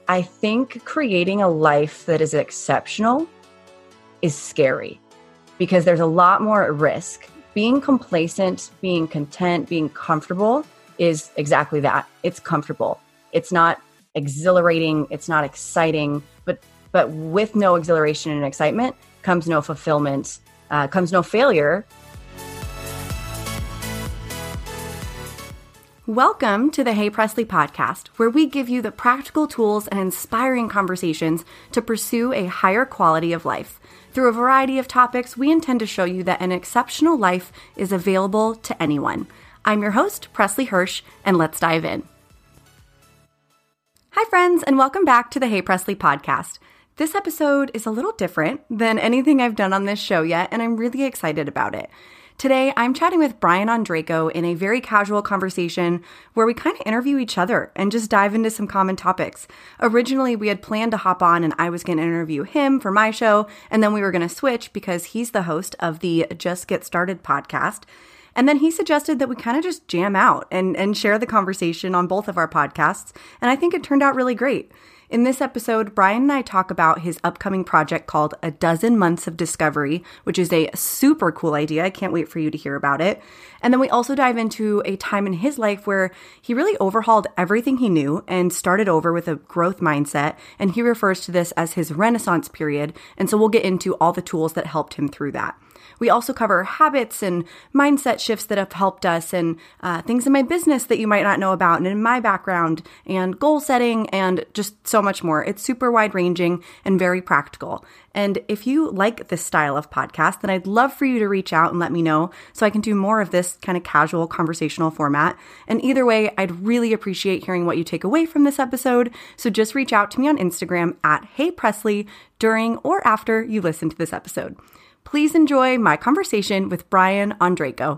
I think creating a life that is exceptional is scary because there's a lot more at risk. Being complacent, being content, being comfortable is exactly that. It's comfortable. It's not exhilarating. It's not exciting, but with no exhilaration and excitement comes no fulfillment, comes no failure. Welcome to the Hey Presley podcast, where we give you the practical tools and inspiring conversations to pursue a higher quality of life. Through a variety of topics, we intend to show you that an exceptional life is available to anyone. I'm your host, Presley Hirsch, and let's dive in. Hi, friends, and welcome back to the Hey Presley podcast. This episode is a little different than anything I've done on this show yet, and I'm really excited about it. Today, I'm chatting with Brian Ondrako in a very casual conversation where we kind of interview each other and just dive into some common topics. Originally, we had planned to hop on and I was going to interview him for my show, and then we were going to switch because he's the host of the Just Get Started podcast. And then he suggested that we kind of just jam out and share the conversation on both of our podcasts, and I think it turned out really great. In this episode, Brian and I talk about his upcoming project called A Dozen Months of Discovery, which is a super cool idea. I can't wait for you to hear about it. And then we also dive into a time in his life where he really overhauled everything he knew and started over with a growth mindset. And he refers to this as his Renaissance period. And so we'll get into all the tools that helped him through that. We also cover habits and mindset shifts that have helped us and things in my business that you might not know about and in my background and goal setting and just so much more. It's super wide ranging and very practical. And if you like this style of podcast, then I'd love for you to reach out and let me know so I can do more of this kind of casual conversational format. And either way, I'd really appreciate hearing what you take away from this episode. So just reach out to me on Instagram at Hey Presley during or after you listen to this episode. Please enjoy my conversation with Brian Ondrako.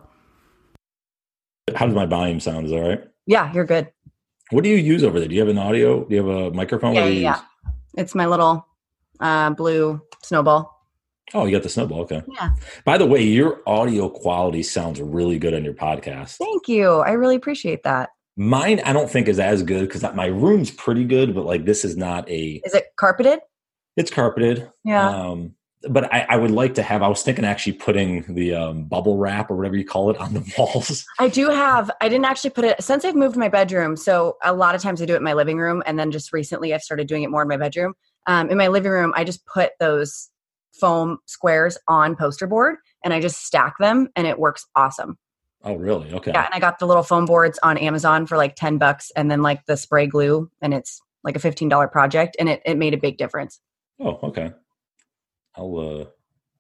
How does my volume sound? Is that all right? Yeah, you're good. What do you use over there? Do you have an audio? Do you have a microphone? Yeah. It's my little blue snowball. Oh, you got the snowball. Okay. Yeah. By the way, your audio quality sounds really good on your podcast. Thank you. I really appreciate that. Mine, I don't think is as good because my room's pretty good, but like this is not a... Is it carpeted? It's carpeted. Yeah. But I would like to have, I was thinking actually putting the bubble wrap or whatever you call it on the walls. I didn't actually put it, since I've moved my bedroom. So a lot of times I do it in my living room. And then just recently I've started doing it more in my bedroom. In my living room, I just put those foam squares on poster board and I just stack them and it works awesome. Oh, really? Okay. Yeah. And I got the little foam boards on Amazon for like $10 and then like the spray glue and it's like a $15 project and it made a big difference. Oh, okay. I'll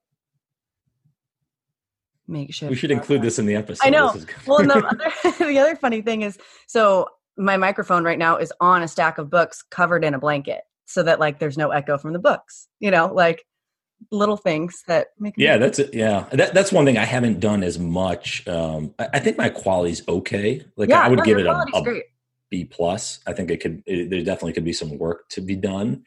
make sure. We should include this in the episode. I know. Well, and the other funny thing is, so my microphone right now is on a stack of books covered in a blanket so that like there's no echo from the books, like little things that make that's it. Yeah. That's one thing I haven't done as much. I think my quality's okay. Like I would give it a B plus. I think there definitely could be some work to be done.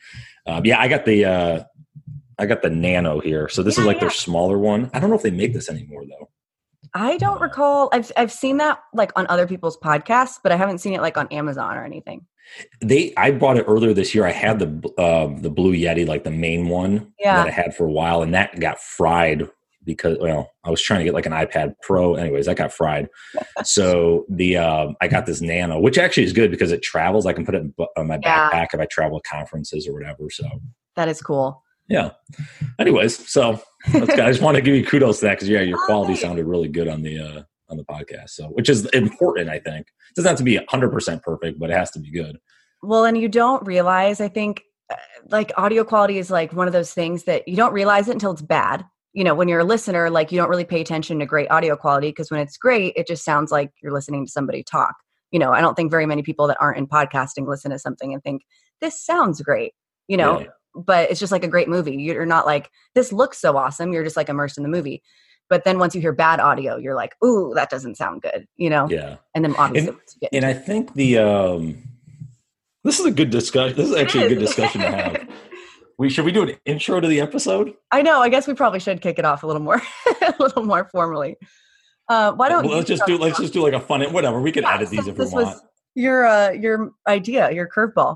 I got the Nano here. So this is like their smaller one. I don't know if they make this anymore though. I don't recall. I've seen that like on other people's podcasts, but I haven't seen it like on Amazon or anything. I bought it earlier this year. I had the Blue Yeti, like the main one that I had for a while, and that got fried because I was trying to get like an iPad Pro. Anyways, that got fried. So I got this Nano, which actually is good because it travels. I can put it in my backpack if I travel to conferences or whatever. So that is cool. Yeah. Anyways, so I just want to give you kudos to that because your quality sounded really good on the podcast. So, which is important, I think. It doesn't have to be 100% perfect, but it has to be good. Well, and you don't realize, I think, like audio quality is like one of those things that you don't realize it until it's bad. When you're a listener, like you don't really pay attention to great audio quality because when it's great, it just sounds like you're listening to somebody talk. I don't think very many people that aren't in podcasting listen to something and think this sounds great. Yeah. But it's just like a great movie. You're not like, this looks so awesome. You're just like immersed in the movie. But then once you hear bad audio, you're like, ooh, that doesn't sound good, Yeah. And then obviously. And I think this is a good discussion. This is actually a good discussion to have. Should we do an intro to the episode? I know. I guess we probably should kick it off a little more formally. Why don't let's just do like a fun, whatever. We can edit these if we want. Your idea, your curveball.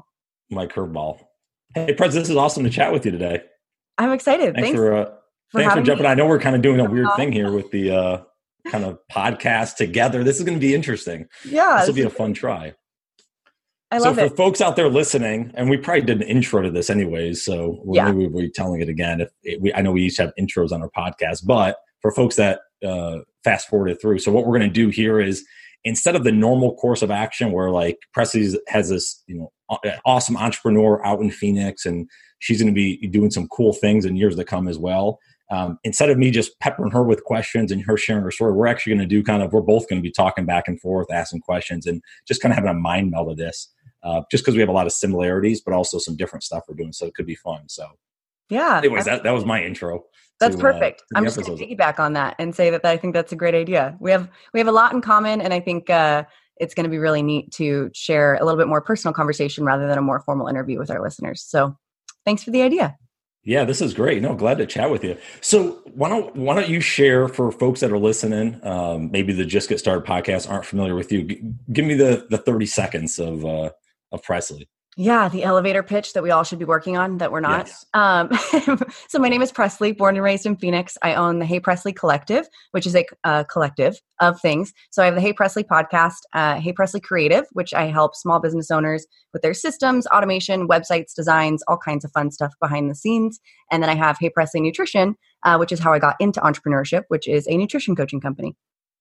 my curveball. Hey, Prez, this is awesome to chat with you today. I'm excited. Thanks for jumping. Me. I know we're kind of doing a weird thing here with the kind of podcast together. This is going to be interesting. Yeah. This will be a fun try. I love it. For folks out there listening, and we probably did an intro to this anyways, so maybe we'll be telling it again. I know we used to have intros on our podcast, but for folks that fast forwarded through, so what we're going to do here is, instead of the normal course of action where like Presley has this, awesome entrepreneur out in Phoenix, and she's going to be doing some cool things in years to come as well. Instead of me just peppering her with questions and her sharing her story, we're actually going to do we're both going to be talking back and forth, asking questions, and just kind of having a mind meld of this. Just because we have a lot of similarities, but also some different stuff we're doing. So it could be fun. So yeah. Anyways, that was my intro. That's perfect. I'm just going to piggyback on that and say that I think that's a great idea. We have a lot in common, and I think it's going to be really neat to share a little bit more personal conversation rather than a more formal interview with our listeners. So thanks for the idea. Yeah, this is great. No, glad to chat with you. So why don't you share for folks that are listening, maybe the Just Get Started podcast aren't familiar with you. Give me the 30 seconds of Presley. Yeah, the elevator pitch that we all should be working on that we're not. Yes. So my name is Presley, born and raised in Phoenix. I own the Hey Presley Collective, which is a collective of things. So I have the Hey Presley podcast, Hey Presley Creative, which I help small business owners with their systems, automation, websites, designs, all kinds of fun stuff behind the scenes. And then I have Hey Presley Nutrition, which is how I got into entrepreneurship, which is a nutrition coaching company.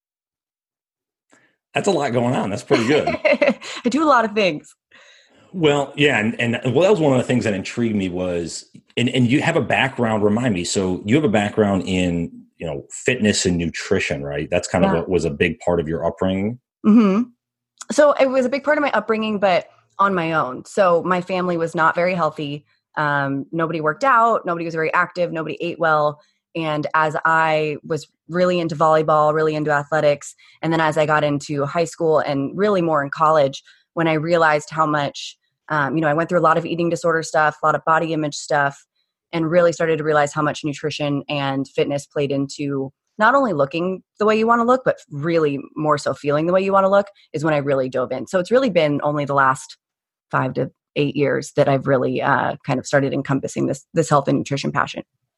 That's a lot going on. That's pretty good. I do a lot of things. Well, yeah. And that was one of the things that intrigued me was, and you have a background, remind me. So you have a background in, fitness and nutrition, right? That's kind of what was a big part of your upbringing. Mm-hmm. So it was a big part of my upbringing, but on my own. So my family was not very healthy. Nobody worked out. Nobody was very active. Nobody ate well. And as I was really into volleyball, really into athletics, and then as I got into high school and really more in college, when I realized how much, I went through a lot of eating disorder stuff, a lot of body image stuff, and really started to realize how much nutrition and fitness played into not only looking the way you want to look, but really more so feeling the way you want to look, is when I really dove in. So it's really been only the last 5 to 8 years that I've really kind of started encompassing this health and nutrition passion.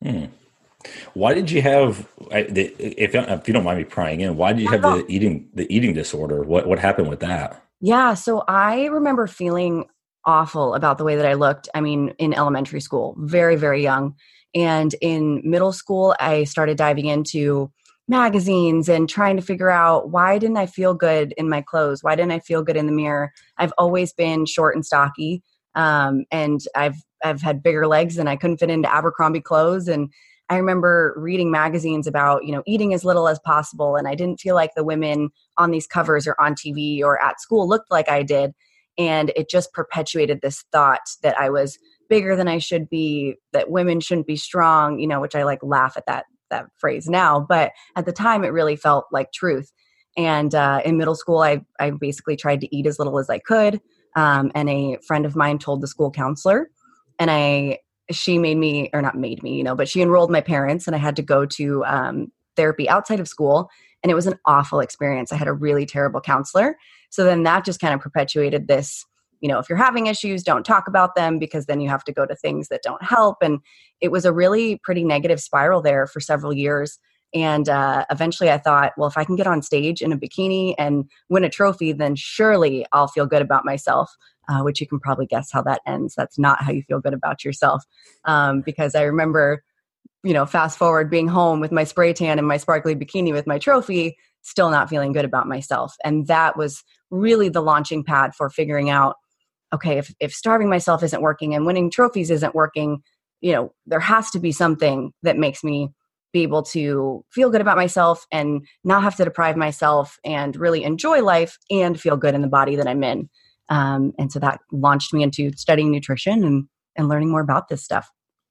Why did you have, if you don't mind me prying in, why did you have the eating disorder? What happened with that? Yeah. So I remember feeling awful about the way that I looked. I mean, in elementary school, very, very young. And in middle school, I started diving into magazines and trying to figure out, why didn't I feel good in my clothes? Why didn't I feel good in the mirror? I've always been short and stocky. And I've had bigger legs and I couldn't fit into Abercrombie clothes. And I remember reading magazines about, eating as little as possible. And I didn't feel like the women on these covers or on TV or at school looked like I did. And it just perpetuated this thought that I was bigger than I should be, that women shouldn't be strong, which I laugh at that phrase now. But at the time, it really felt like truth. And in middle school, I basically tried to eat as little as I could. And a friend of mine told the school counselor, and she made me, or not made me, but she enrolled my parents, and I had to go to therapy outside of school. And it was an awful experience. I had a really terrible counselor. So then that just kind of perpetuated this, if you're having issues, don't talk about them, because then you have to go to things that don't help. And it was a really pretty negative spiral there for several years. And eventually I thought, well, if I can get on stage in a bikini and win a trophy, then surely I'll feel good about myself, which you can probably guess how that ends. That's not how you feel good about yourself. Because I remember, fast forward, being home with my spray tan and my sparkly bikini with my trophy, still not feeling good about myself. And that was really the launching pad for figuring out, okay, if starving myself isn't working and winning trophies isn't working, there has to be something that makes me be able to feel good about myself and not have to deprive myself and really enjoy life and feel good in the body that I'm in. And so that launched me into studying nutrition and learning more about this stuff.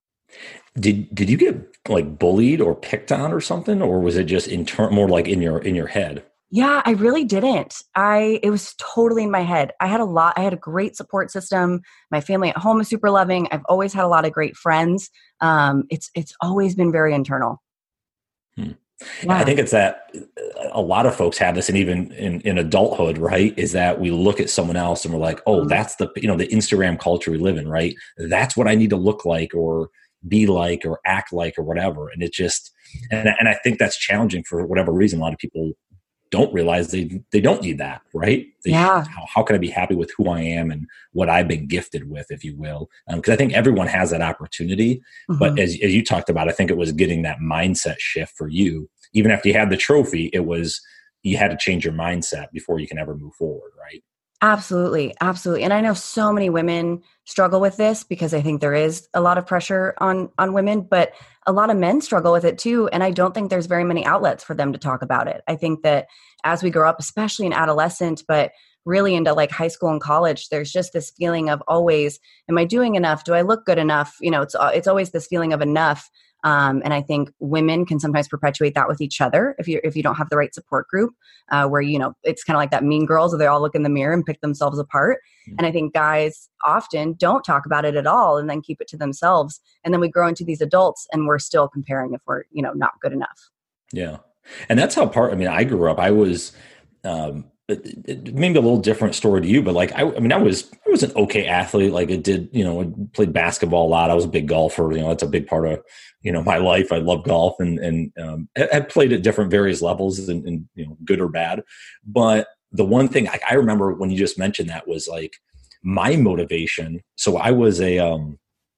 Did you get bullied or picked on or something, or was it just more like in your head? Yeah, I really didn't. It was totally in my head. I had a great support system. My family at home is super loving. I've always had a lot of great friends. It's always been very internal. Yeah. I think it's that a lot of folks have this, and even in adulthood, right, is that we look at someone else and we're like, oh, that's the Instagram culture we live in, right? That's what I need to look like or be like or act like or whatever. And it just, and I think that's challenging for whatever reason. A lot of people don't realize they don't need that, right? How can I be happy with who I am and what I've been gifted with, if you will? Because I think everyone has that opportunity. But as you talked about, I think it was getting that mindset shift for you. Even after you had the trophy, it was, you had to change your mindset before you can ever move forward, right? Absolutely. Absolutely. And I know so many women struggle with this because I think there is a lot of pressure on women, but a lot of men struggle with it too. And I don't think there's very many outlets for them to talk about it. I think that as we grow up, especially in adolescent, but really into like high school and college, there's just this feeling of always, am I doing enough? Do I look good enough? It's always this feeling of enough. And I think women can sometimes perpetuate that with each other if you don't have the right support group, where, it's kind of like that Mean Girls where they all look in the mirror and pick themselves apart. Mm-hmm. And I think guys often don't talk about it at all and then keep it to themselves. And then we grow into these adults and we're still comparing if we're, not good enough. Yeah. And that's how I grew up. I was, maybe a little different story to you, but like, I was an okay athlete. Like I played basketball a lot. I was a big golfer. That's a big part of, my life. I love golf and I played at different various levels and good or bad. But the one thing I remember when you just mentioned that was like my motivation. So I was going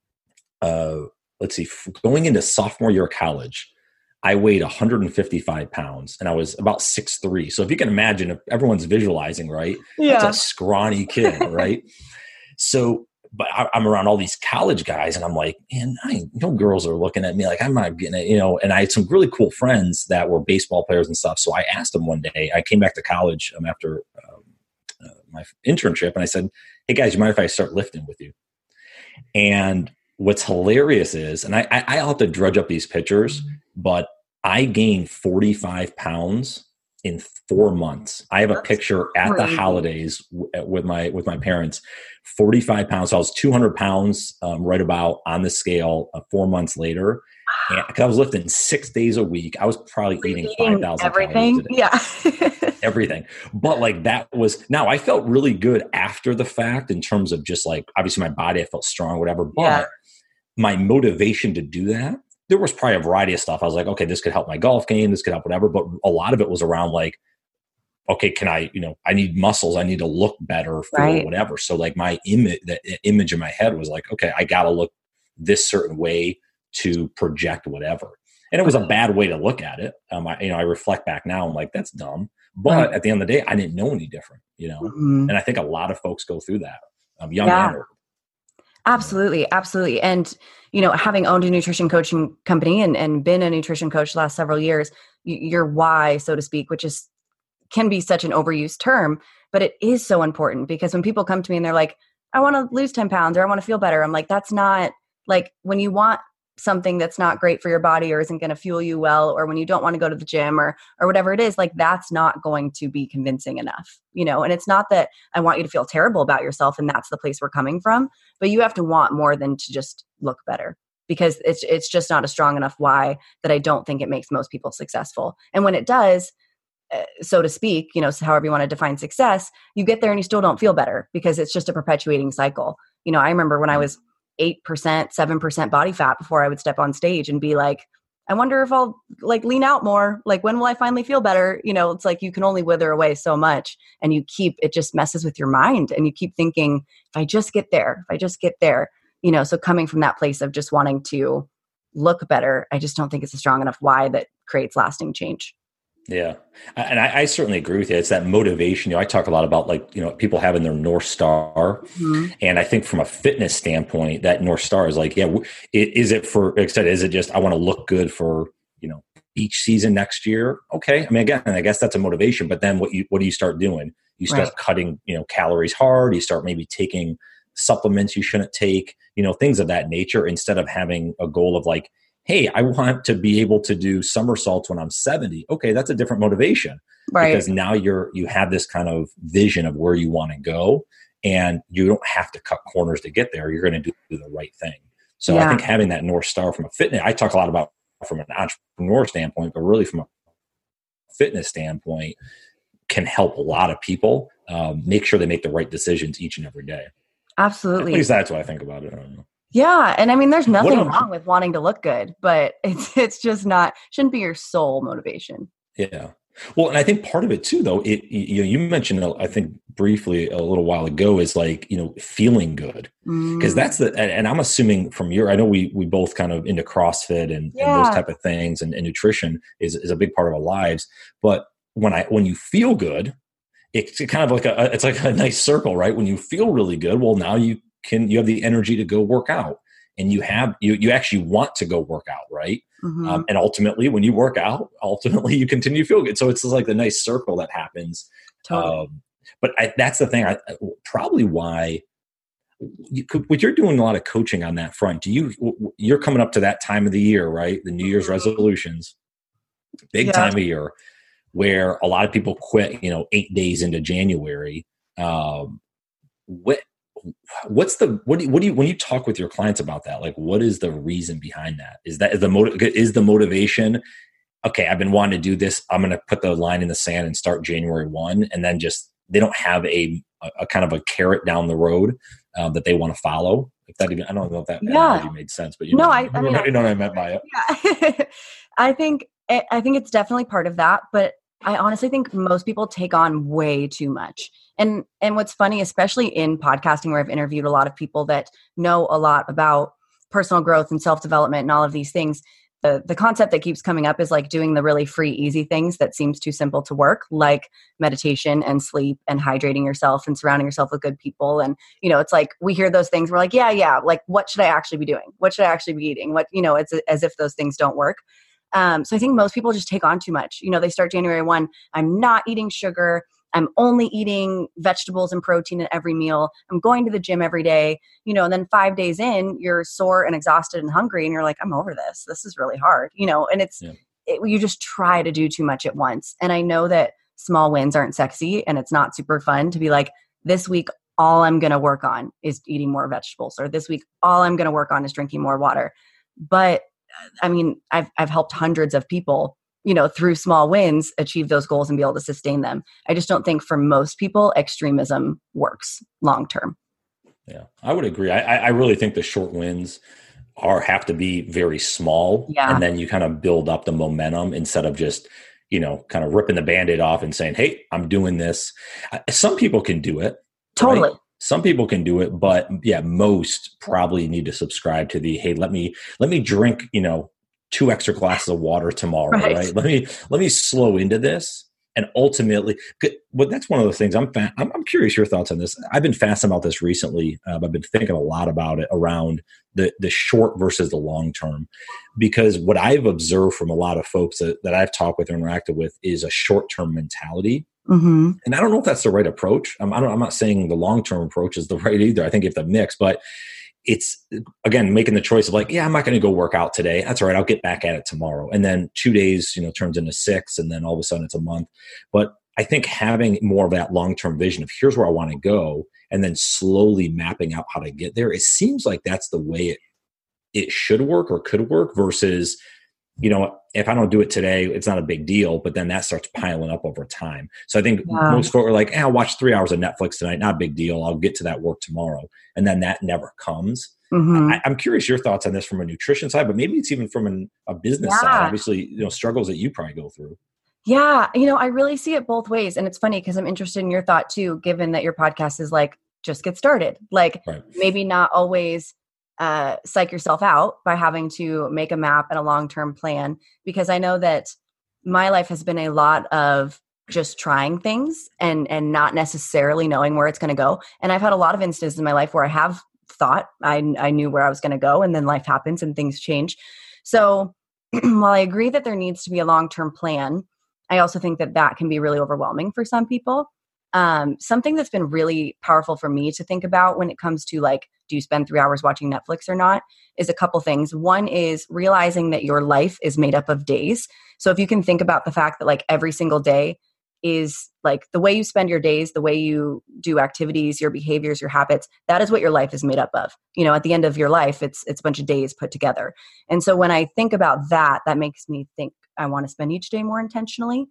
into sophomore year of college, I weighed 155 pounds and I was about 6'3". So if you can imagine, if everyone's visualizing, right? Yeah. That's a scrawny kid, right? So, but I'm around all these college guys and I'm like, man, no girls are looking at me like I'm not getting it, and I had some really cool friends that were baseball players and stuff. So I asked them one day, I came back to college after my internship and I said, hey guys, you mind if I start lifting with you? And what's hilarious is, and I'll have to drudge up these pictures, but I gained 45 pounds in 4 months. I have a picture at the holidays with my parents, 45 pounds. So I was 200 pounds right about on the scale 4 months later. And I was lifting 6 days a week. I was probably eating 5,000 everything. Yeah. Everything. But like now I felt really good after the fact in terms of just like, obviously my body, I felt strong, whatever. But my motivation to do that, there was probably a variety of stuff. I was like, okay, this could help my golf game. This could help whatever. But a lot of it was around like, okay, can I, I need muscles. I need to look better for whatever. So like the image in my head was like, okay, I got to look this certain way to project whatever. And it was a bad way to look at it. I reflect back now. I'm like, that's dumb. But at the end of the day, I didn't know any different, And I think a lot of folks go through that, young and old. Absolutely. Absolutely. And, having owned a nutrition coaching company and been a nutrition coach the last several years, your why, so to speak, which can be such an overused term, but it is so important because when people come to me and they're like, I want to lose 10 pounds or I want to feel better. I'm like, that's not like when you want something that's not great for your body or isn't going to fuel you well, or when you don't want to go to the gym or whatever it is, like that's not going to be convincing enough, and it's not that I want you to feel terrible about yourself and that's the place we're coming from, but you have to want more than to just look better because it's just not a strong enough why that I don't think it makes most people successful. And when it does, so to speak, so however you want to define success, you get there and you still don't feel better because it's just a perpetuating cycle. I remember when I was 8%, 7% body fat before I would step on stage and be like, I wonder if I'll like lean out more. Like, when will I finally feel better? It's like you can only wither away so much and it just messes with your mind and you keep thinking, if I just get there, so coming from that place of just wanting to look better, I just don't think it's a strong enough why that creates lasting change. Yeah. And I certainly agree with you. It's that motivation. I talk a lot about like, people having their North Star. Mm-hmm. And I think from a fitness standpoint, that North Star is like, is it just, I want to look good for, each season next year? Okay. I mean, again, I guess that's a motivation, but then what do you start doing? You start cutting, calories hard. You start maybe taking supplements you shouldn't take, things of that nature, instead of having a goal of like, hey, I want to be able to do somersaults when I'm 70. Okay, that's a different motivation. Right. Because now you have this kind of vision of where you want to go, and you don't have to cut corners to get there. You're going to do the right thing. So I think having that North Star from a fitness, I talk a lot about from an entrepreneur standpoint, but really from a fitness standpoint, can help a lot of people make sure they make the right decisions each and every day. Absolutely. At least that's what I think about it. I don't know. Yeah. And I mean, there's nothing wrong with wanting to look good, but it's just shouldn't be your sole motivation. Yeah. Well, and I think part of it too, though, you mentioned, I think briefly a little while ago, is like, feeling good, because that's and I'm assuming from I know we both kind of into CrossFit and those type of things, and nutrition is a big part of our lives. But when you feel good, it's kind of like it's like a nice circle, right? When you feel really good, well, now you have the energy to go work out, and you actually want to go work out, right? Mm-hmm. And ultimately, when you work out, you continue to feel good. So it's like the nice circle that happens. Totally. But that's the thing. Probably why you're doing a lot of coaching on that front. You're coming up to that time of the year, right? The New Year's resolutions, big time of year, where a lot of people quit. 8 days into January. What's when you talk with your clients about that, like, what is the reason behind that? Is the motivation, okay, I've been wanting to do this, I'm going to put the line in the sand and start January 1, and then just they don't have a kind of a carrot down the road that they want to follow? I don't know if that analogy made sense, but you know what I meant by it. Yeah. I think it's definitely part of that, but I honestly think most people take on way too much. And what's funny, especially in podcasting, where I've interviewed a lot of people that know a lot about personal growth and self-development and all of these things, the concept that keeps coming up is like doing the really free, easy things that seems too simple to work, like meditation and sleep and hydrating yourself and surrounding yourself with good people. And, it's like we hear those things, we're like, yeah, like, what should I actually be doing? What should I actually be eating? It's as if those things don't work. So I think most people just take on too much. They start January 1, I'm not eating sugar. I'm only eating vegetables and protein in every meal. I'm going to the gym every day, and then 5 days in, you're sore and exhausted and hungry. And you're like, I'm over this. This is really hard, and you just try to do too much at once. And I know that small wins aren't sexy, and it's not super fun to be like, this week, all I'm going to work on is eating more vegetables, or this week, all I'm going to work on is drinking more water. But I mean, I've helped hundreds of people, through small wins, achieve those goals and be able to sustain them. I just don't think for most people, extremism works long-term. Yeah, I would agree. I really think the short wins have to be very small. Yeah. And then you kind of build up the momentum instead of just, kind of ripping the Band-Aid off and saying, hey, I'm doing this. Some people can do it. Totally. Right? Some people can do it, but most probably need to subscribe to the, hey, let me drink, 2 extra glasses of water tomorrow, right? Let me slow into this. And ultimately, but that's one of those things I'm curious your thoughts on this. I've been fascinated about this recently. I've been thinking a lot about it around the short versus the long term, because what I've observed from a lot of folks that I've talked with or interacted with is a short term mentality. Mm-hmm. And I don't know if that's the right approach. I'm not saying the long-term approach is the right either. I think you have to mix, but it's, again, making the choice of like, yeah, I'm not going to go work out today. That's all right. I'll get back at it tomorrow. And then 2 days, turns into 6, and then all of a sudden it's a month. But I think having more of that long-term vision of here's where I want to go, and then slowly mapping out how to get there, it seems like that's the way it should work or could work, versus, if I don't do it today, it's not a big deal, but then that starts piling up over time. So I think most folks are like, I'll watch 3 hours of Netflix tonight. Not a big deal. I'll get to that work tomorrow. And then that never comes. Mm-hmm. I'm curious your thoughts on this from a nutrition side, but maybe it's even from a business side, obviously, struggles that you probably go through. Yeah. I really see it both ways. And it's funny because I'm interested in your thought too, given that your podcast is like, just get started. Like maybe not always psych yourself out by having to make a map and a long-term plan, because I know that my life has been a lot of just trying things and not necessarily knowing where it's going to go. And I've had a lot of instances in my life where I have thought I knew where I was going to go, and then life happens and things change. So while I agree that there needs to be a long-term plan, I also think that can be really overwhelming for some people. Something that's been really powerful for me to think about when it comes to like, do you spend 3 hours watching Netflix or not, is a couple things. One is realizing that your life is made up of days. So if you can think about the fact that like every single day is like the way you spend your days, the way you do activities, your behaviors, your habits, that is what your life is made up of. At the end of your life, it's a bunch of days put together. And so when I think about that, that makes me think I want to spend each day more intentionally.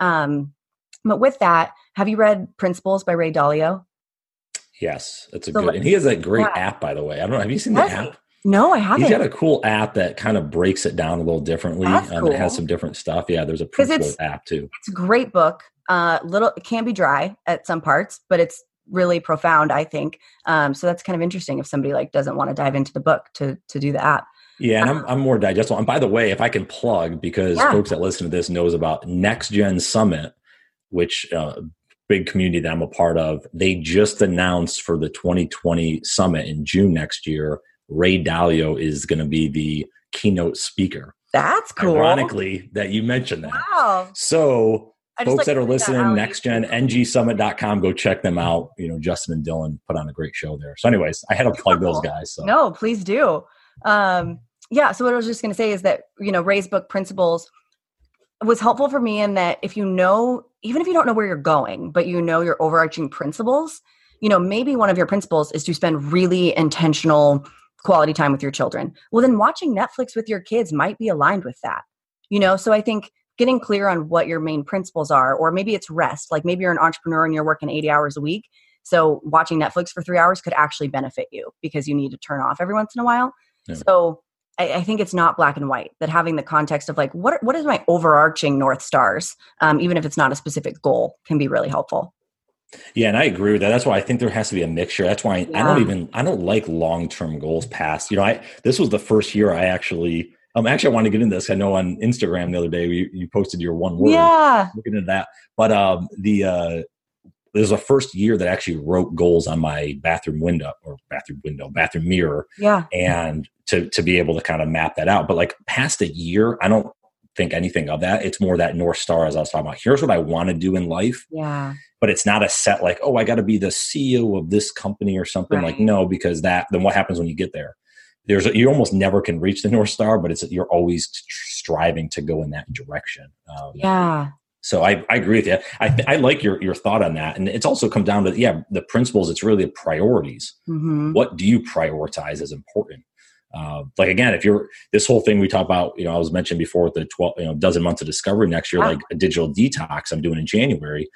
But with that, have you read Principles by Ray Dalio? Yes, it's good. And he has that great app, by the way. I don't know. Have you seen the app? No, I haven't. He's got a cool app that kind of breaks it down a little differently. Cool. It has some different stuff. Yeah, there's a Principles app too. It's a great book. It can be dry at some parts, but it's really profound, I think. So that's kind of interesting if somebody like doesn't want to dive into the book to do the app. Yeah, and I'm more digestible. And by the way, if I can plug, because folks that listen to this knows about Next Gen Summit, which big community that I'm a part of, they just announced for the 2020 summit in June next year, Ray Dalio is going to be the keynote speaker. That's cool. Ironically, that you mentioned that. Wow. So folks that are listening, nextgenngsummit.com, go check them out. Justin and Dylan put on a great show there. So anyways, I had to plug those guys. So. No, please do. So what I was just going to say is that, Ray's book Principles was helpful for me in that even if you don't know where you're going, but your overarching principles, maybe one of your principles is to spend really intentional quality time with your children. Well, then watching Netflix with your kids might be aligned with that, So I think getting clear on what your main principles are, or maybe it's rest, like maybe you're an entrepreneur and you're working 80 hours a week. So watching Netflix for 3 hours could actually benefit you because you need to turn off every once in a while. Yeah. So I think it's not black and white, that having the context of like, what is my overarching North Stars, even if it's not a specific goal, can be really helpful. Yeah. And I agree with that. That's why I think there has to be a mixture. That's why I don't like long-term goals past, this was the first year I actually want to get into this. I know on Instagram the other day, you posted your one word. Yeah. Looking into that. But there's a first year that I actually wrote goals on my bathroom mirror. Yeah. And to be able to kind of map that out. But like past a year, I don't think anything of that. It's more that North Star, as I was talking about. Here's what I want to do in life. Yeah. But it's not a set like, I got to be the CEO of this company or something. Right. Like, no, because then what happens when you get there? You almost never can reach the North Star, but you're always striving to go in that direction. So I agree with you. I like your thought on that. And it's also come down to, the principles. It's really the priorities. Mm-hmm. What do you prioritize as important? Like, again, if you're this whole thing we talk about, I was mentioned before with the 12, dozen months of discovery next year, like a digital detox I'm doing in January,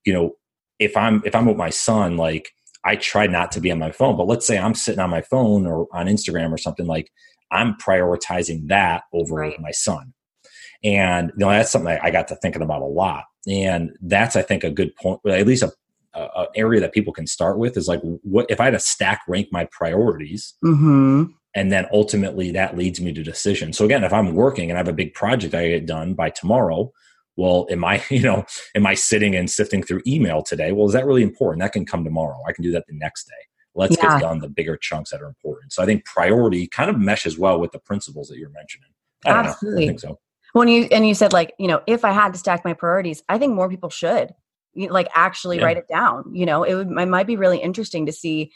if I'm with my son, like I try not to be on my phone, but let's say I'm sitting on my phone or on Instagram or something, like I'm prioritizing that over my son. And that's something I got to thinking about a lot. And that's, I think, a good point, at least a area that people can start with is like, what if I had to stack rank my priorities? Mm-hmm. And then ultimately that leads me to decisions. So again, if I'm working and I have a big project I get done by tomorrow, well, am I sitting and sifting through email today? Well, is that really important? That can come tomorrow. I can do that the next day. Let's get done the bigger chunks that are important. So I think priority kind of meshes well with the principles that you're mentioning. Absolutely. I think so. When you said like, if I had to stack my priorities, I think more people should actually write it down. It might be really interesting to see,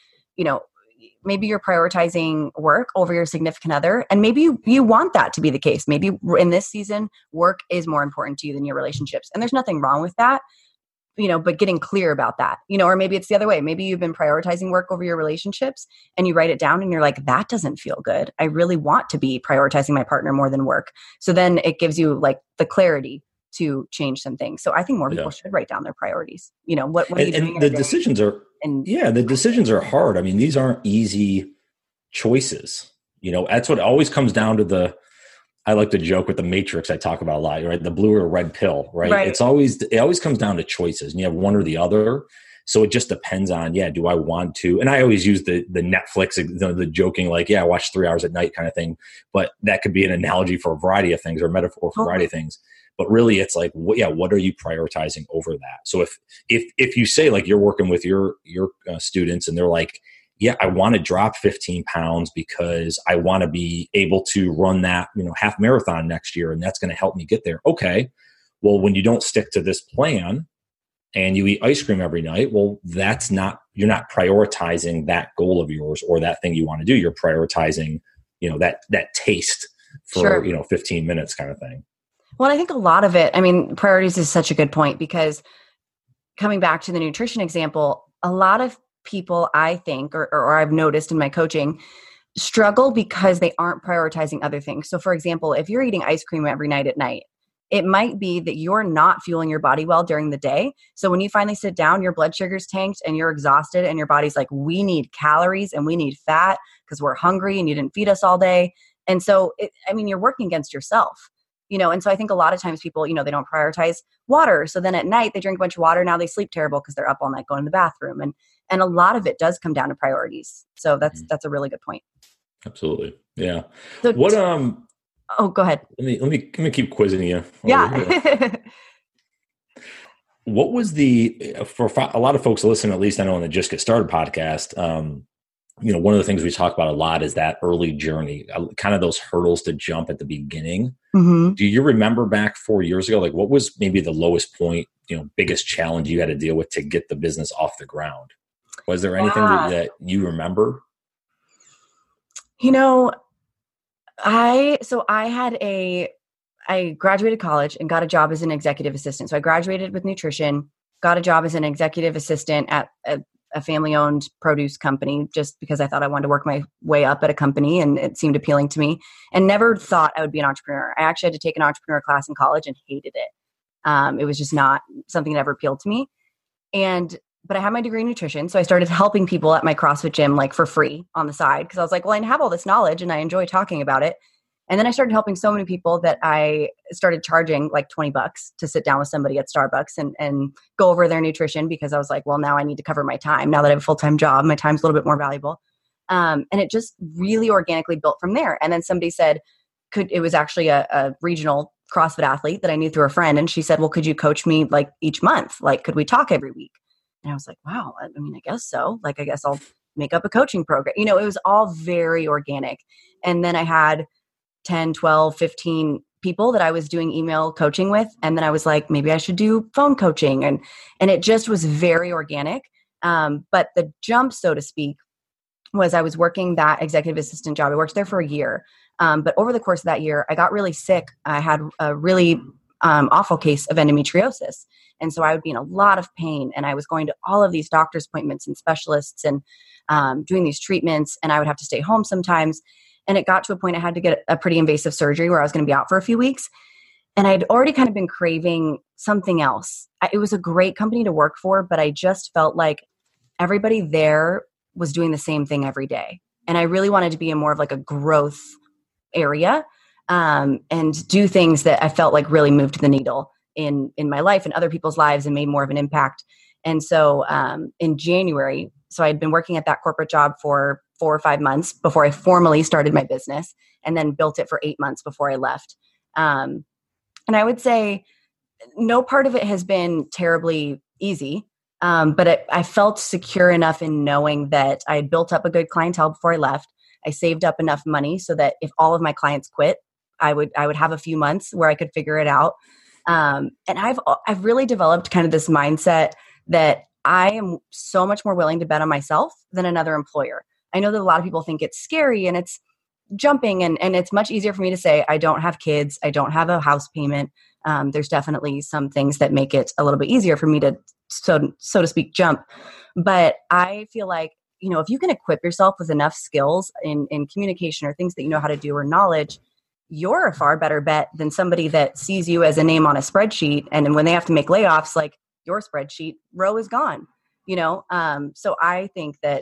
maybe you're prioritizing work over your significant other, and maybe you want that to be the case. Maybe in this season, work is more important to you than your relationships, and there's nothing wrong with that. But getting clear about that, or maybe it's the other way. Maybe you've been prioritizing work over your relationships and you write it down and you're like, that doesn't feel good. I really want to be prioritizing my partner more than work. So then it gives you like the clarity to change some things. So I think more people should write down their priorities. What are you doing? And the decisions are, the decisions are hard. I mean, these aren't easy choices. That's what always comes down to I like to joke with the Matrix I talk about a lot, right? The blue or red pill, right? It always comes down to choices, and you have one or the other. So it just depends on, do I want to? And I always use the Netflix, the joking, like, I watch 3 hours at night kind of thing. But that could be an analogy for a variety of things or a metaphor for a variety of things. But really, it's like, what are you prioritizing over that? So if you say like you're working with your students and they're like, I want to drop 15 pounds because I want to be able to run that, half marathon next year. And that's going to help me get there. Okay. Well, when you don't stick to this plan and you eat ice cream every night, well, you're not prioritizing that goal of yours or that thing you want to do. You're prioritizing, that taste for, 15 minutes kind of thing. Well, I think a lot of it, priorities is such a good point because coming back to the nutrition example, a lot of people, I think, or I've noticed in my coaching, struggle because they aren't prioritizing other things. So for example, if you're eating ice cream every night at night, it might be that you're not fueling your body well during the day. So when you finally sit down, your blood sugar's tanked and you're exhausted and your body's like, we need calories and we need fat because we're hungry and you didn't feed us all day. And so, you're working against yourself, and so I think a lot of times people, they don't prioritize water. So then at night they drink a bunch of water. Now they sleep terrible because they're up all night going to the bathroom. And a lot of it does come down to priorities. So that's a really good point. Absolutely. Yeah. So oh, go ahead. Let me keep quizzing you. Yeah. What was for a lot of folks listening, at least I know on the Just Get Started podcast, one of the things we talk about a lot is that early journey, kind of those hurdles to jump at the beginning. Mm-hmm. Do you remember back 4 years ago, like what was maybe the lowest point, biggest challenge you had to deal with to get the business off the ground? Was there anything that you remember? I graduated college and got a job as an executive assistant. So I graduated with nutrition, got a job as an executive assistant at a family-owned produce company just because I thought I wanted to work my way up at a company and it seemed appealing to me, and never thought I would be an entrepreneur. I actually had to take an entrepreneur class in college and hated it. It was just not something that ever appealed to me. But I had my degree in nutrition. So I started helping people at my CrossFit gym, like for free on the side. Cause I was like, well, I have all this knowledge and I enjoy talking about it. And then I started helping so many people that I started charging like $20 to sit down with somebody at Starbucks and go over their nutrition, because I was like, well, now I need to cover my time. Now that I have a full-time job, my time's a little bit more valuable. And it just really organically built from there. And then somebody said, it was actually a regional CrossFit athlete that I knew through a friend. And she said, well, could you coach me like each month? Like, could we talk every week? And I was like, wow, I guess so. Like, I guess I'll make up a coaching program. It was all very organic. And then I had 10, 12, 15 people that I was doing email coaching with. And then I was like, maybe I should do phone coaching. And it just was very organic. But the jump, so to speak, was I was working that executive assistant job. I worked there for a year. But over the course of that year, I got really sick. I had a really awful case of endometriosis. And so I would be in a lot of pain, and I was going to all of these doctor's appointments and specialists and doing these treatments, and I would have to stay home sometimes. And it got to a point I had to get a pretty invasive surgery where I was going to be out for a few weeks. And I'd already kind of been craving something else. It was a great company to work for, but I just felt like everybody there was doing the same thing every day. And I really wanted to be in more of like a growth area and do things that I felt like really moved the needle in my life and other people's lives and made more of an impact. And so in January, so I'd been working at that corporate job for 4 or 5 months before I formally started my business, and then built it for 8 months before I left. And I would say no part of it has been terribly easy, but I felt secure enough in knowing that I had built up a good clientele before I left. I saved up enough money so that if all of my clients quit, I would have a few months where I could figure it out. And I've really developed kind of this mindset that I am so much more willing to bet on myself than another employer. I know that a lot of people think it's scary and it's jumping, and it's much easier for me to say, I don't have kids, I don't have a house payment. There's definitely some things that make it a little bit easier for me to, so to speak, jump. But I feel like, if you can equip yourself with enough skills in communication or things that you know how to do or knowledge, you're a far better bet than somebody that sees you as a name on a spreadsheet. And then when they have to make layoffs, like your spreadsheet row is gone, So I think that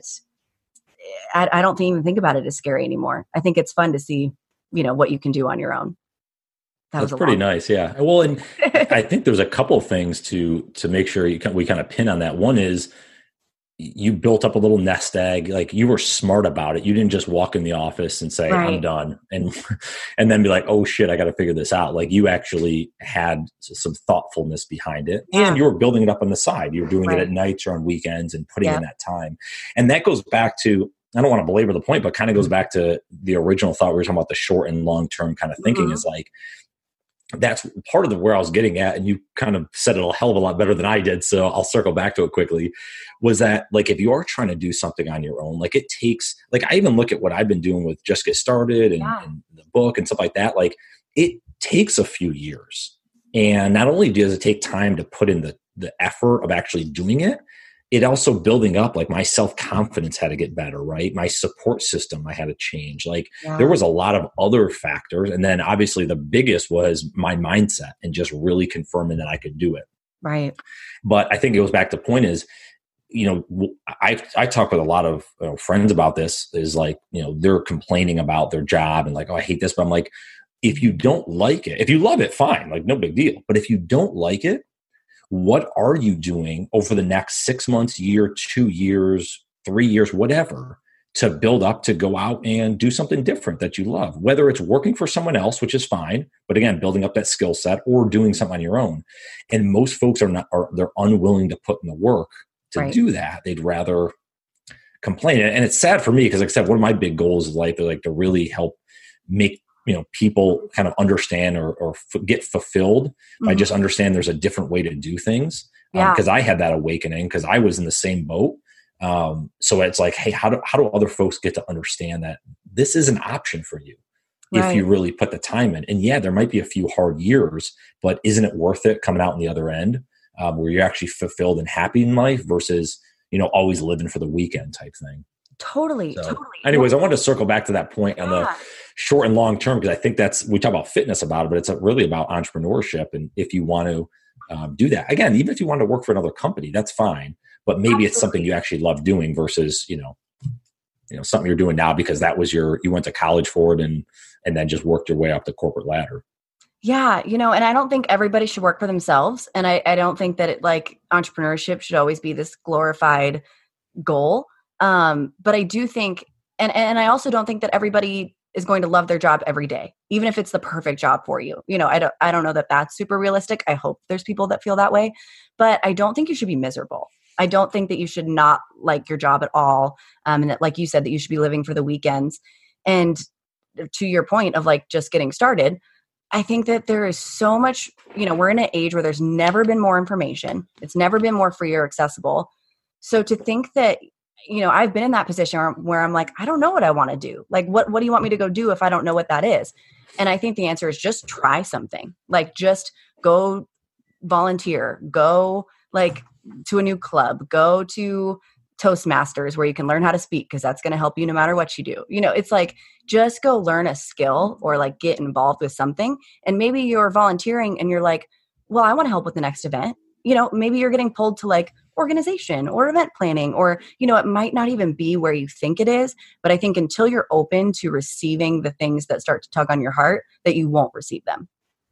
I don't even think about it as scary anymore. I think it's fun to see, what you can do on your own. That's pretty nice. Yeah. Well, and I think there's a couple of things to make sure we kind of pin on that. One is you built up a little nest egg. Like, you were smart about it. You didn't just walk in the office and say, right, I'm done. And then be like, oh shit, I got to figure this out. Like, you actually had some thoughtfulness behind it, and you were building it up on the side. You were doing it at nights or on weekends and putting in that time. And that goes back to, I don't want to belabor the point, but kind of goes back to the original thought we were talking about, the short and long-term kind of thinking. Is like, that's part of where I was getting at, and you kind of said it a hell of a lot better than I did, so I'll circle back to it quickly, was that, like, if you are trying to do something on your own, like, it takes, like, I even look at what I've been doing with Just Get Started and the book and stuff like that, like, it takes a few years. And not only does it take time to put in the effort of actually doing it, it also building up, like my self-confidence had to get better, right? My support system, I had to change. Like there was a lot of other factors. And then obviously the biggest was my mindset and just really confirming that I could do it. Right. But I think it goes back to the point is, I talk with a lot of friends about this is like, they're complaining about their job and like, oh, I hate this. But I'm like, if you don't like it, if you love it, fine, like no big deal. But if you don't like it, what are you doing over the next 6 months, year, 2 years, 3 years, whatever, to build up to go out and do something different that you love, whether it's working for someone else, which is fine, but again, building up that skill set or doing something on your own. And most folks they're unwilling to put in the work to do that. They'd rather complain. And it's sad for me because like I said, one of my big goals in life is like to really help make people kind of understand or get fulfilled by just understand there's a different way to do things. Because I had that awakening because I was in the same boat. So it's like, hey, how do other folks get to understand that this is an option for you if you really put the time in? And yeah, there might be a few hard years, but isn't it worth it coming out on the other end where you're actually fulfilled and happy in life versus, always living for the weekend type thing. Totally. Anyways, I wanted to circle back to that point on the short and long term, because I think we talk about fitness about it, but it's really about entrepreneurship. And if you want to do that, again, even if you want to work for another company, that's fine. But maybe it's something you actually love doing versus, something you're doing now because that was you went to college for it and then just worked your way up the corporate ladder. Yeah. And I don't think everybody should work for themselves. And I don't think that entrepreneurship should always be this glorified goal. But I do think, and I also don't think that everybody is going to love their job every day, even if it's the perfect job for you. I don't know that that's super realistic. I hope there's people that feel that way, but I don't think you should be miserable. I don't think that you should not like your job at all. And that, like you said, that you should be living for the weekends. And to your point of like just getting started, I think that there is so much, we're in an age where there's never been more information. It's never been more free or accessible. So to think that, I've been in that position where I'm like, I don't know what I want to do. Like, what do you want me to go do if I don't know what that is? And I think the answer is just try something. Like, just go volunteer, go like to a new club, go to Toastmasters where you can learn how to speak because that's going to help you no matter what you do. It's like, just go learn a skill or like get involved with something. And maybe you're volunteering and you're like, well, I want to help with the next event. Maybe you're getting pulled to like organization or event planning, or, it might not even be where you think it is. But I think until you're open to receiving the things that start to tug on your heart, that you won't receive them.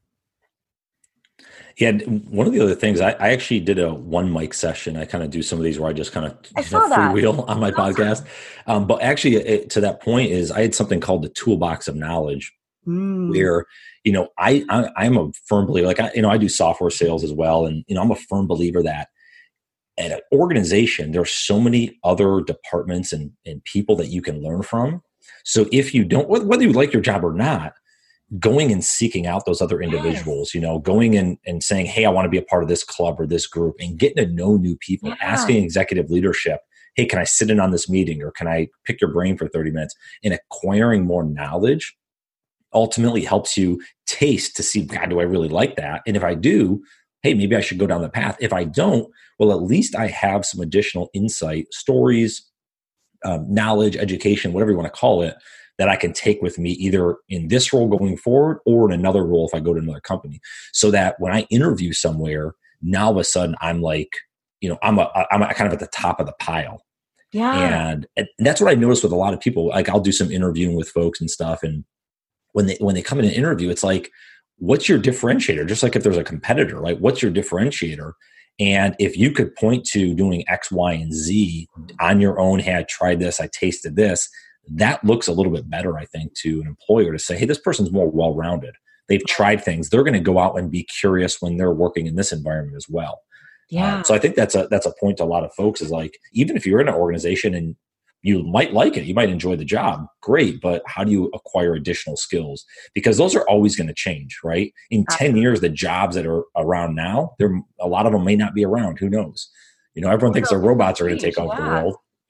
Yeah. One of the other things, I actually did a one mic session. I kind of do some of these where I just kind of freewheel on my podcast. But actually to that point is I had something called the toolbox of knowledge where, I'm a firm believer, like, I do software sales as well. And, I'm a firm believer that at an organization, there's so many other departments and people that you can learn from. So if you don't, whether you like your job or not, going and seeking out those other individuals, going and saying, hey, I want to be a part of this club or this group and getting to know new people, asking executive leadership, hey, can I sit in on this meeting or can I pick your brain for 30 minutes? And acquiring more knowledge ultimately helps you taste to see, God, do I really like that? And if I do, hey, maybe I should go down the path. If I don't, well, at least I have some additional insight, stories, knowledge, education, whatever you want to call it, that I can take with me either in this role going forward or in another role if I go to another company. So that when I interview somewhere, now all of a sudden I'm like, I'm kind of at the top of the pile. Yeah. And that's what I noticed with a lot of people. Like I'll do some interviewing with folks and stuff. And when they come in an interview, it's like, what's your differentiator? Just like if there's a competitor, right? What's your differentiator? And if you could point to doing X, Y, and Z on your own, hey, I tried this, I tasted this, that looks a little bit better, I think, to an employer to say, hey, this person's more well-rounded. They've tried things. They're going to go out and be curious when they're working in this environment as well. Yeah. So I think that's a point to a lot of folks is like, even if you're in an organization and you might like it, you might enjoy the job, great, but how do you acquire additional skills? Because those are always going to change, right? In 10 years, the jobs that are around now, a lot of them may not be around. Who knows? Everyone thinks the robots are going to take over the world.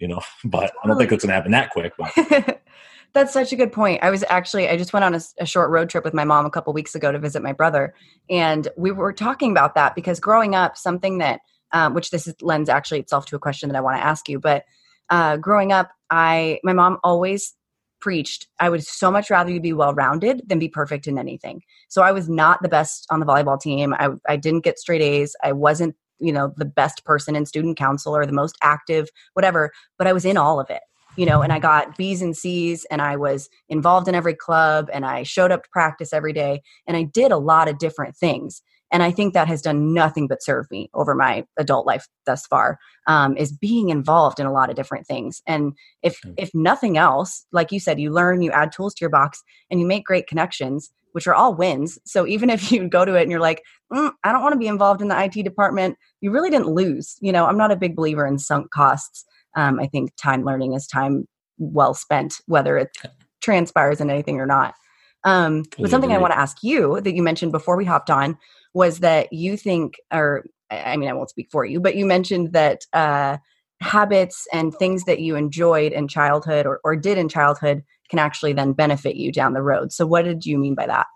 but I don't think it's going to happen that quick. But. That's such a good point. I just went on a short road trip with my mom a couple weeks ago to visit my brother. And we were talking about that because growing up, something that, lends actually itself to a question that I want to ask you. But growing up, my mom always preached, I would so much rather you be well-rounded than be perfect in anything. So I was not the best on the volleyball team. I didn't get straight A's. I wasn't, the best person in student council or the most active, whatever, but I was in all of it. And I got B's and C's and I was involved in every club and I showed up to practice every day and I did a lot of different things. And I think that has done nothing but serve me over my adult life thus far, is being involved in a lot of different things. And if nothing else, like you said, you learn, you add tools to your box and you make great connections, which are all wins. So even if you go to it and you're like, I don't want to be involved in the IT department, you really didn't lose. I'm not a big believer in sunk costs. I think time learning is time well spent, whether it transpires in anything or not. But something I want to ask you that you mentioned before we hopped on was that you think, I won't speak for you, but you mentioned that habits and things that you enjoyed in childhood or did in childhood can actually then benefit you down the road. So what did you mean by that?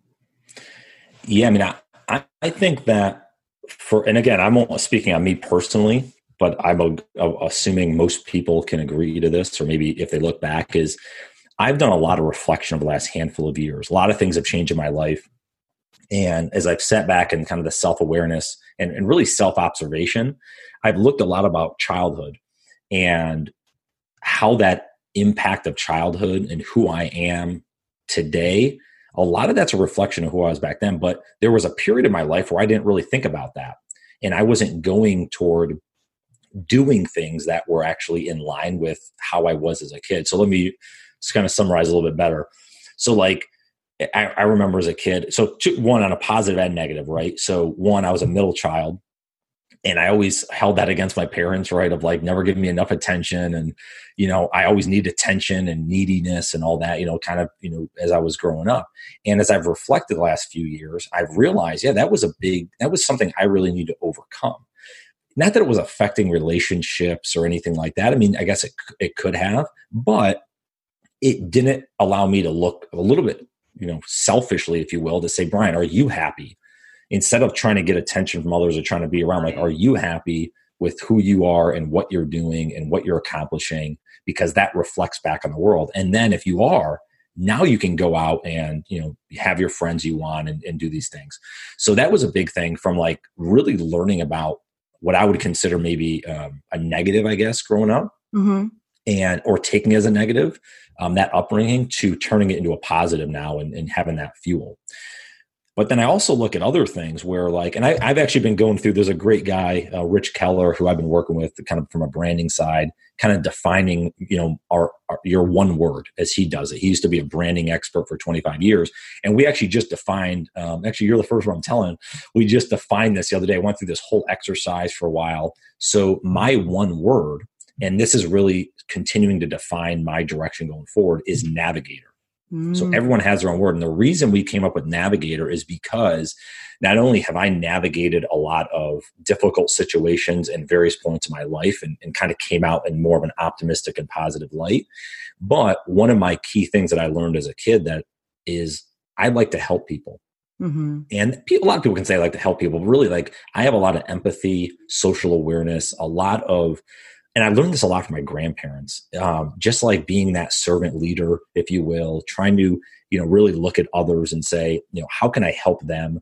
Yeah, I think that and again, I'm not speaking on me personally, but I'm assuming most people can agree to this, or maybe if they look back, is I've done a lot of reflection over the last handful of years. A lot of things have changed in my life. And as I've sat back and kind of the self-awareness and really self-observation, I've looked a lot about childhood and how that impact of childhood and who I am today. A lot of that's a reflection of who I was back then. But there was a period in my life where I didn't really think about that. And I wasn't going toward doing things that were actually in line with how I was as a kid. So let me just kind of summarize a little bit better. So I remember as a kid, so one on a positive and negative, right? So one, I was a middle child and I always held that against my parents, right? Of never giving me enough attention. And, I always needed attention and neediness and all that, as I was growing up. And as I've reflected the last few years, I've realized, that was something I really need to overcome. Not that it was affecting relationships or anything like that. I guess it could have, but it didn't allow me to look a little bit, selfishly, if you will, to say, Brian, are you happy? Instead of trying to get attention from others or trying to be around, are you happy with who you are and what you're doing and what you're accomplishing? Because that reflects back on the world. And then if you are, now you can go out and, have your friends you want and do these things. So that was a big thing from really learning about what I would consider maybe a negative, I guess, growing up, or taking as a negative, that upbringing, to turning it into a positive now and having that fuel. But then I also look at other things where and I've actually been going through, there's a great guy, Rich Keller, who I've been working with kind of from a branding side, kind of defining, your one word as he does it. He used to be a branding expert for 25 years. And we actually just defined, actually you're the first one I'm telling, we just defined this the other day. I went through this whole exercise for a while. So my one word, and this is really continuing to define my direction going forward, is navigator. So everyone has their own word. And the reason we came up with navigator is because not only have I navigated a lot of difficult situations in various points of my life and kind of came out in more of an optimistic and positive light, but one of my key things that I learned as a kid that is I like to help people. And a lot of people can say I like to help people, but really I have a lot of empathy, social awareness, and I learned this a lot from my grandparents, just being that servant leader, if you will, trying to, really look at others and say, how can I help them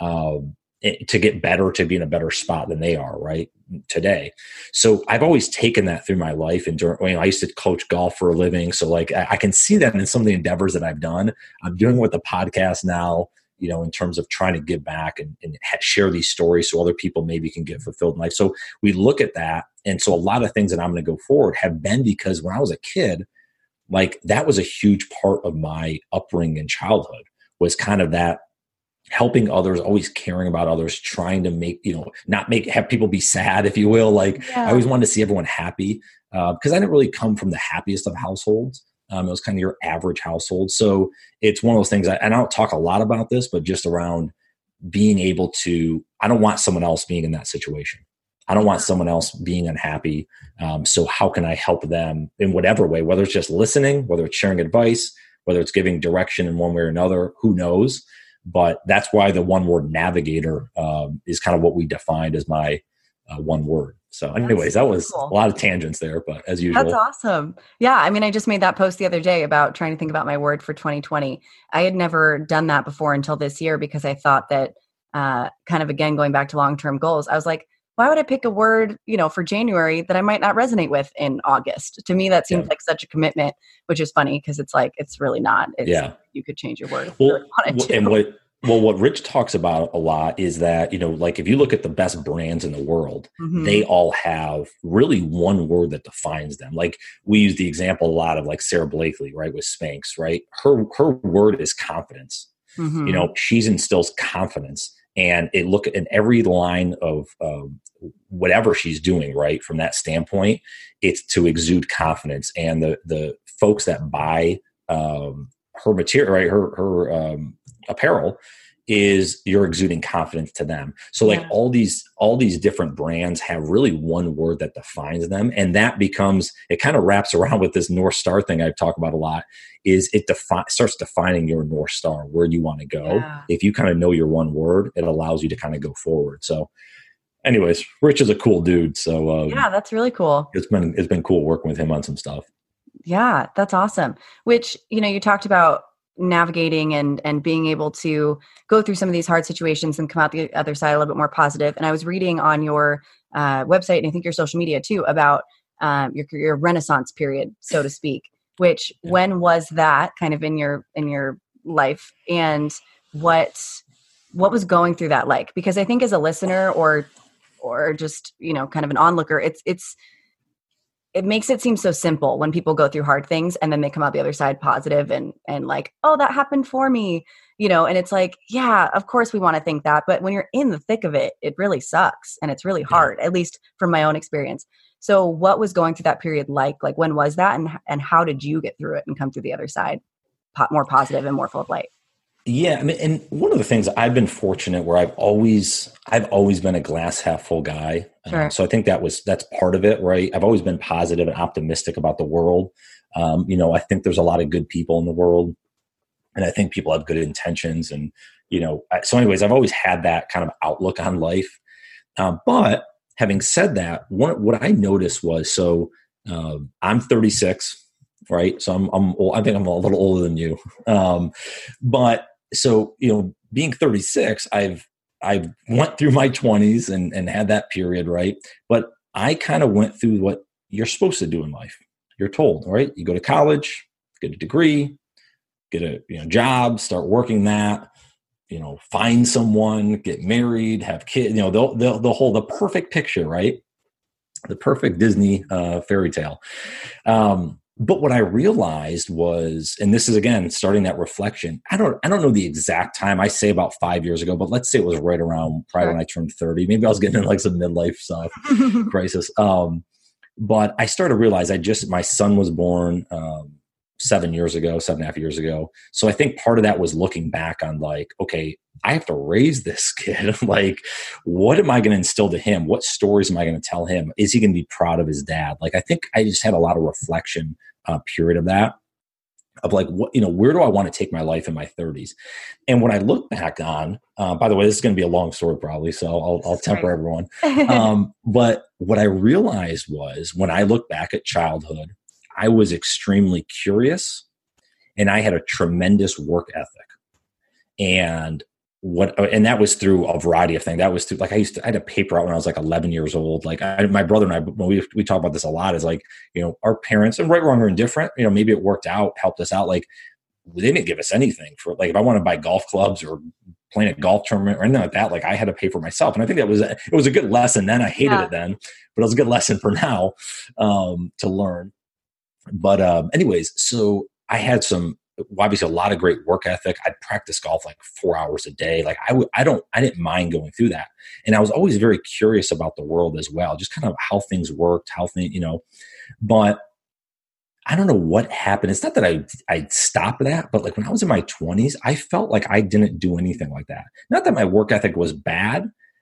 to get better, to be in a better spot than they are right today. So I've always taken that through my life. And I used to coach golf for a living. So I can see that in some of the endeavors that I've done. I'm doing with the podcast now, in terms of trying to give back and share these stories so other people maybe can get fulfilled in life. So we look at that. And so a lot of things that I'm going to go forward have been because when I was a kid, that was a huge part of my upbringing in childhood, was kind of that helping others, always caring about others, trying to make, have people be sad, if you will. I always wanted to see everyone happy because I didn't really come from the happiest of households. It was kind of your average household. So it's one of those things, and I don't talk a lot about this, but just around being able to, I don't want someone else being in that situation. I don't want someone else being unhappy. So how can I help them in whatever way, whether it's just listening, whether it's sharing advice, whether it's giving direction in one way or another, who knows? But that's why the one word navigator is kind of what we defined as my one word. So anyways, that was cool. A lot of tangents there, but as usual. That's awesome. Yeah. I mean, I just made that post the other day about trying to think about my word for 2020. I had never done that before until this year because I thought that kind of, again, going back to long-term goals, I was like, why would I pick a word, for January that I might not resonate with in August? To me, that seems like such a commitment, which is funny because it's like, it's really not. You could change your word if you really wanted to. And what Rich talks about a lot is that, like if you look at the best brands in the world, they all have really one word that defines them. Like we use the example a lot of like Sarah Blakely, right? With Spanx, right? Her word is confidence. She instills confidence. And look in every line of whatever she's doing, right? From that standpoint, it's to exude confidence. And the folks that buy her material, right? Her apparel, is you're exuding confidence to them. So like all these different brands have really one word that defines them. And that becomes, it kind of wraps around with this North Star thing I talk about a lot, is it starts defining your North Star, where you want to go. Yeah. If you kind of know your one word, it allows you to kind of go forward. So anyways, Rich is a cool dude. So that's really cool. It's been cool working with him on some stuff. Yeah, that's awesome. Which, you talked about navigating and being able to go through some of these hard situations and come out the other side a little bit more positive. And I was reading on your website, and I think your social media too, about your Renaissance period, so to speak, which when was that kind of in your life, and what was going through that like? Because I think as a listener or just, kind of an onlooker, it makes it seem so simple when people go through hard things and then they come out the other side positive and like, oh, that happened for me, and it's like, yeah, of course we want to think that. But when you're in the thick of it, it really sucks. And it's really hard, at least from my own experience. So what was going through that period like when was that? And how did you get through it and come through the other side more positive and more full of light? Yeah. I mean, and one of the things, I've been fortunate where I've always been a glass half full guy. Sure. So I think that's part of it, right? I've always been positive and optimistic about the world. I think there's a lot of good people in the world, and I think people have good intentions. And, so anyways, I've always had that kind of outlook on life. But having said that, what I noticed was, I'm 36, right? So I'm old. I think I'm a little older than you. But so, being 36, I've went through my 20s and had that period, right? But I kind of went through what you're supposed to do in life. You're told, right? You go to college, get a degree, get a job, start working that, find someone, get married, have kids, the perfect picture, right? The perfect Disney fairy tale. But what I realized was, and this is again starting that reflection. I don't know the exact time. I say about 5 years ago, but let's say it was right around when I turned 30. Maybe I was getting in like some midlife stuff crisis. But I started to realize my son was born 7.5 years ago. So I think part of that was looking back on like, okay, I have to raise this kid. Like, what am I going to instill to him? What stories am I going to tell him? Is he going to be proud of his dad? Like, I think I just had a lot of reflection period of that, of like, what, where do I want to take my life in my 30s? And when I look back on, by the way, this is going to be a long story probably, so I'll temper everyone. But what I realized was when I look back at childhood, I was extremely curious and I had a tremendous work ethic. And that was through a variety of things. That was through, like, I had a paper out when I was like 11 years old. Like my brother and I, when we talk about this a lot, is like, our parents, and right, wrong, or indifferent, maybe it worked out, helped us out. Like, they didn't give us anything for, like, if I want to buy golf clubs or playing a golf tournament or anything like that, like I had to pay for myself. And I think it was a good lesson then. I hated it then, but it was a good lesson for now to learn. But anyways, so I had obviously a lot of great work ethic. I'd practice golf like 4 hours a day. Like I didn't mind going through that. And I was always very curious about the world as well, just kind of how things worked, but I don't know what happened. It's not that I stopped that, but like when I was in my 20s, I felt like I didn't do anything like that. Not that my work ethic was bad,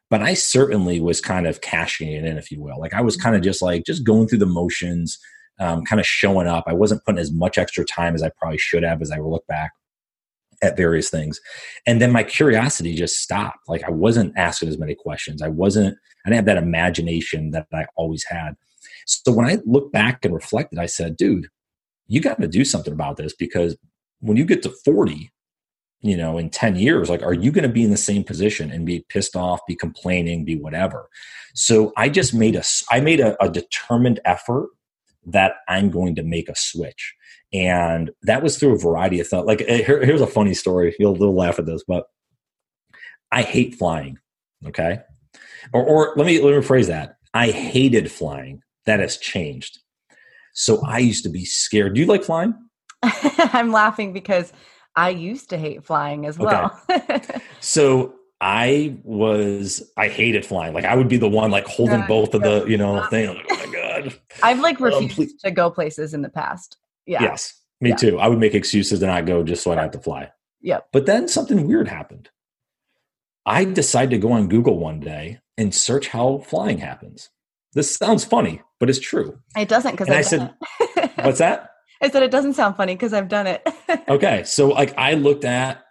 but I certainly was kind of cashing it in, if you will. Like I was kind of just going through the motions, kind of showing up. I wasn't putting as much extra time as I probably should have as I look back at various things. And then my curiosity just stopped. Like I wasn't asking as many questions. I didn't have that imagination that I always had. So when I look back and reflected, I said, dude, you got to do something about this, because when you get to 40, in 10 years, like, are you going to be in the same position and be pissed off, be complaining, be whatever? So I just made a determined effort that I'm going to make a switch. And that was through a variety of thoughts. Like here's a funny story. You'll laugh at this, but I hate flying. Okay. Or let me rephrase that. I hated flying. That has changed. So I used to be scared. Do you like flying? I'm laughing because I used to hate flying as well. Okay. So I hated flying. Like I would be the one like holding both of the, thing. I'm like, oh my God. I've like refused to go places in the past. Yeah. Yes, me too. I would make excuses to not go just so I don't have to fly. Yep. But then something weird happened. I decided to go on Google one day and search how flying happens. This sounds funny, but it's true. It doesn't, because I said, what's that? I said, it doesn't sound funny because I've done it. Okay. So like I looked at,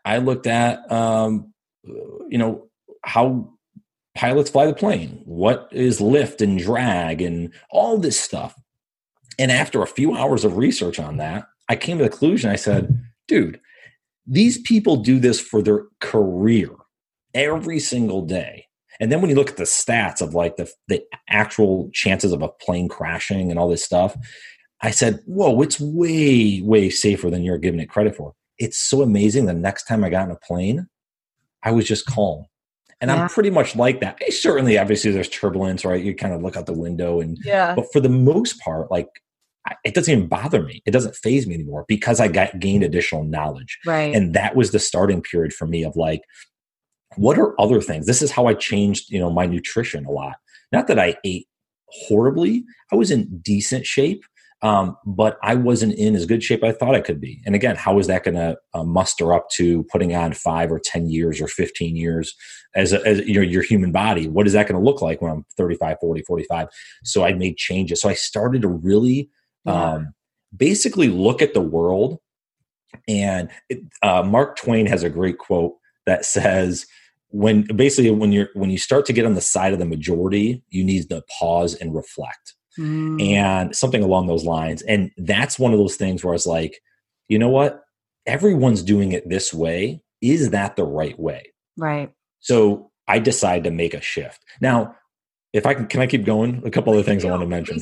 how pilots fly the plane, what is lift and drag and all this stuff. And after a few hours of research on that, I came to the conclusion. I said, dude, these people do this for their career every single day. And then when you look at the stats of like the actual chances of a plane crashing and all this stuff, I said, whoa, it's way, way safer than you're giving it credit for. It's so amazing. The next time I got in a plane, I was just calm. And I'm pretty much like that. Certainly, obviously, there's turbulence, right? You kind of look out the window. But for the most part, like, it doesn't even bother me. It doesn't faze me anymore because I gained additional knowledge. Right. And that was the starting period for me of like, what are other things? This is how I changed, my nutrition a lot. Not that I ate horribly. I was in decent shape, but I wasn't in as good shape I thought I could be. And again, how is that going to muster up to putting on 5 or 10 years or 15 years as your human body? What is that going to look like when I'm 35, 40, 45? So I made changes. So I started to really basically look at the world. And Mark Twain has a great quote that says, when you start to get on the side of the majority, you need to pause and reflect. And something along those lines. And that's one of those things where I was like, you know what? Everyone's doing it this way. Is that the right way? Right. So I decided to make a shift. Now, if I can I keep going? A couple other things I want to mention.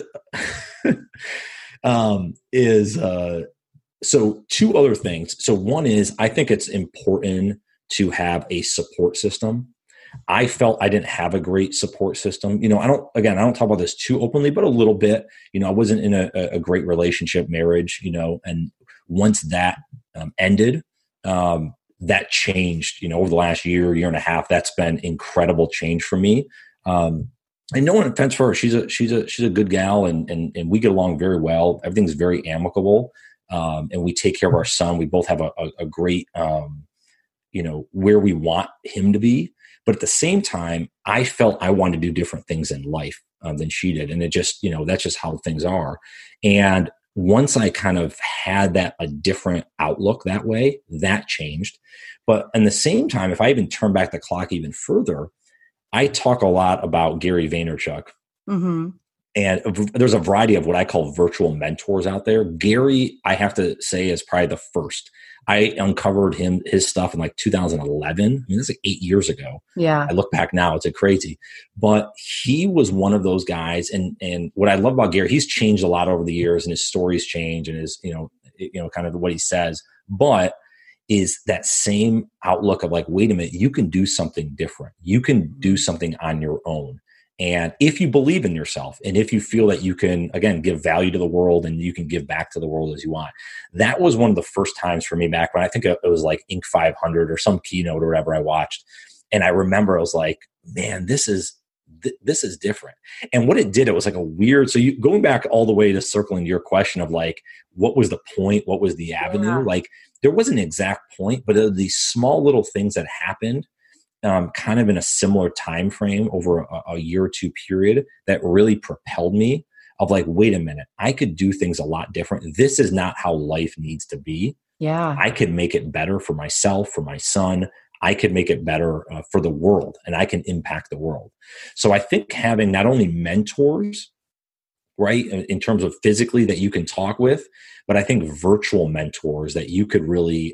So two other things. So one is, I think it's important to have a support system. I felt I didn't have a great support system. I don't talk about this too openly, but a little bit. I wasn't in a great relationship, marriage, and once that ended, that changed, over the last year and a half. That's been incredible change for me. And no one offense for her. She's a good gal, and we get along very well. Everything's very amicable. And we take care of our son. We both have a great, where we want him to be. But at the same time, I felt I wanted to do different things in life than she did. And it just, that's just how things are. And once I kind of had a different outlook that way, that changed. But at the same time, if I even turn back the clock even further, I talk a lot about Gary Vaynerchuk. Mm-hmm. And there's a variety of what I call virtual mentors out there. Gary, I have to say, is probably the first. I uncovered his stuff in like 2011. I mean, that's like 8 years ago. Yeah. I look back now, it's crazy. But he was one of those guys. And what I love about Gary, he's changed a lot over the years, and his stories change, and his, kind of what he says. But is that same outlook of like, wait a minute, you can do something different. You can do something on your own. And if you believe in yourself, and if you feel that you can, again, give value to the world, and you can give back to the world as you want. That was one of the first times for me back when I think it was like Inc. 500 or some keynote or whatever I watched. And I remember I was like, man, this is different. And what it did, it was like a weird, so you going back all the way to circling your question of like, what was the point? What was the avenue? Yeah. Like there was an exact point, but these small little things that happened. kind of in a similar time frame over a year or two period that really propelled me of like, wait a minute, I could do things a lot different. This is not how life needs to be. Yeah. I could make it better for myself, for my son. I could make it better for the world, and I can impact the world. So I think having not only mentors, right, in terms of physically that you can talk with, but I think virtual mentors that you could really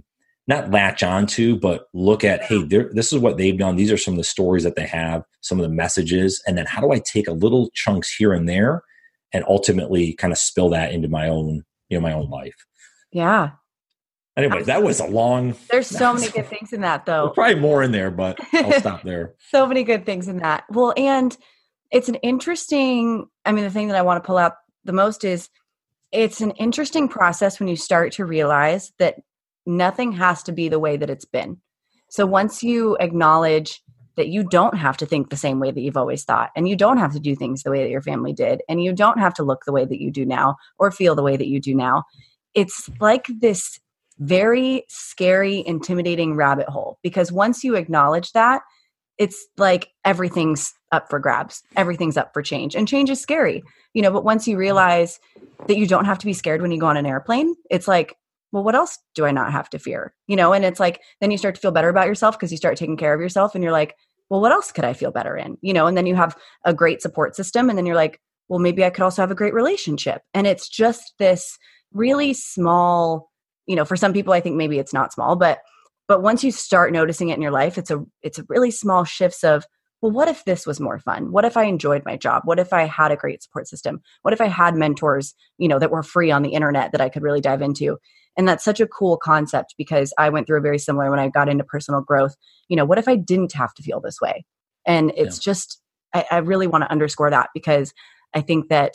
not latch onto, but look at, hey, this is what they've done. These are some of the stories that they have, some of the messages. And then how do I take a little chunks here and there and ultimately kind of spill that into my own, my own life. Yeah. Anyway, that was a long... There's so many good things in that, though. There's probably more in there, but I'll stop there. So many good things in that. Well, and it's an interesting... the thing that I want to pull out the most is it's an interesting process when you start to realize that nothing has to be the way that it's been. So once you acknowledge that you don't have to think the same way that you've always thought, and you don't have to do things the way that your family did, and you don't have to look the way that you do now or feel the way that you do now, it's like this very scary, intimidating rabbit hole. Because once you acknowledge that, it's like everything's up for grabs. Everything's up for change. And change is scary, but once you realize that you don't have to be scared when you go on an airplane, it's like, well, what else do I not have to fear? And it's like, then you start to feel better about yourself because you start taking care of yourself, and you're like, well, what else could I feel better in? And then you have a great support system, and then you're like, well, maybe I could also have a great relationship. And it's just this really small, for some people, I think maybe it's not small, but once you start noticing it in your life, it's a really small shifts of, well, what if this was more fun? What if I enjoyed my job? What if I had a great support system? What if I had mentors, that were free on the internet that I could really dive into? And that's such a cool concept, because I went through a very similar when I got into personal growth. What if I didn't have to feel this way? And it's just, I really want to underscore that, because I think that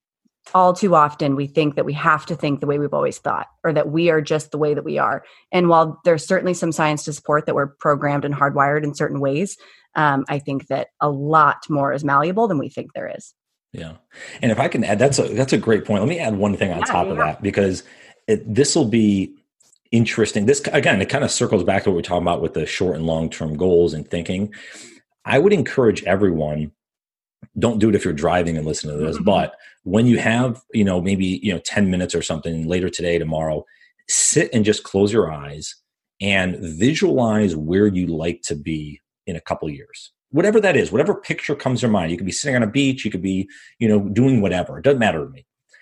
all too often we think that we have to think the way we've always thought, or that we are just the way that we are. And while there's certainly some science to support that we're programmed and hardwired in certain ways, I think that a lot more is malleable than we think there is. Yeah. And if I can add, that's a great point. Let me add one thing on top of that, because this will be interesting. This, again, it kind of circles back to what we're talking about with the short and long-term goals and thinking. I would encourage everyone, don't do it if you're driving and listening to this, but when you have, maybe, 10 minutes or something later today, tomorrow, sit and just close your eyes and visualize where you like to be in a couple of years. Whatever that is, whatever picture comes to your mind. You could be sitting on a beach, you could be, doing whatever. It doesn't matter to me.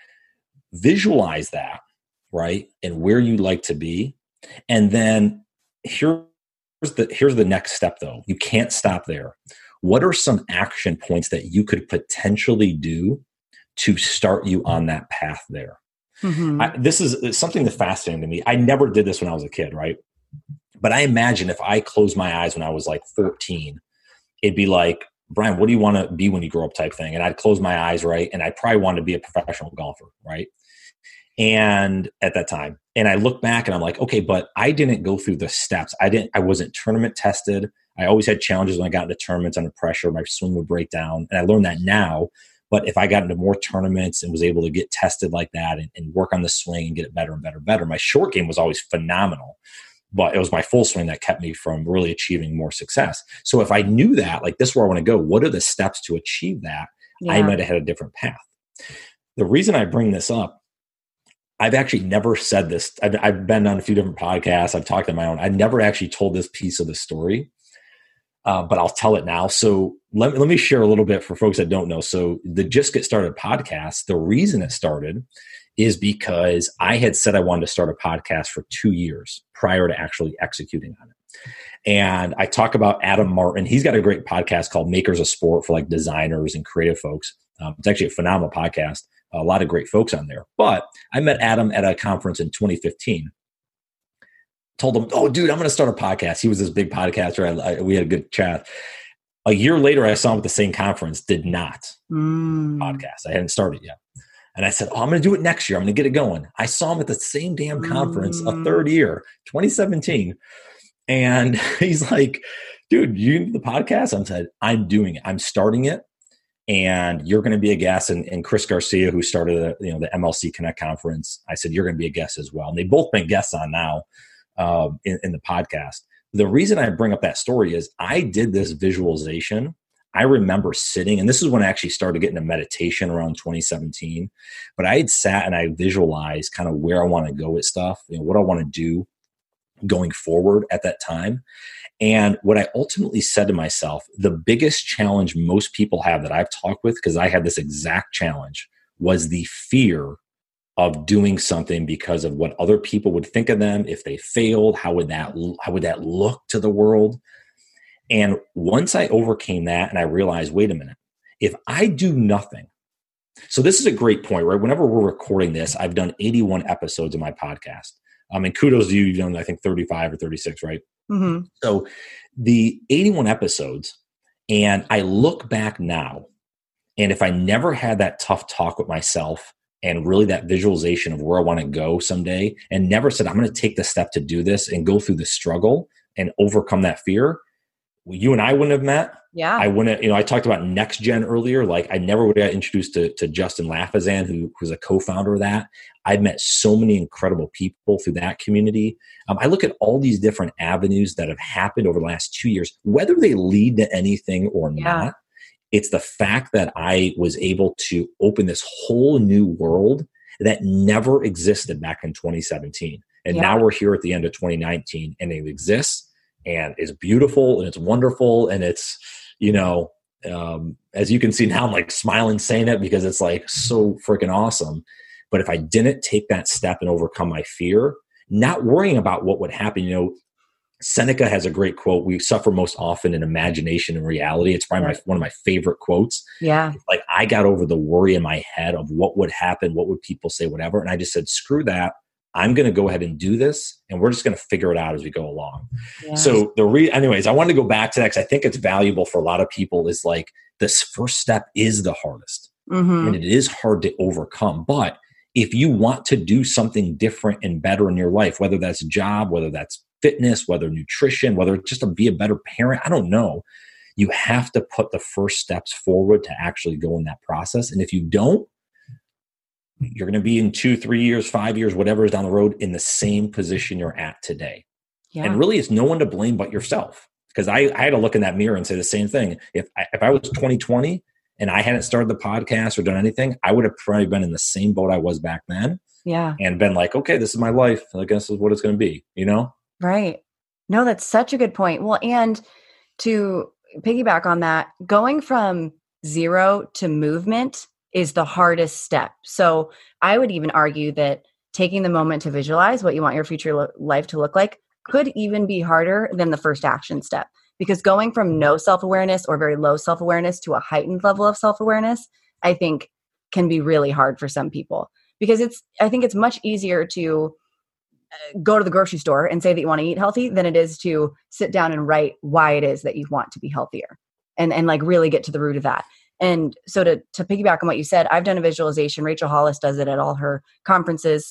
Visualize that, right? And where you like to be. And then here's the next step, though. You can't stop there. What are some action points that you could potentially do to start you on that path there? Mm-hmm. This is something that's fascinating to me. I never did this when I was a kid, right? But I imagine if I closed my eyes when I was like 14, it'd be like, Brian, what do you want to be when you grow up type thing? And I'd close my eyes, right? And I probably wanted to be a professional golfer, right? And at that time, and I look back and I'm like, okay, but I didn't go through the steps. I wasn't tournament tested. I always had challenges when I got into tournaments under pressure. My swing would break down. And I learned that now. But if I got into more tournaments and was able to get tested like that and work on the swing and get it better and better and better, my short game was always phenomenal. But it was my full swing that kept me from really achieving more success. So if I knew that, like, this is where I want to go, what are the steps to achieve that? Yeah. I might have had a different path. The reason I bring this up, I've actually never said this. I've been on a few different podcasts. I've talked on my own. I never actually told this piece of the story, but I'll tell it now. So let me share a little bit for folks that don't know. So the Just Get Started podcast, the reason it started is because I had said I wanted to start a podcast for 2 years prior to actually executing on it. And I talk about Adam Martin. He's got a great podcast called Makers of Sport for like designers and creative folks. It's actually a phenomenal podcast. A lot of great folks on there. But I met Adam at a conference in 2015. Told him, oh, dude, I'm going to start a podcast. He was this big podcaster. We had a good chat. A year later, I saw him at the same conference, did not podcast. I hadn't started yet. And I said, oh, I'm going to do it next year. I'm going to get it going. I saw him at the same damn conference a third year, 2017. And he's like, dude, you do the podcast? I said, I'm doing it. I'm starting it. And you're going to be a guest. And Chris Garcia, who started the MLC Connect conference, I said, you're going to be a guest as well. And they've both been guests on now in the podcast. the reason I bring up that story is I did this visualization. I remember sitting, and this is when I actually started getting into meditation around 2017, but I had sat and I visualized kind of where I want to go with stuff, what I want to do going forward at that time. And what I ultimately said to myself, the biggest challenge most people have that I've talked with, because I had this exact challenge, was the fear of doing something because of what other people would think of them. If they failed, how would that look to the world? And once I overcame that and I realized, wait a minute, if I do nothing. So this is a great point, right? Whenever we're recording this, I've done 81 episodes of my podcast. And kudos to you, you've done, I think, 35 or 36, right? Mm-hmm. So the 81 episodes, and I look back now, and if I never had that tough talk with myself and really that visualization of where I want to go someday, and never said, I'm going to take the step to do this and go through the struggle and overcome that fear, you and I wouldn't have met. Yeah. I wouldn't, I talked about Next Gen earlier. Like I never would have got introduced to Justin Lafazan, who's a co-founder of that. I've met so many incredible people through that community. I look at all these different avenues that have happened over the last 2 years, whether they lead to anything or not. It's the fact that I was able to open this whole new world that never existed back in 2017. And now we're here at the end of 2019 and it exists and it's beautiful and it's wonderful. And it's, as you can see now, I'm like smiling saying it because it's like so freaking awesome. But if I didn't take that step and overcome my fear, not worrying about what would happen, Seneca has a great quote. We suffer most often in imagination and reality. It's probably one of my favorite quotes. Yeah. Like I got over the worry in my head of what would happen, what would people say, whatever. And I just said, screw that. I'm going to go ahead and do this. And we're just going to figure it out as we go along. Yeah. So anyways, I wanted to go back to that because I think it's valuable for a lot of people is like this first step is the hardest and it is hard to overcome. But if you want to do something different and better in your life, whether that's a job, whether that's fitness, whether nutrition, whether just to be a better parent, I don't know. You have to put the first steps forward to actually go in that process. And if you don't, you're going to be in 2, 3 years, 5 years, whatever is down the road in the same position you're at today. Yeah. And really it's no one to blame but yourself. Because I had to look in that mirror and say the same thing. If I was 2020 and I hadn't started the podcast or done anything, I would have probably been in the same boat I was back then. Yeah. And been like, okay, this is my life. I guess this is what it's going to be, Right. No, that's such a good point. Well, and to piggyback on that, going from zero to movement is the hardest step. So I would even argue that taking the moment to visualize what you want your future life to look like could even be harder than the first action step. Because going from no self-awareness or very low self-awareness to a heightened level of self-awareness, I think can be really hard for some people. Because I think it's much easier to go to the grocery store and say that you want to eat healthy than it is to sit down and write why it is that you want to be healthier and like really get to the root of that. And so to piggyback on what you said, I've done a visualization. Rachel Hollis does it at all her conferences.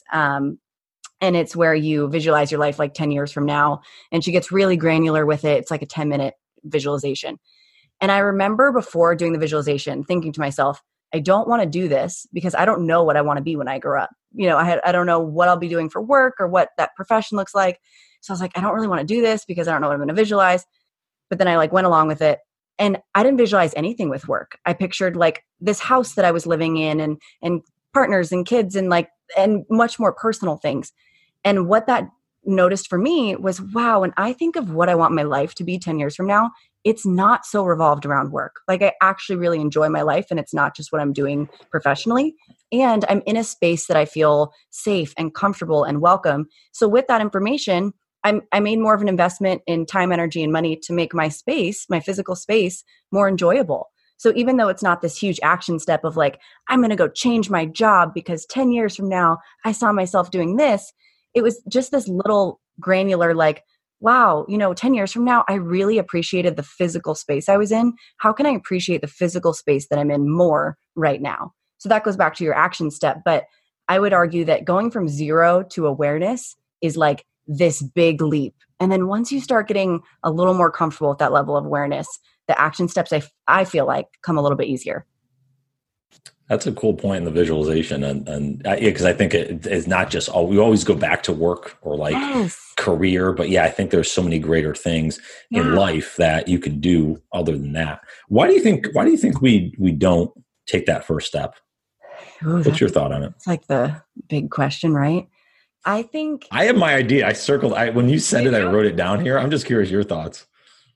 And it's where you visualize your life like 10 years from now. And she gets really granular with it. It's like a 10-minute visualization. And I remember before doing the visualization, thinking to myself, I don't want to do this because I don't know what I want to be when I grow up. I don't know what I'll be doing for work or what that profession looks like. So I was like, I don't really want to do this because I don't know what I'm going to visualize. But then I went along with it. And I didn't visualize anything with work. I pictured this house that I was living in and partners and kids and much more personal things. And what that noticed for me was, wow, when I think of what I want my life to be 10 years from now, it's not so revolved around work. I actually really enjoy my life and it's not just what I'm doing professionally. And I'm in a space that I feel safe and comfortable and welcome. So with that information, I made more of an investment in time, energy, and money to make my space, my physical space, more enjoyable. So even though it's not this huge action step of I'm going to go change my job because 10 years from now, I saw myself doing this, it was just this little granular, wow, 10 years from now, I really appreciated the physical space I was in. How can I appreciate the physical space that I'm in more right now? So that goes back to your action step. But I would argue that going from zero to awareness is this big leap. And then once you start getting a little more comfortable with that level of awareness, the action steps I feel come a little bit easier. That's a cool point in the visualization. And because I think it's not just all, we always go back to work or like career, but yeah, I think there's so many greater things in life that you can do other than that. Why do you think we don't take that first step? Ooh, what's your thought on it? It's like the big question, right? I think I have my idea. I circled, when you said it, I wrote it down here. I'm just curious your thoughts.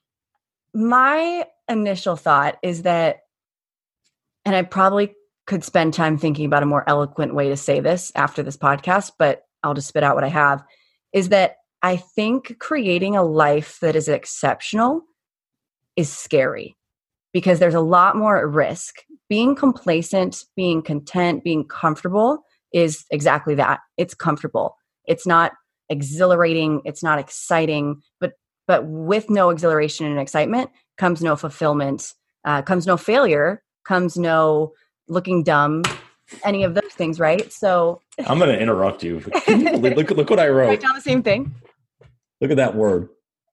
My initial thought is that, and I probably could spend time thinking about a more eloquent way to say this after this podcast, but I'll just spit out what I have, is that I think creating a life that is exceptional is scary because there's a lot more at risk. Being complacent, being content, being comfortable is exactly that. It's comfortable. It's not exhilarating. It's not exciting, but with no exhilaration and excitement comes no fulfillment, comes no failure, comes no looking dumb, any of those things, right? So I'm going to interrupt you. Look what I wrote. Write down the same thing. Look at that word.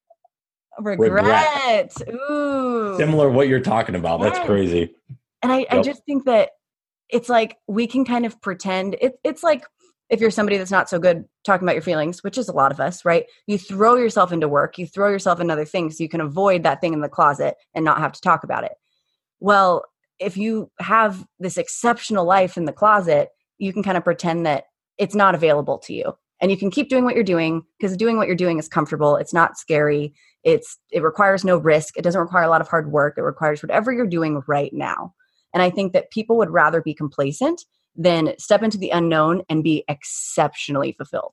Regret. Ooh. Similar to what you're talking about. Yes. That's crazy. And I just think that it's like we can kind of pretend. It's like if you're somebody that's not so good talking about your feelings, which is a lot of us, right? You throw yourself into work. You throw yourself into other things so you can avoid that thing in the closet and not have to talk about it. Well, if you have this exceptional life in the closet, you can kind of pretend that it's not available to you. And you can keep doing what you're doing because doing what you're doing is comfortable. It's not scary. It requires no risk. It doesn't require a lot of hard work. It requires whatever you're doing right now. And I think that people would rather be complacent than step into the unknown and be exceptionally fulfilled.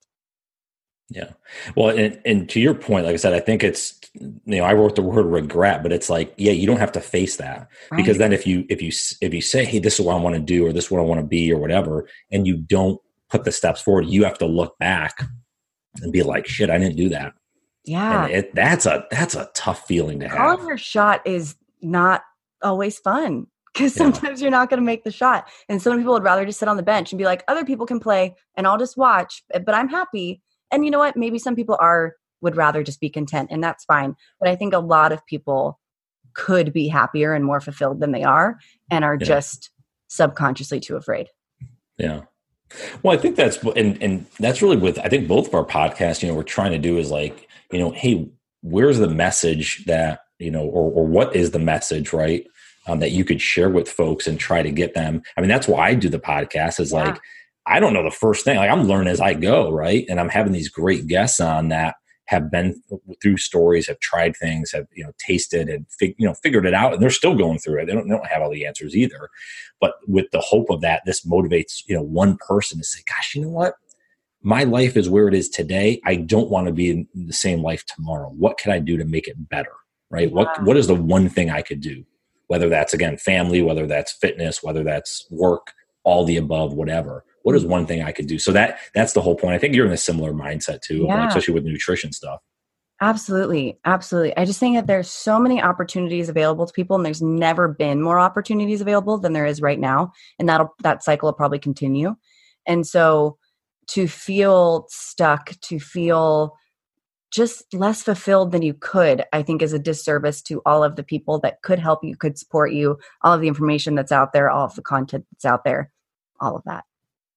Yeah. Well, and to your point, like I said, I think it's, I wrote the word regret, but it's like, yeah, you don't have to face that because then if you say, hey, this is what I want to do, or this is what I want to be or whatever, and you don't put the steps forward, you have to look back and be like, shit, I didn't do that. Yeah. And that's a tough feeling to have. Calling your shot is not always fun because sometimes you're not going to make the shot. And some people would rather just sit on the bench and be like, other people can play and I'll just watch, but I'm happy. And you know what? Maybe some people would rather just be content, and that's fine. But I think a lot of people could be happier and more fulfilled than they are and are just subconsciously too afraid. Yeah. Well, I think that's, and that's really with, I think both of our podcasts, we're trying to do is like, hey, where's the message that, or what is the message, right? That you could share with folks and try to get them. I mean, that's why I do the podcast is like, I don't know the first thing. Like I'm learning as I go, right? And I'm having these great guests on that have been through stories, have tried things, have tasted and figured it out, and they're still going through it. They don't have all the answers either. But with the hope of that, this motivates one person to say, "Gosh, you know what? My life is where it is today. I don't want to be in the same life tomorrow. What can I do to make it better? Right? Yeah. What is the one thing I could do? Whether that's again family, whether that's fitness, whether that's work, all the above, whatever." What is one thing I could do? So that's the whole point. I think you're in a similar mindset too, especially with nutrition stuff. Absolutely. Absolutely. I just think that there's so many opportunities available to people, and there's never been more opportunities available than there is right now. And that cycle will probably continue. And so to feel stuck, to feel just less fulfilled than you could, I think is a disservice to all of the people that could help you, could support you, all of the information that's out there, all of the content that's out there, all of that.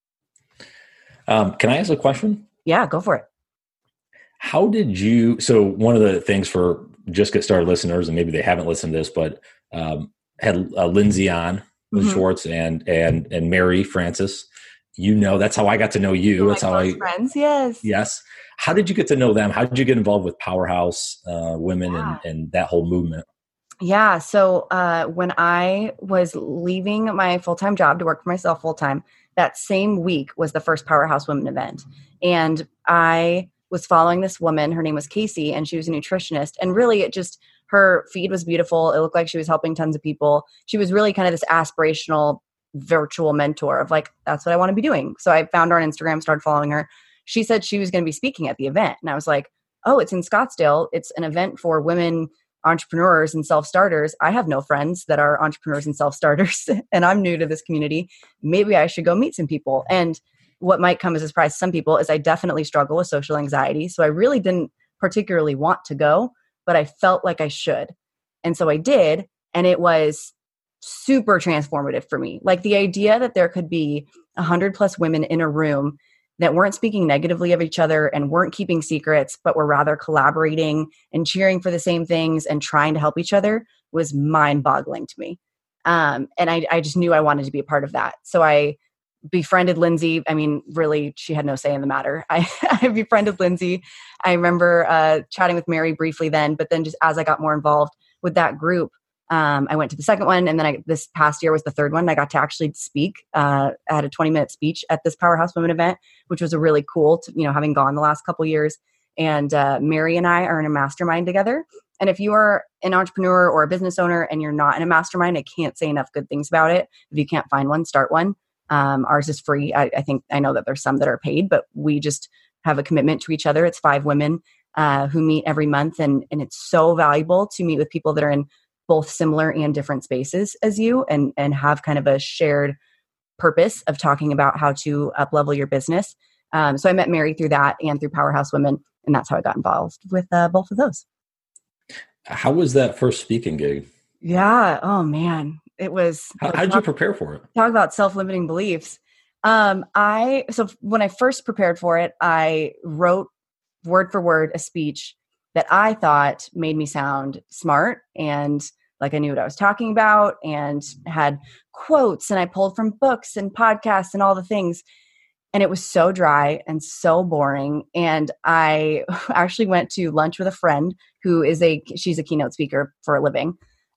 Can I ask a question? Yeah, go for it. How did you, so one of the things for Just Get Started listeners, and maybe they haven't listened to this, but had Lindsay on, Schwartz and Mary Francis, that's how I got to know you. That's how friends. Yes. Yes. How did you get to know them? How did you get involved with Powerhouse Women and that whole movement? Yeah. So when I was leaving my full-time job to work for myself full-time, that same week was the first Powerhouse Women event. And I was following this woman. Her name was Casey, and she was a nutritionist. And really, her feed was beautiful. It looked like she was helping tons of people. She was really kind of this aspirational virtual mentor of like, that's what I want to be doing. So I found her on Instagram, started following her. She said she was going to be speaking at the event. And I was like, oh, it's in Scottsdale. It's an event for women entrepreneurs and self-starters. I have no friends that are entrepreneurs and self-starters, and I'm new to this community. Maybe I should go meet some people. And what might come as a surprise to some people is I definitely struggle with social anxiety. So I really didn't particularly want to go, but I felt like I should. And so I did. And it was super transformative for me. Like the idea that there could be 100+ women in a room that weren't speaking negatively of each other and weren't keeping secrets, but were rather collaborating and cheering for the same things and trying to help each other was mind-boggling to me. And I just knew I wanted to be a part of that. So I befriended Lindsay. I mean, really, she had no say in the matter. I befriended Lindsay. I remember chatting with Mary briefly then, but then just as I got more involved with that group, I went to the second one. And then this past year was the third one. I got to actually speak. I had a 20-minute speech at this Powerhouse Women event, which was a really cool, having gone the last couple of years. And Mary and I are in a mastermind together. And if you are an entrepreneur or a business owner and you're not in a mastermind, I can't say enough good things about it. If you can't find one, start one. Ours is free. I know that there's some that are paid, but we just have a commitment to each other. It's 5 women who meet every month. And it's so valuable to meet with people that are in both similar and different spaces as you and have kind of a shared purpose of talking about how to up-level your business. So I met Mary through that and through Powerhouse Women, and that's how I got involved with both of those. How was that first speaking gig? Yeah. Oh man. It was. How did you prepare for it? Talk about self-limiting beliefs. So when I first prepared for it, I wrote word for word a speech that I thought made me sound smart and like I knew what I was talking about and had quotes, and I pulled from books and podcasts and all the things. And it was so dry and so boring. And I actually went to lunch with a friend who she's a keynote speaker for a living.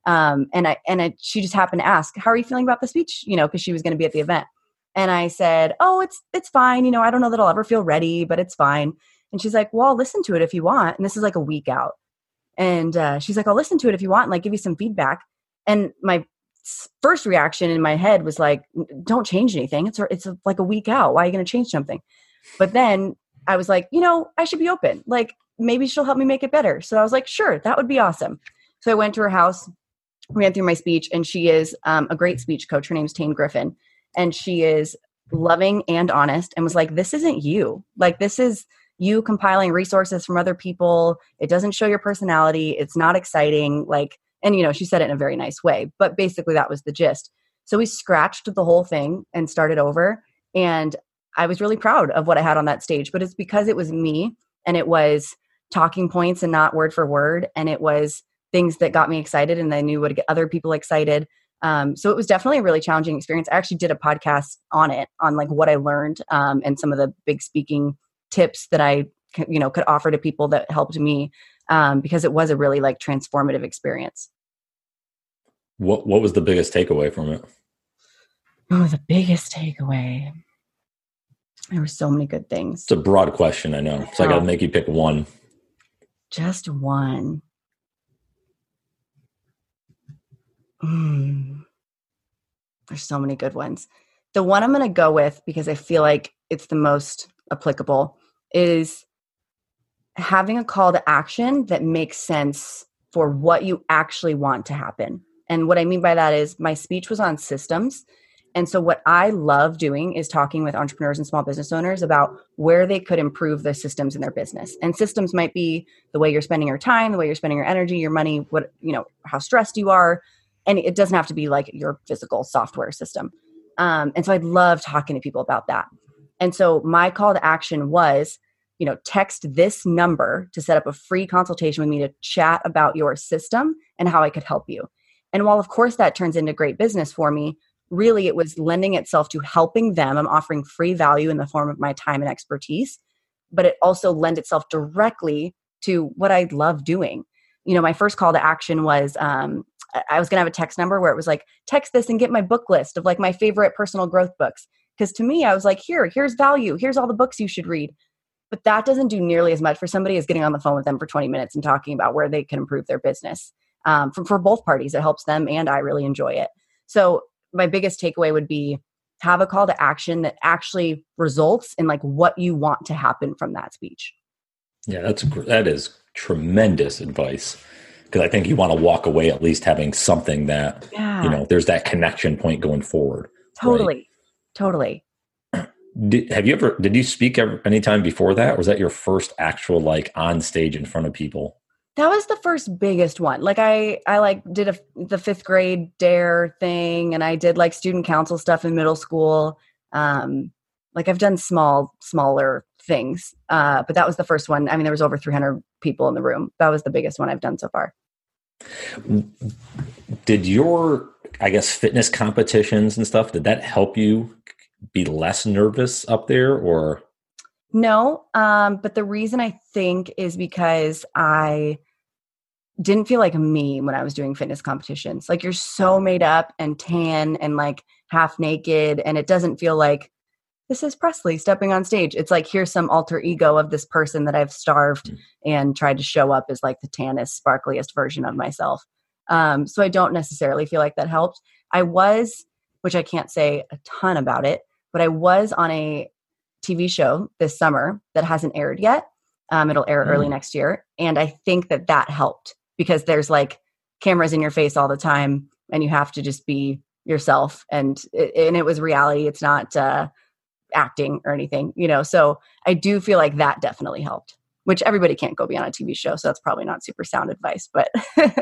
She just happened to ask, how are you feeling about the speech? Because she was going to be at the event. And I said, oh, it's fine. I don't know that I'll ever feel ready, but it's fine. And she's like, well, I'll listen to it if you want. And this is like a week out. And she's like, I'll listen to it if you want and like give you some feedback. And my first reaction in my head was like, don't change anything. It's like a week out. Why are you going to change something? But then I was like, I should be open. Like maybe she'll help me make it better. So I was like, sure, that would be awesome. So I went to her house, ran through my speech, and she is a great speech coach. Her name's Tane Griffin. And she is loving and honest and was like, this isn't you. Like, this is you compiling resources from other people. It doesn't show your personality. It's not exciting. And she said it in a very nice way, but basically that was the gist. So we scratched the whole thing and started over. And I was really proud of what I had on that stage, but it's because it was me and it was talking points and not word for word. And it was things that got me excited and I knew would get other people excited. So it was definitely a really challenging experience. I actually did a podcast on it, on like what I learned and some of the big speaking tips that I, could offer to people that helped me because it was a really like transformative experience. What was the biggest takeaway from it? Oh, the biggest takeaway. There were so many good things. It's a broad question, I know. So I got to make you pick one. Just one. There's so many good ones. The one I'm going to go with, because I feel like it's the most applicable, is having a call to action that makes sense for what you actually want to happen. And what I mean by that is my speech was on systems. And so what I love doing is talking with entrepreneurs and small business owners about where they could improve the systems in their business. And systems might be the way you're spending your time, the way you're spending your energy, your money, how stressed you are. And it doesn't have to be like your physical software system. And so I'd love talking to people about that. And so my call to action was, text this number to set up a free consultation with me to chat about your system and how I could help you. And while of course that turns into great business for me, really it was lending itself to helping them. I'm offering free value in the form of my time and expertise, but it also lent itself directly to what I love doing. My first call to action was, I was going to have a text number where it was like, text this and get my book list of like my favorite personal growth books. Because to me, I was like, here's value. Here's all the books you should read. But that doesn't do nearly as much for somebody as getting on the phone with them for 20 minutes and talking about where they can improve their business. For both parties, it helps them and I really enjoy it. So my biggest takeaway would be have a call to action that actually results in like what you want to happen from that speech. Yeah, that is tremendous advice. Because I think you want to walk away at least having something that, there's that connection point going forward. Totally. Right? Totally. Did you speak any time before that? Or was that your first actual like on stage in front of people? That was the first biggest one. Like I like did the 5th grade dare thing, and I did like student council stuff in middle school. Like I've done smaller things. But that was the first one. I mean, there was over 300 people in the room. That was the biggest one I've done so far. Did your, I guess, fitness competitions and stuff, did that help you be less nervous up there, or? No. But the reason I think is because I didn't feel like me when I was doing fitness competitions. Like you're so made up and tan and like half naked, and it doesn't feel like this is Presley stepping on stage. It's like, here's some alter ego of this person that I've starved and tried to show up as like the tannest, sparkliest version of myself. So I don't necessarily feel like that helped. I was, which I can't say a ton about it, but I was on a TV show this summer that hasn't aired yet. It'll air early next year. And I think that helped, because there's like cameras in your face all the time and you have to just be yourself. And it was reality. It's not acting or anything, so I do feel like that definitely helped, which everybody can't go be on a TV show. So that's probably not super sound advice, but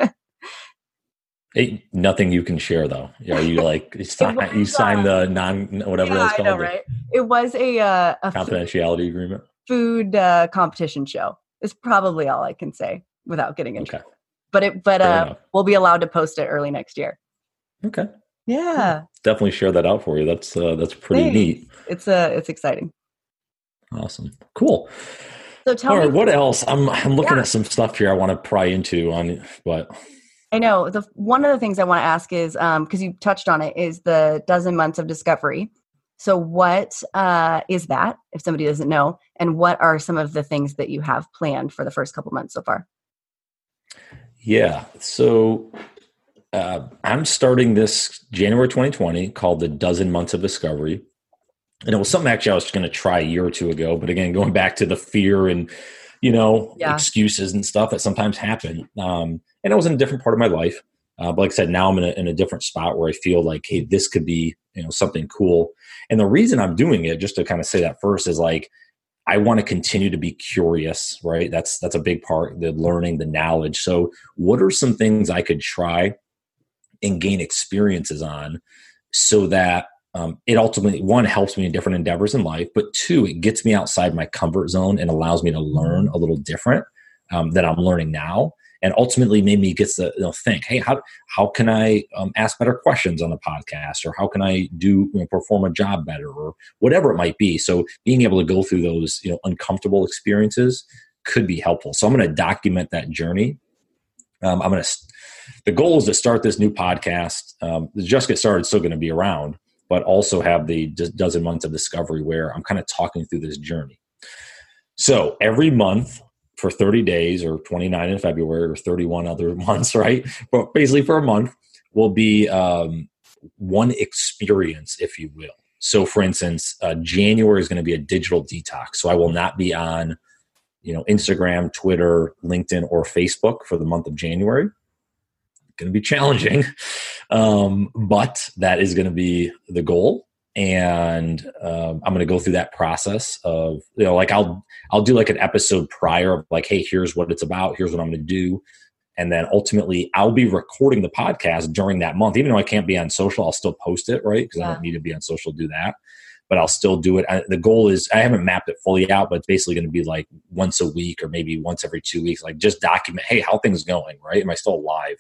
Hey, nothing you can share though. Yeah, you like you signed the whatever that's called. I know, right? It was a confidentiality agreement. Food competition show is probably all I can say without getting into it. But we'll be allowed to post it early next year. Okay. Yeah. Definitely share that out for you. That's pretty neat. It's exciting. Awesome. Cool. So tell me, what else? I'm looking at some stuff here I want to pry into on, but I know one of the things I want to ask is, because you touched on it, is the dozen months of discovery. So what is that, if somebody doesn't know, and what are some of the things that you have planned for the first couple months so far? Yeah. So I'm starting this January 2020 called the Dozen Months of Discovery. And it was something actually I was going to try a year or two ago. But again, going back to the fear and, excuses and stuff that sometimes happen. And it was in a different part of my life. But like I said, now I'm in a different spot where I feel like, hey, this could be, something cool. And the reason I'm doing it, just to kind of say that first, is like, I want to continue to be curious, right? That's a big part, the learning, the knowledge. So what are some things I could try and gain experiences on so that it ultimately, one, helps me in different endeavors in life, but two, it gets me outside my comfort zone and allows me to learn a little different than I'm learning now. And ultimately made me get to think, hey, how can I ask better questions on the podcast, or how can I perform a job better, or whatever it might be. So being able to go through those uncomfortable experiences could be helpful. So I'm going to document that journey. The goal is to start this new podcast. The Just Get Started is still going to be around, but also have the Dozen Months of Discovery, where I'm kind of talking through this journey. So every month, for 30 days, or 29 in February, or 31 other months, right? But basically for a month will be one experience, if you will. So for instance, January is going to be a digital detox. So I will not be on, Instagram, Twitter, LinkedIn, or Facebook for the month of January. Going to be challenging, but that is going to be the goal. And I'm going to go through that process of, like I'll do like an episode prior of like, hey, here's what it's about. Here's what I'm going to do. And then ultimately I'll be recording the podcast during that month. Even though I can't be on social, I'll still post it, right? Because I don't need to be on social to do that. But I'll still do it. The goal is, I haven't mapped it fully out, but it's basically going to be like once a week, or maybe once every 2 weeks, like just document, hey, how things going, right? Am I still alive?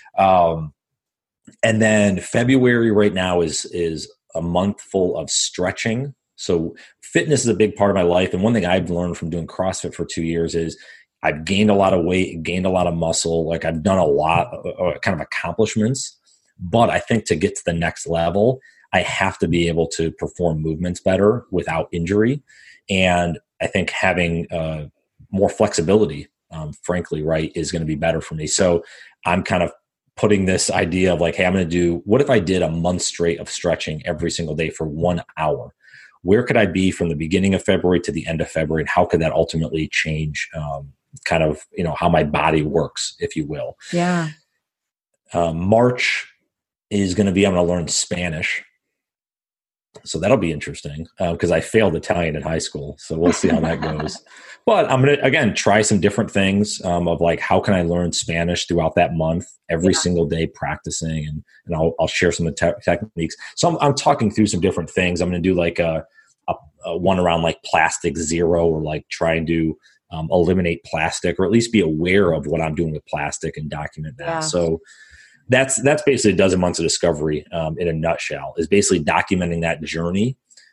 And then February right now is a month full of stretching. So fitness is a big part of my life. And one thing I've learned from doing CrossFit for 2 years is I've gained a lot of weight, gained a lot of muscle. Like I've done a lot of kind of accomplishments, but I think to get to the next level, I have to be able to perform movements better without injury. And I think having more flexibility, frankly, right, is going to be better for me. So I'm kind of putting this idea of like, hey, I'm going to do, what if I did a month straight of stretching every single day for 1 hour? Where could I be from the beginning of February to the end of February? And how could that ultimately change kind of, how my body works, if you will? Yeah. March is going to be, I'm going to learn Spanish. So that'll be interesting because I failed Italian in high school. So we'll see how that goes. But I'm going to, again, try some different things of like, how can I learn Spanish throughout that month, every single day practicing, and I'll share some of the techniques. So I'm talking through some different things. I'm going to do like a one around like plastic zero, or like try to eliminate plastic, or at least be aware of what I'm doing with plastic and document that. Yeah. So that's basically a dozen months of discovery in a nutshell, is basically documenting that journey.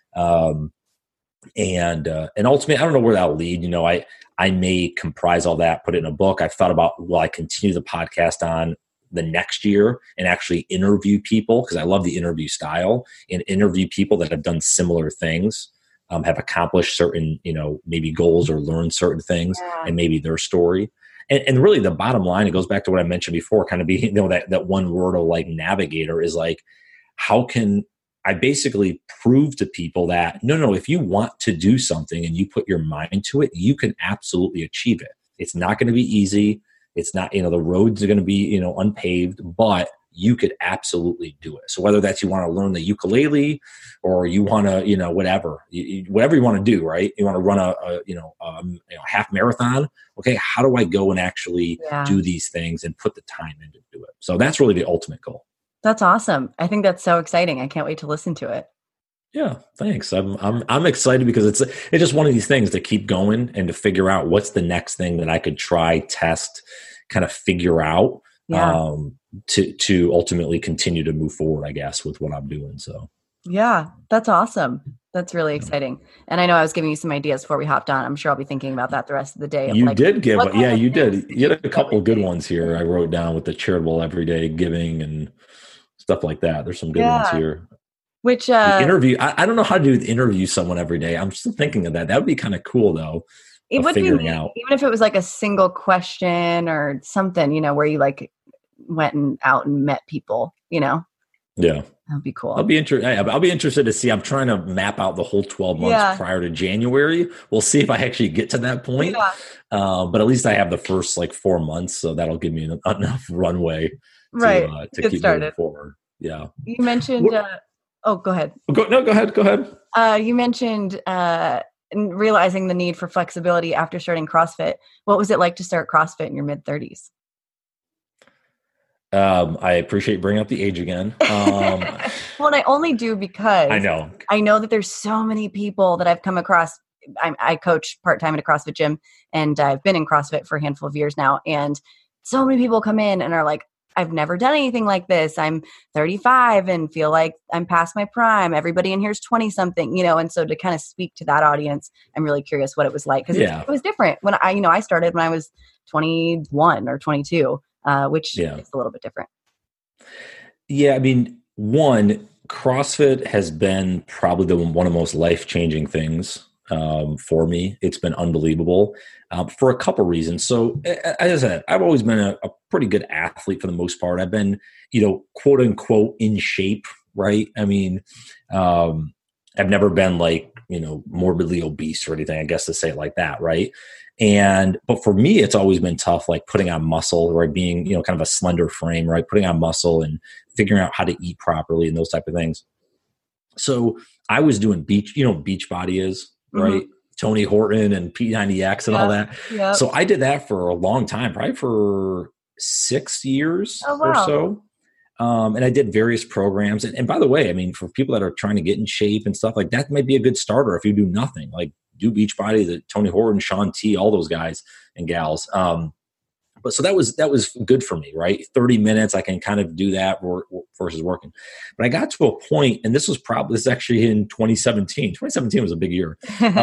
And ultimately, I don't know where that'll lead. You know, I may comprise all that, put it in a book. I've thought about, will I continue the podcast on the next year and actually interview people? Because I love the interview style, and interview people that have done similar things, have accomplished certain, you know, maybe goals or learned certain things, and maybe their story. And really the bottom line, it goes back to what I mentioned before, kind of being, you know, that one word of like navigator, is like, how can I basically prove to people that no, if you want to do something and you put your mind to it, you can absolutely achieve it. It's not going to be easy. It's not, you know, the roads are going to be, you know, unpaved, but you could absolutely do it. So whether that's you want to learn the ukulele, or you want to, you know, whatever you want to do, right? You want to run a half marathon. Okay. How do I go and actually do these things and put the time in to do it? So that's really the ultimate goal. That's awesome. I think that's so exciting. I can't wait to listen to it. Yeah, thanks. I'm excited because it's just one of these things to keep going and to figure out what's the next thing that I could try, test, kind of figure out, to ultimately continue to move forward, I guess, with what I'm doing. So yeah, that's awesome. That's really exciting. And I know I was giving you some ideas before we hopped on. I'm sure I'll be thinking about that the rest of the day. You did give, you did. You had a couple of good ones here. I wrote down with the charitable everyday giving and stuff like that. There's some good ones here. Which interview? I don't know how to interview someone every day. I'm still thinking of that. That would be kind of cool, though. It would be, even if it was like a single question or something, you know, where you like went out and met people, you know. Yeah, that'd be cool. I'll be interested to see. I'm trying to map out the whole 12 months prior to January. We'll see if I actually get to that point. But at least I have the first like 4 months, so that'll give me enough runway to keep moving forward. Yeah. You mentioned. Go ahead. Go ahead. You mentioned realizing the need for flexibility after starting CrossFit. What was it like to start CrossFit in your mid-30s? I appreciate bringing up the age again. Well, and I only do because I know that there's so many people that I've come across. I coach part-time at a CrossFit gym, and I've been in CrossFit for a handful of years now. And so many people come in and are like, I've never done anything like this. I'm 35 and feel like I'm past my prime. Everybody in here is 20 something, you know? And so to kind of speak to that audience, I'm really curious what it was like. Cause it was different when I started when I was 21 or 22, which is a little bit different. Yeah. I mean, one, CrossFit has been probably one of the most life-changing things for me. It's been unbelievable for a couple reasons. So as I said, I've always been a pretty good athlete for the most part. I've been, you know, quote unquote in shape, right? I mean, I've never been like, you know, morbidly obese or anything, I guess to say it like that, right? But for me, it's always been tough, like putting on muscle, right? Being, you know, kind of a slender frame, right? Putting on muscle and figuring out how to eat properly and those type of things. So I was doing Beachbody is, right? Mm-hmm. Tony Horton and P90X and all that. Yeah. So I did that for a long time, probably for 6 years or so. And I did various programs. And by the way, I mean, for people that are trying to get in shape and stuff like that, might be a good starter if you do nothing. Like do Beachbody, the Tony Horton, Shaun T, all those guys and gals. But so that was good for me, right? 30 minutes, I can kind of do that versus working. But I got to a point, and this is actually in 2017. 2017 was a big year,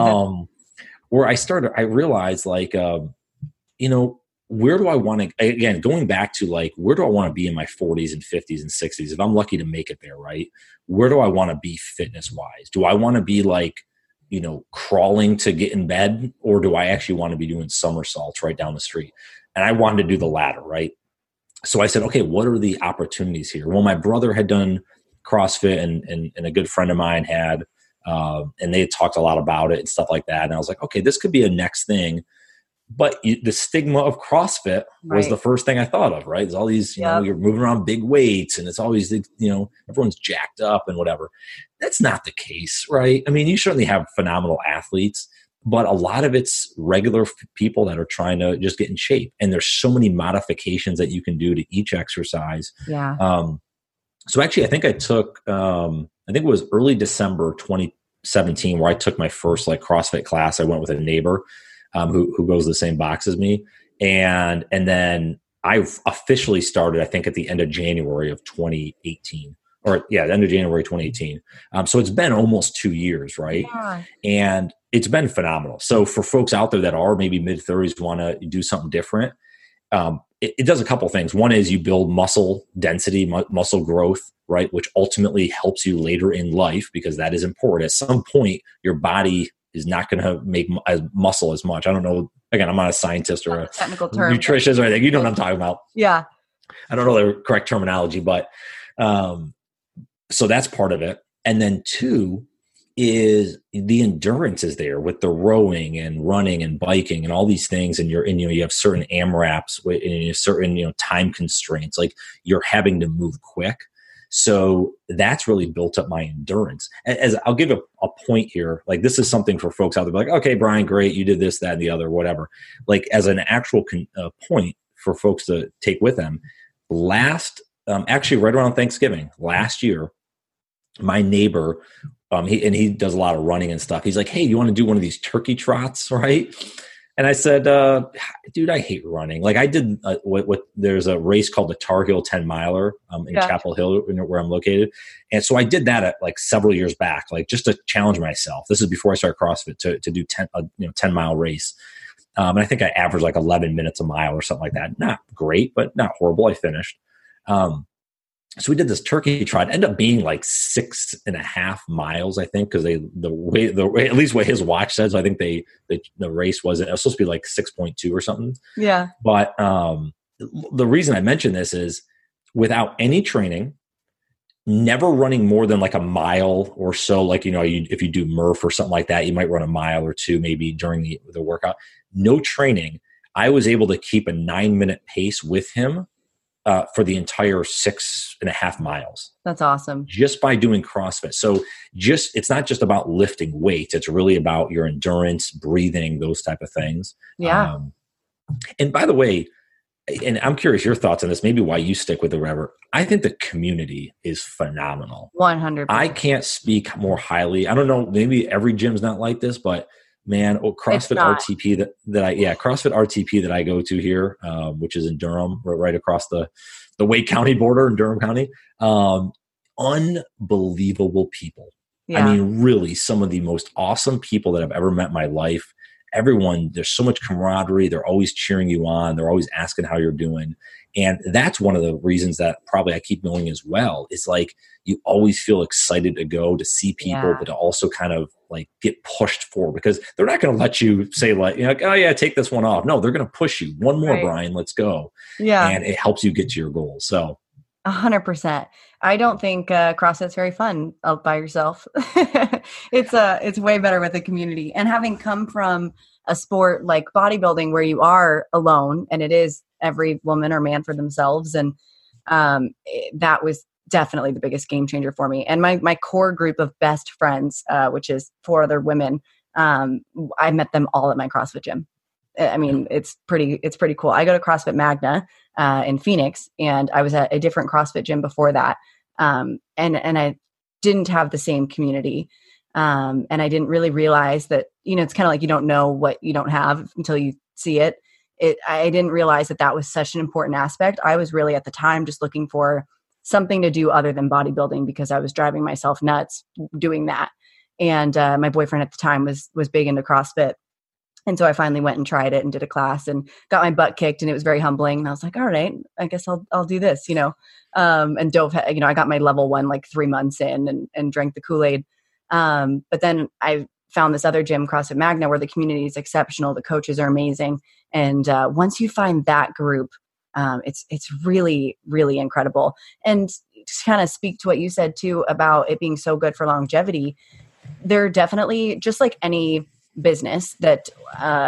where I realized like, you know, where do I want to, again, going back to like, where do I want to be in my 40s and 50s and 60s? If I'm lucky to make it there, right? Where do I want to be fitness wise? Do I want to be like, you know, crawling to get in bed, or do I actually want to be doing somersaults right down the street? And I wanted to do the latter, right? So I said, okay, what are the opportunities here? Well, my brother had done CrossFit and a good friend of mine had, and they had talked a lot about it and stuff like that. And I was like, okay, this could be a next thing. But the stigma of CrossFit was the first thing I thought of, right? There's all these, you're moving around big weights and it's always, everyone's jacked up and whatever. That's not the case, right? I mean, you certainly have phenomenal athletes, but a lot of it's regular people that are trying to just get in shape. And there's so many modifications that you can do to each exercise. Yeah. So actually, I think I took, I think it was early December 2017 where I took my first like CrossFit class. I went with a neighbor who goes the same box as me. And then I officially started, I think, at the end of January of 2018. The end of January 2018. So it's been almost 2 years, right? Yeah. And it's been phenomenal. So for folks out there that are maybe mid-30s, want to do something different, it does a couple things. One is you build muscle density, muscle growth, right? Which ultimately helps you later in life because that is important. At some point, your body is not going to make muscle as much. I don't know. Again, I'm not a scientist or a technical term, nutritionist or anything. You know what I'm talking about. Yeah. I don't know the correct terminology, but so that's part of it. And then two is the endurance is there with the rowing and running and biking and all these things. And you have certain AMRAPs and certain, time constraints, like you're having to move quick. So that's really built up my endurance. As I'll give a point here, like this is something for folks out there, like, okay, Brian, great. You did this, that, and the other, whatever. Like as an actual point for folks to take with them, actually right around Thanksgiving last year, my neighbor, he does a lot of running and stuff. He's like, hey, you want to do one of these turkey trots, right? And I said, dude, I hate running. Like I did there's a race called the Tar Heel 10 miler in Chapel Hill where I'm located. And so I did that at like several years back, like just to challenge myself. This is before I started CrossFit to do 10 mile race. And I think I averaged like 11 minutes a mile or something like that. Not great, but not horrible. I finished. So we did this turkey trot. It ended up being like 6.5 miles, I think, because the way at least what his watch says. I think the race it was supposed to be like 6.2 or something. Yeah. But the reason I mention this is without any training, never running more than like a mile or so. Like if you do Murph or something like that, you might run a mile or two maybe during the workout. No training. I was able to keep a 9-minute pace with him. For the entire 6.5 miles. That's awesome. Just by doing CrossFit. So it's not just about lifting weights. It's really about your endurance, breathing, those type of things. Yeah. And by the way, and I'm curious your thoughts on this, maybe why you stick with it, whatever. I think the community is phenomenal. 100%. I can't speak more highly. I don't know, maybe every gym's not like this, but man, CrossFit RTP CrossFit RTP that I go to here, which is in Durham, right across the Wake County border in Durham County. Unbelievable people. Yeah. I mean, really some of the most awesome people that I've ever met in my life. Everyone, there's so much camaraderie. They're always cheering you on. They're always asking how you're doing. And that's one of the reasons that probably I keep going as well. It's like you always feel excited to go to see people, but to also kind of like get pushed forward because they're not going to let you say like, oh yeah, take this one off. No, they're going to push you. One more, right. Brian, let's go. Yeah. And it helps you get to your goals. So 100%. I don't think CrossFit's very fun out by yourself. It's way better with a community. And having come from a sport like bodybuilding where you are alone and it is every woman or man for themselves. And that was definitely the biggest game changer for me. And my core group of best friends, which is 4 other women, I met them all at my CrossFit gym. I mean, it's pretty cool. I go to CrossFit Magna in Phoenix, and I was at a different CrossFit gym before that. And I didn't have the same community. And I didn't really realize that, it's kind of like you don't know what you don't have until you see it. I didn't realize that was such an important aspect. I was really at the time just looking for something to do other than bodybuilding because I was driving myself nuts doing that. And my boyfriend at the time was big into CrossFit. And so I finally went and tried it and did a class and got my butt kicked, and it was very humbling. And I was like, all right, I guess I'll do this, and dove, I got my level 1 like 3 months in and drank the Kool-Aid. But then I found this other gym, CrossFit Magna, where the community is exceptional. The coaches are amazing. And once you find that group, it's really, really incredible. And to kind of speak to what you said too, about it being so good for longevity, there definitely, just like any business that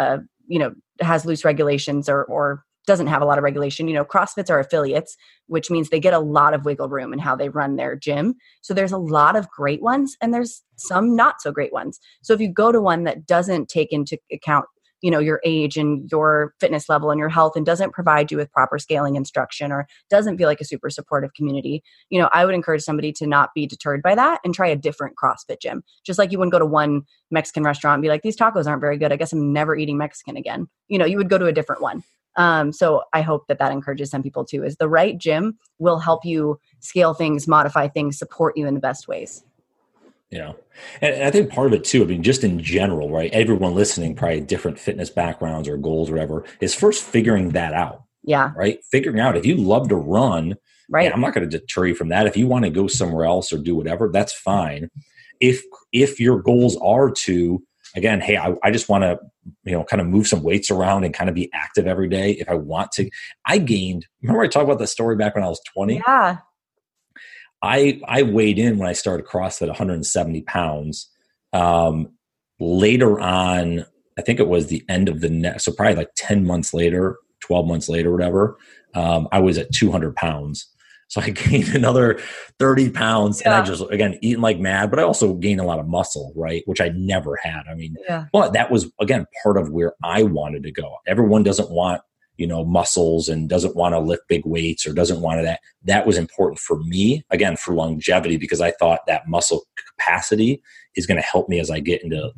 has loose regulations or doesn't have a lot of regulation. CrossFits are affiliates, which means they get a lot of wiggle room in how they run their gym. So there's a lot of great ones and there's some not so great ones. So if you go to one that doesn't take into account, your age and your fitness level and your health and doesn't provide you with proper scaling instruction or doesn't feel like a super supportive community, I would encourage somebody to not be deterred by that and try a different CrossFit gym. Just like you wouldn't go to one Mexican restaurant and be like, these tacos aren't very good, I guess I'm never eating Mexican again. You would go to a different one. So I hope that encourages some people too, is the right gym will help you scale things, modify things, support you in the best ways. And I think part of it too, just in general, right? Everyone listening, probably different fitness backgrounds or goals or whatever, is first figuring that out. Yeah. Right. Figuring out if you love to run, right. I'm not going to deter you from that. If you want to go somewhere else or do whatever, that's fine. If your goals are to, again, hey, I just want to, kind of move some weights around and kind of be active every day. If I want to, remember I talked about the story back when I was 20? Yeah. I weighed in when I started CrossFit 170 pounds. Later on, I think it was the end of so probably like 10 months later, 12 months later, whatever, I was at 200 pounds. So I gained another 30 pounds and I just, again, eating like mad, but I also gained a lot of muscle, right? Which I never had. But that was, again, part of where I wanted to go. Everyone doesn't want, muscles and doesn't want to lift big weights or doesn't want that. That was important for me, again, for longevity, because I thought that muscle capacity is going to help me as I get into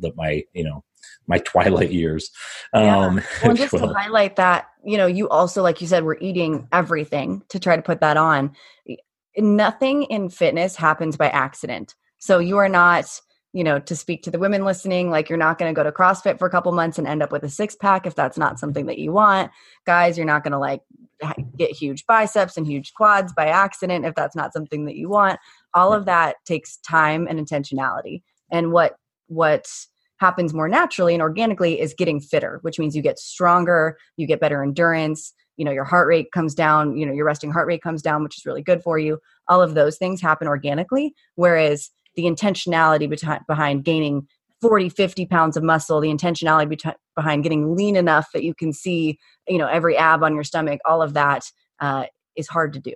my twilight years. Well, just to highlight that, you also, like you said, were eating everything to try to put that on. Nothing in fitness happens by accident. So you are not, to speak to the women listening, like you're not going to go to CrossFit for a couple months and end up with a six pack if that's not something that you want. Guys, you're not going to get huge biceps and huge quads by accident if that's not something that you want. All of that takes time and intentionality. And what happens more naturally and organically is getting fitter, which means you get stronger, you get better endurance, your heart rate comes down, your resting heart rate comes down, which is really good for you. All of those things happen organically. Whereas the intentionality behind gaining 40, 50 pounds of muscle, the intentionality behind getting lean enough that you can see, every ab on your stomach, all of that is hard to do.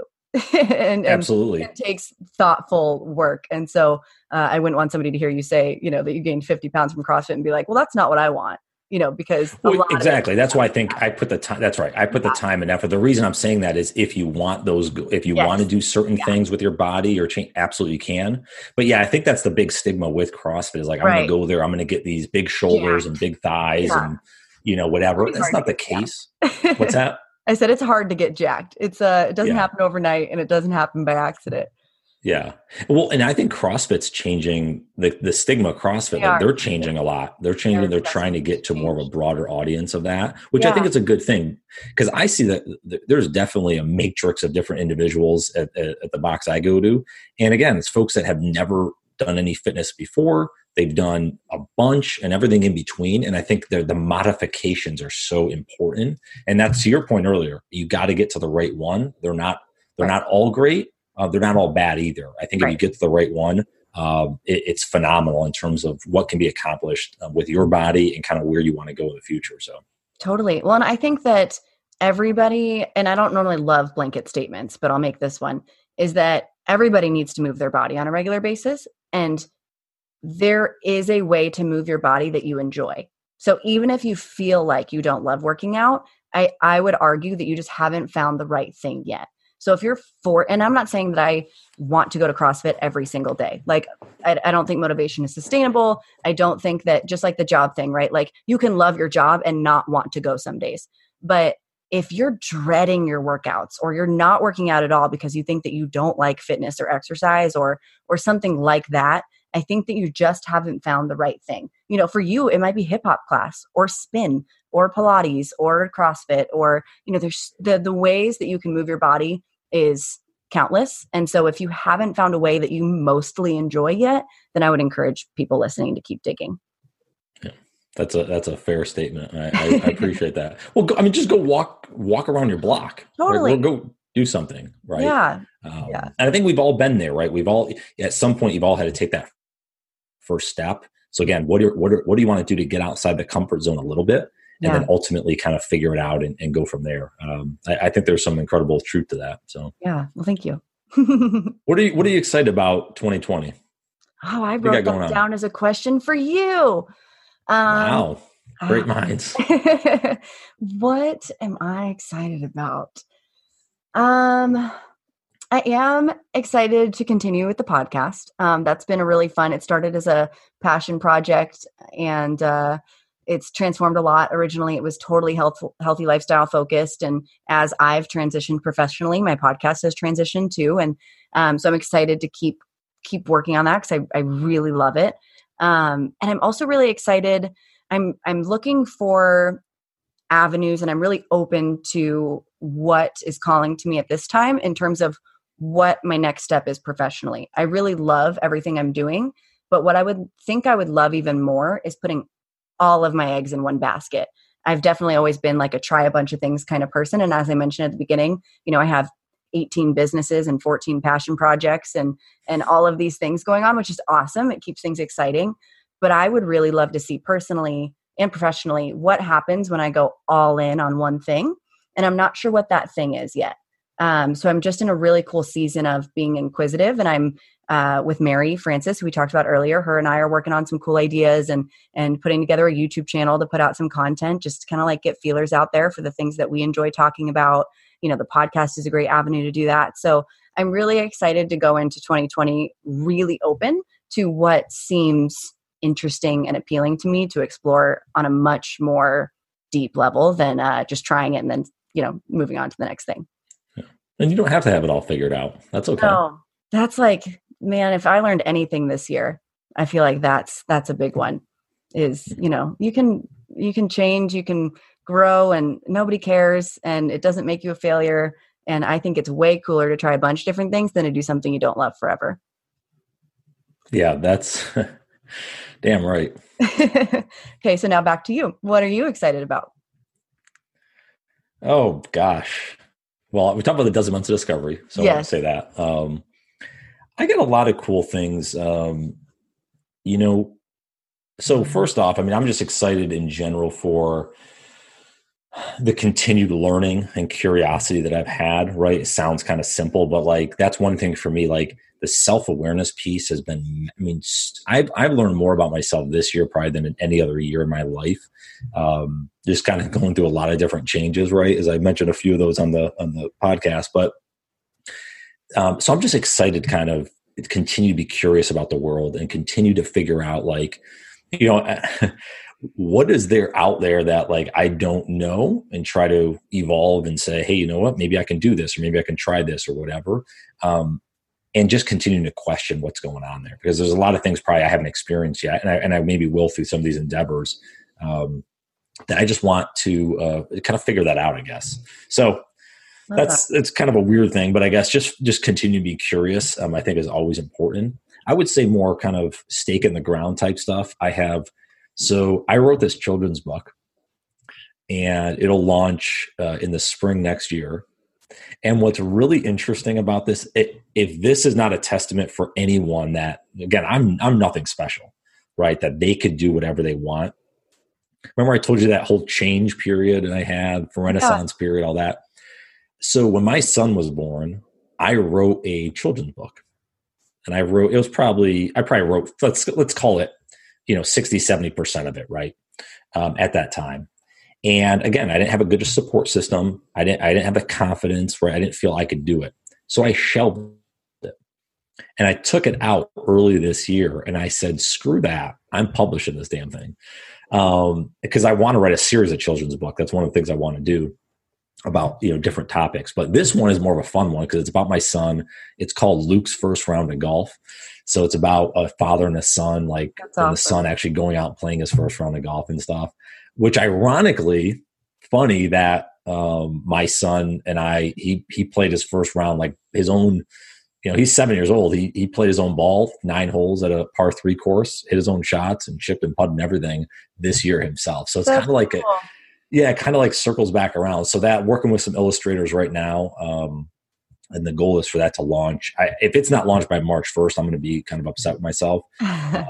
and absolutely, it takes thoughtful work. And so I wouldn't want somebody to hear you say, that you gained 50 pounds from CrossFit and be like, well, that's not what I want. Because exactly. That's why I think I put the time. That's right. I put the time and effort. The reason I'm saying that is if you want want to do certain things with your body or change, absolutely can. But yeah, I think that's the big stigma with CrossFit is like, I'm going to go there. I'm going to get these big shoulders and big thighs and, whatever. That's not the case. What's that? I said, it's hard to get jacked. It doesn't happen overnight and it doesn't happen by accident. Yeah. Well, and I think CrossFit's changing the stigma of CrossFit. They're changing a lot. They're changing. They're trying to get to more of a broader audience of that, which I think is a good thing because I see that there's definitely a matrix of different individuals at the box I go to. And again, it's folks that have never done any fitness before. They've done a bunch and everything in between. And I think the modifications are so important. And that's to your point earlier. You got to get to the right one. They're not all great. They're not all bad either. I think if you get to the right one, it's phenomenal in terms of what can be accomplished with your body and kind of where you want to go in the future. So totally. Well, and I think that everybody, and I don't normally love blanket statements, but I'll make this one, is that everybody needs to move their body on a regular basis. And there is a way to move your body that you enjoy. So even if you feel like you don't love working out, I would argue that you just haven't found the right thing yet. So if you're and I'm not saying that I want to go to CrossFit every single day. Like, I don't think motivation is sustainable. I don't think that, just like the job thing, right? Like you can love your job and not want to go some days. But if you're dreading your workouts or you're not working out at all because you think that you don't like fitness or exercise or something like that, I think that you just haven't found the right thing. For you, it might be hip hop class or spin or Pilates or CrossFit or, there's the ways that you can move your body is countless. And so if you haven't found a way that you mostly enjoy yet, then I would encourage people listening to keep digging. Yeah, that's a fair statement. I appreciate that. Well, just go walk around your block. Totally. Or go do something, right? Yeah. And I think we've all been there, right? We've all, at some point, you've all had to take that first step. So again, what do you want to do to get outside the comfort zone a little bit? and then ultimately kind of figure it out and go from there. I think there's some incredible truth to that. So yeah, well, thank you. What are you excited about 2020? Oh, I wrote that down as a question for you. Wow. Great minds. What am I excited about? I am excited to continue with the podcast. That's been a really fun. It started as a passion project, and it's transformed a lot. Originally, it was totally healthy lifestyle focused, and as I've transitioned professionally, my podcast has transitioned too. And so I'm excited to keep working on that because I really love it. And I'm also really excited. I'm looking for avenues, and I'm really open to what is calling to me at this time in terms of what my next step is professionally. I really love everything I'm doing, but what I would love even more is putting all of my eggs in one basket. I've definitely always been like a try a bunch of things kind of person. And as I mentioned at the beginning, I have 18 businesses and 14 passion projects and all of these things going on, which is awesome. It keeps things exciting. But I would really love to see personally and professionally what happens when I go all in on one thing. And I'm not sure what that thing is yet. So I'm just in a really cool season of being inquisitive, and I'm with Mary Francis, who we talked about earlier. Her and I are working on some cool ideas and putting together a YouTube channel to put out some content, just to kind of like get feelers out there for the things that we enjoy talking about. The podcast is a great avenue to do that. So I'm really excited to go into 2020 really open to what seems interesting and appealing to me to explore on a much more deep level than just trying it and then, moving on to the next thing. And you don't have to have it all figured out. That's okay. No, that's like, man, if I learned anything this year, I feel like that's a big one is, you can change, you can grow, and nobody cares, and it doesn't make you a failure. And I think it's way cooler to try a bunch of different things than to do something you don't love forever. Yeah, that's damn right. Okay, so now back to you. What are you excited about? Oh, gosh. Well, we talked about the dozen months of discovery, so yes. I want to say that. I got a lot of cool things. So first off, I'm just excited in general for the continued learning and curiosity that I've had, right? It sounds kind of simple, but like, that's one thing for me, like the self-awareness piece has been, I've learned more about myself this year probably than in any other year in my life. Just kind of going through a lot of different changes, right? As I mentioned a few of those on the podcast, but so I'm just excited to kind of continue to be curious about the world and continue to figure out like, what is there out there that like I don't know, and try to evolve and say, hey, you know what, maybe I can do this, or maybe I can try this or whatever. And just continuing to question what's going on there, because there's a lot of things probably I haven't experienced yet. And I maybe will through some of these endeavors that I just want to kind of figure that out, I guess. So it's kind of a weird thing, but I guess just continue to be curious, I think is always important. I would say more kind of stake in the ground type stuff. So I wrote this children's book, and it'll launch in the spring next year. And what's really interesting about this, if this is not a testament for anyone that, again, I'm nothing special, right? That they could do whatever they want. Remember I told you that whole change period I had, for Renaissance period, all that. So when my son was born, I wrote a children's book. And I probably wrote, let's call it, 60, 70% of it, right? At that time. And again, I didn't have a good support system. I didn't have the confidence, right? I didn't feel I could do it. So I shelved it. And I took it out early this year, and I said, screw that. I'm publishing this damn thing. Because I want to write a series of children's book. That's one of the things I want to do about, different topics. But this one is more of a fun one because it's about my son. It's called Luke's First Round of Golf. So it's about a father and a son, like awesome. The son actually going out and playing his first round of golf and stuff, which ironically, funny that my son and he played his first round, like his own, he's 7 years old. He played his own ball, 9 holes at a par 3 course, hit his own shots and chipped and putted and everything this year himself. So it's kind of like cool. It kind of like circles back around. So that, working with some illustrators right now, and the goal is for that to launch. If it's not launched by March 1st, I'm going to be kind of upset with myself.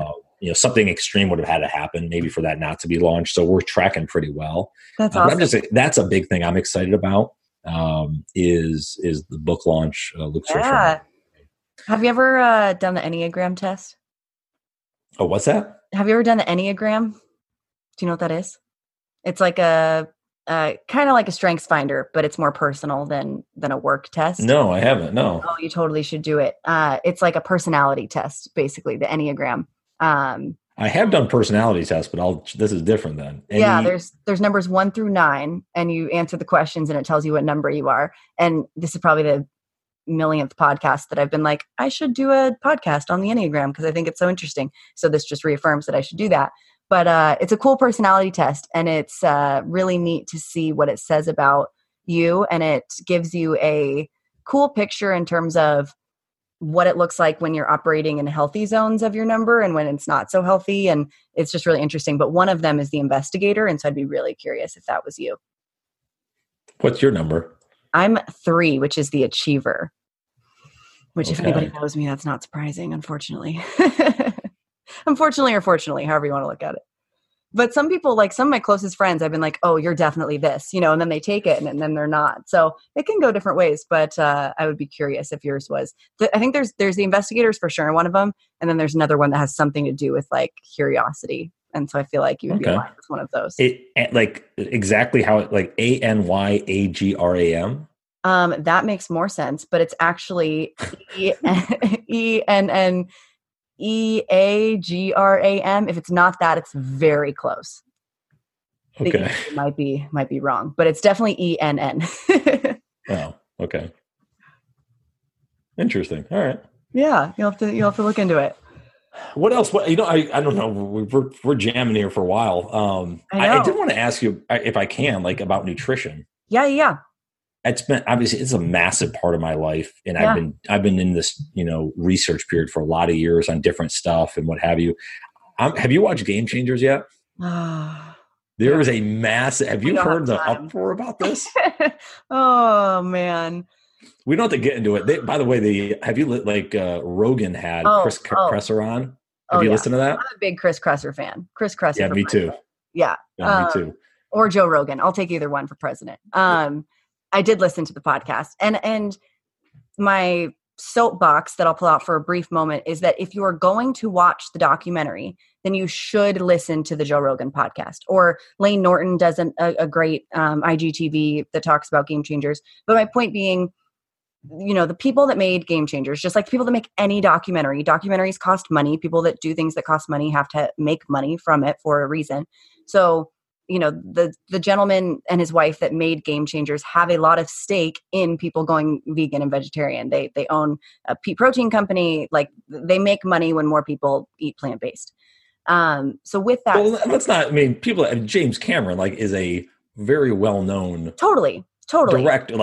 something extreme would have had to happen maybe for that not to be launched. So we're tracking pretty well. That's awesome. That's a big thing I'm excited about, is the book launch. Luke's yeah. Have you ever done the Enneagram test? Oh, what's that? Have you ever done the Enneagram? Do you know what that is? It's like a kind of like a strengths finder, but it's more personal than a work test. No, I haven't. No. Oh, you totally should do it. It's like a personality test, basically, the Enneagram. I have done personality tests, but this is different then. There's numbers 1 through 9, and you answer the questions and it tells you what number you are. And this is probably the millionth podcast that I've been like, I should do a podcast on the Enneagram because I think it's so interesting. So this just reaffirms that I should do that. But it's a cool personality test, and it's really neat to see what it says about you. And it gives you a cool picture in terms of what it looks like when you're operating in healthy zones of your number and when it's not so healthy. And it's just really interesting. But one of them is the investigator. And so I'd be really curious if that was you. What's your number? I'm 3, which is the achiever, which if anybody knows me, that's not surprising, unfortunately. Unfortunately or fortunately, however you want to look at it. But some people, like some of my closest friends, I've been like, oh, you're definitely this, and then they take it and then they're not. So it can go different ways, but I would be curious if yours was. I think there's the investigators for sure in one of them. And then there's another one that has something to do with like curiosity. And so I feel like you would be aligned with one of those. Like exactly how it, like ANYAGRAM. That makes more sense, but it's actually ENNEAGRAM. If it's not that, it's very close. Okay. It might be wrong, but it's definitely ENN. Oh, okay. Interesting. All right. Yeah, you'll have to look into it. What else? I don't know. We're jamming here for a while. I did want to ask you if I can, like, about nutrition. Yeah. It's a massive part of my life, and I've been in this research period for a lot of years on different stuff and what have you. Have you watched Game Changers yet? There is a massive. Have you heard the uproar about this? Oh man. We don't have to get into it. By the way, Rogan had Chris Kresser on. Have you listened to that? I'm a big Chris Kresser fan. Chris Kresser. Yeah, me too. Yeah. Me too. Or Joe Rogan. I'll take either one for president. I did listen to the podcast, and my soapbox that I'll pull out for a brief moment is that if you are going to watch the documentary, then you should listen to the Joe Rogan podcast. Or Lane Norton does a great IGTV that talks about Game Changers. But my point being, the people that made Game Changers, just like the people that make any documentaries cost money. People that do things that cost money have to make money from it for a reason. So, the gentleman and his wife that made Game Changers have a lot of stake in people going vegan and vegetarian. They own a pea protein company. Like, they make money when more people eat plant-based. So with that, well, let's not. I mean, James Cameron is a very well-known totally director.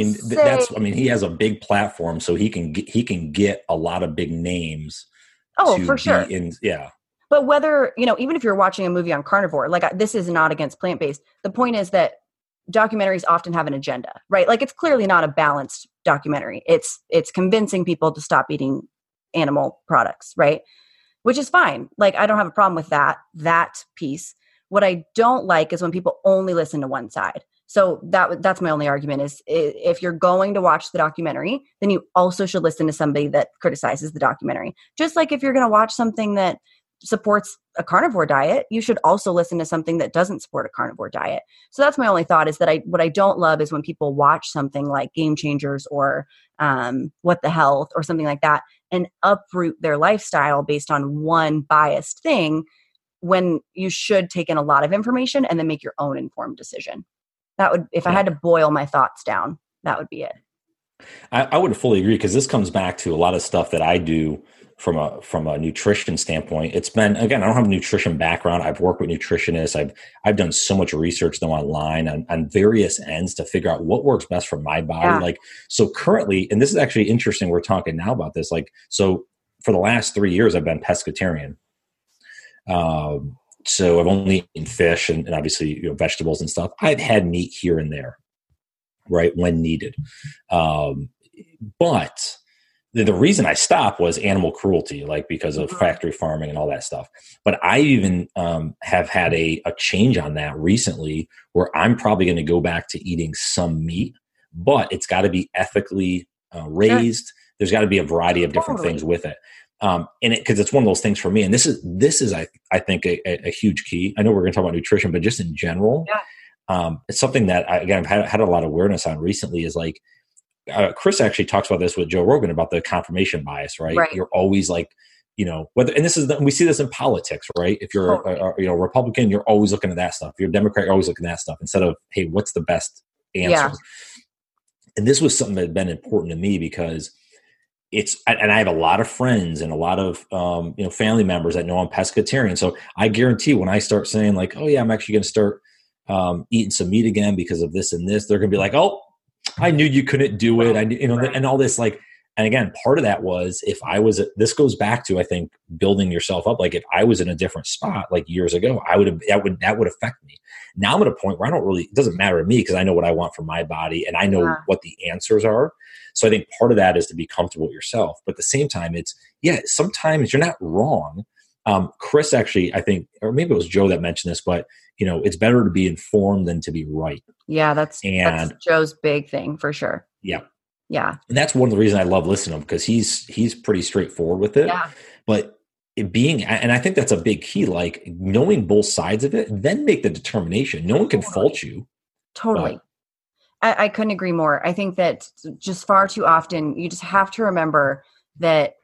He has a big platform, so he can get a lot of big names. Oh, for sure. Yeah. But whether, even if you're watching a movie on carnivore, this is not against plant-based. The point is that documentaries often have an agenda, right? Like, it's clearly not a balanced documentary. It's convincing people to stop eating animal products, right? Which is fine. Like, I don't have a problem with that piece. What I don't like is when people only listen to one side. So that's my only argument is if you're going to watch the documentary, then you also should listen to somebody that criticizes the documentary. Just like if you're going to watch something that supports a carnivore diet, you should also listen to something that doesn't support a carnivore diet. So that's my only thought, is that what I don't love is when people watch something like Game Changers or What the Health or something like that and uproot their lifestyle based on one biased thing, when you should take in a lot of information and then make your own informed decision. That would, if I had to boil my thoughts down, that would be it. I would fully agree, because this comes back to a lot of stuff that I do from a nutrition standpoint. It's been, again, I don't have a nutrition background. I've worked with nutritionists. I've done so much research though online on various ends to figure out what works best for my body. Yeah. So currently, and this is actually interesting, we're talking now about this. So for the last 3 years, I've been pescatarian. So I've only eaten fish and obviously vegetables and stuff. I've had meat here and there, right, when needed. But the reason I stopped was animal cruelty, like because of factory farming and all that stuff. But I even have had a change on that recently, where I'm probably going to go back to eating some meat, but it's got to be ethically raised. Sure. There's got to be a variety of different things with it. And because it's one of those things for me, and this is I think a huge key. I know we're going to talk about nutrition, but just in general, it's something that I've had a lot of awareness on recently. Is like Chris actually talks about this with Joe Rogan about the confirmation bias, right? You're always like, whether, and we see this in politics, right? If you're a Republican, you're always looking at that stuff. If you're a Democrat, you're always looking at that stuff instead of, hey, what's the best answer? Yeah. And this was something that had been important to me because and I have a lot of friends and a lot of, family members that know I'm pescatarian. So I guarantee when I start saying like, oh yeah, I'm actually going to start eating some meat again because of this and this, they're going to be like, oh, I knew you couldn't do it. And all this, like, and again, part of that was this goes back to, I think, building yourself up. Like if I was in a different spot like years ago, that would affect me. Now I'm at a point where it doesn't matter to me because I know what I want for my body and I know what the answers are. So I think part of that is to be comfortable with yourself. But at the same time, sometimes you're not wrong. Chris actually, I think, or maybe it was Joe that mentioned this, but it's better to be informed than to be right. Yeah, that's Joe's big thing for sure. Yeah. Yeah. And that's one of the reasons I love listening to him because he's pretty straightforward with it. Yeah. But and I think that's a big key, like knowing both sides of it, then make the determination. No one can fault you. Totally. I couldn't agree more. I think that just far too often, you just have to remember that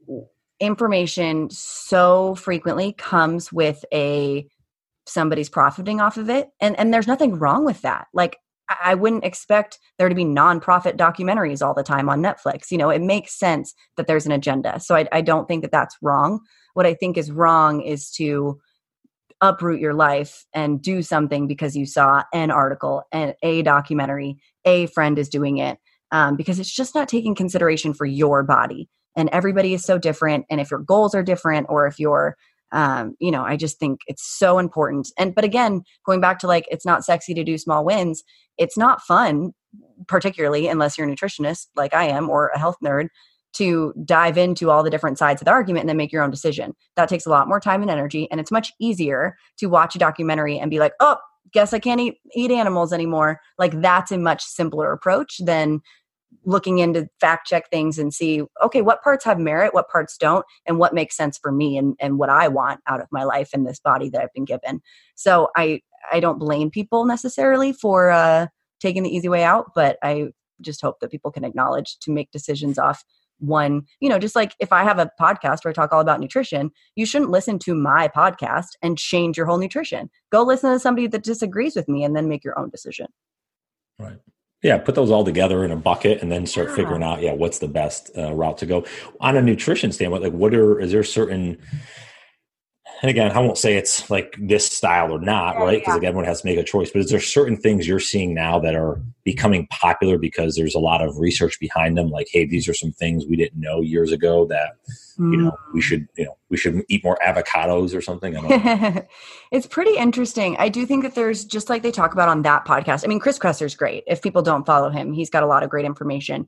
information so frequently comes with somebody's profiting off of it. And there's nothing wrong with that. Like I wouldn't expect there to be nonprofit documentaries all the time on Netflix. It makes sense that there's an agenda. So I don't think that that's wrong. What I think is wrong is to uproot your life and do something because you saw an article and a documentary, a friend is doing it, because it's just not taking consideration for your body. And everybody is so different. And if your goals are different, or if you're, I just think it's so important. But again, going back to like, it's not sexy to do small wins. It's not fun, particularly unless you're a nutritionist like I am, or a health nerd, to dive into all the different sides of the argument and then make your own decision. That takes a lot more time and energy. And it's much easier to watch a documentary and be like, oh, guess I can't eat animals anymore. Like that's a much simpler approach than looking into fact check things and see, okay, what parts have merit, what parts don't, and what makes sense for me and what I want out of my life and this body that I've been given. So I don't blame people necessarily for taking the easy way out, but I just hope that people can acknowledge to make decisions off one, just like if I have a podcast where I talk all about nutrition, you shouldn't listen to my podcast and change your whole nutrition. Go listen to somebody that disagrees with me and then make your own decision. Right. Yeah. Put those all together in a bucket and then start figuring out, what's the best route to go on a nutrition standpoint. Like is there certain, and again, I won't say it's like this style or not, right? Because everyone has to make a choice. But is there certain things you're seeing now that are becoming popular because there's a lot of research behind them? Like, hey, these are some things we didn't know years ago that we should eat more avocados or something. I don't know. It's pretty interesting. I do think that there's, just like they talk about on that podcast. I mean, Chris Kresser's great. If people don't follow him, he's got a lot of great information.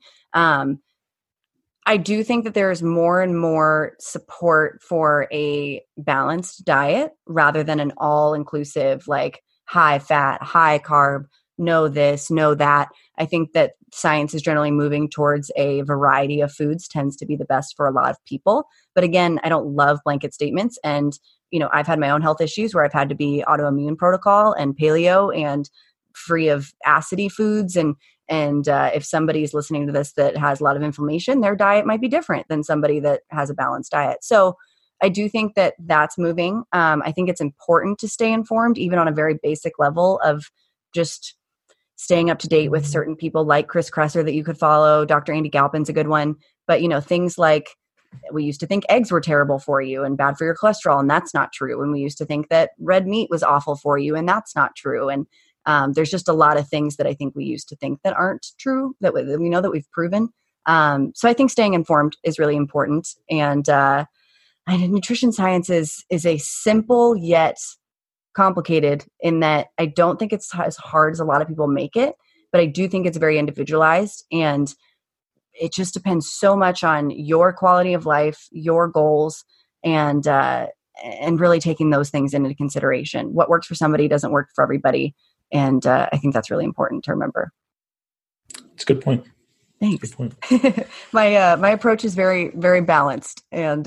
I do think that there's more and more support for a balanced diet rather than an all-inclusive, like high fat, high carb, no this, no that. I think that science is generally moving towards a variety of foods tends to be the best for a lot of people. But again, I don't love blanket statements. And, I've had my own health issues where I've had to be autoimmune protocol and paleo and free of acidy foods. And if somebody's listening to this that has a lot of inflammation, their diet might be different than somebody that has a balanced diet. So I do think that that's moving. I think it's important to stay informed, even on a very basic level of just staying up to date with certain people like Chris Kresser that you could follow. Dr. Andy Galpin's a good one. But, things like we used to think eggs were terrible for you and bad for your cholesterol, and that's not true. And we used to think that red meat was awful for you, and that's not true. And there's just a lot of things that I think we used to think that aren't true that we know that we've proven. So I think staying informed is really important. And nutrition science is a simple yet complicated in that I don't think it's as hard as a lot of people make it, but I do think it's very individualized. And it just depends so much on your quality of life, your goals, and really taking those things into consideration. What works for somebody doesn't work for everybody. And I think that's really important to remember. It's a good point. Thanks. Good point. My approach is very, very balanced. And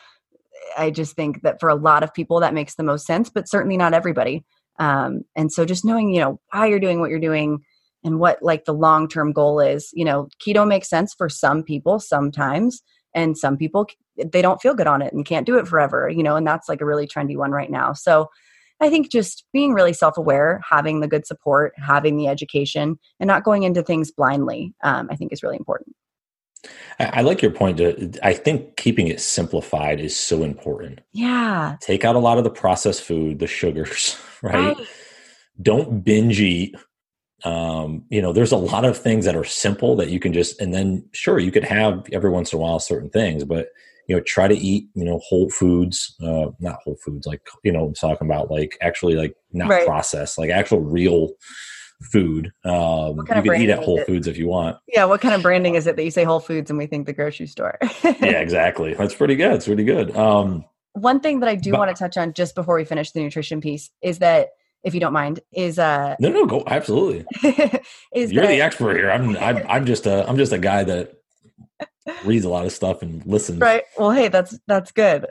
I just think that for a lot of people that makes the most sense, but certainly not everybody. And so just knowing, why you're doing what you're doing and what like the long-term goal is, keto makes sense for some people sometimes, and some people, they don't feel good on it and can't do it forever, and that's like a really trendy one right now. So I think just being really self-aware, having the good support, having the education, and not going into things blindly, I think is really important. I like your point. I think keeping it simplified is so important. Yeah. Take out a lot of the processed food, the sugars, right? Don't binge eat. There's a lot of things that are simple that you can just, and then sure, you could have every once in a while certain things, but try to eat, whole foods, not whole foods, like, I'm talking about like actually like not processed, like actual real food. You can eat at Whole Foods if you want. Yeah. What kind of branding is it that you say Whole Foods and we think the grocery store? Yeah, exactly. That's pretty good. It's really good. One thing that I do want to touch on just before we finish the nutrition piece is that, if you don't mind, is no, go absolutely. You're the expert here. I'm just a guy that reads a lot of stuff and listens. Right. Well, hey, that's good.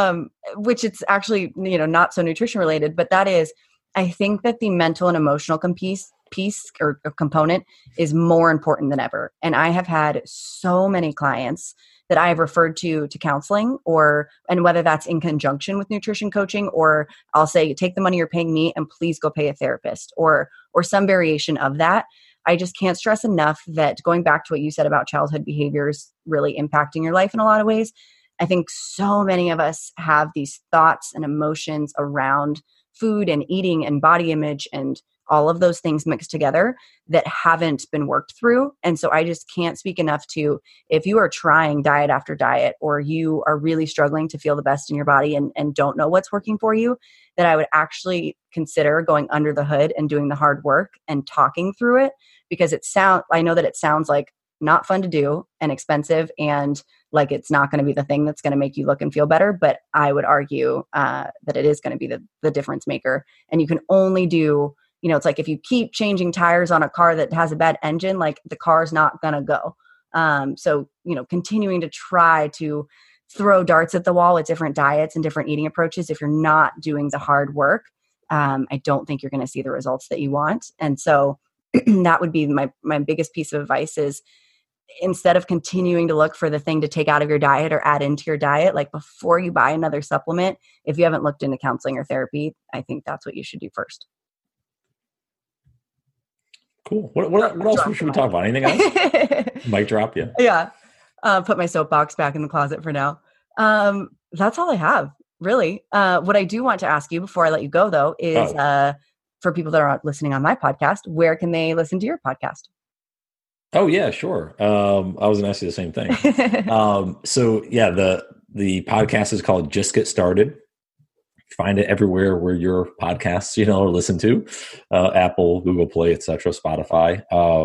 Which it's actually, not so nutrition related, but that is, I think that the mental and emotional piece or component is more important than ever. And I have had so many clients that I have referred to counseling, and whether that's in conjunction with nutrition coaching, or I'll say, take the money you're paying me and please go pay a therapist, or some variation of that. I just can't stress enough that, going back to what you said about childhood behaviors really impacting your life in a lot of ways, I think so many of us have these thoughts and emotions around food and eating and body image and all of those things mixed together that haven't been worked through. And so I just can't speak enough to, if you are trying diet after diet, or you are really struggling to feel the best in your body and don't know what's working for you, that I would actually consider going under the hood and doing the hard work and talking through it, because I know that it sounds like not fun to do and expensive, and like it's not going to be the thing that's going to make you look and feel better. But I would argue that it is going to be the difference maker. And you can only do, it's like if you keep changing tires on a car that has a bad engine, like the car's not going to go. So, continuing to try to throw darts at the wall with different diets and different eating approaches, if you're not doing the hard work, I don't think you're going to see the results that you want. And so that would be my biggest piece of advice is, instead of continuing to look for the thing to take out of your diet or add into your diet, like before you buy another supplement, if you haven't looked into counseling or therapy, I think that's what you should do first. Cool. What else should we talk about? Anything else? Mic drop, yeah. Yeah. Put my soapbox back in the closet for now. That's all I have, really. What I do want to ask you before I let you go, though, is for people that are listening on my podcast, where can they listen to your podcast? Oh, yeah, sure. I was going to ask you the same thing. So, yeah, the podcast is called Just Get Started. Find it everywhere where your podcasts, are listened to, Apple, Google Play, etc., Spotify.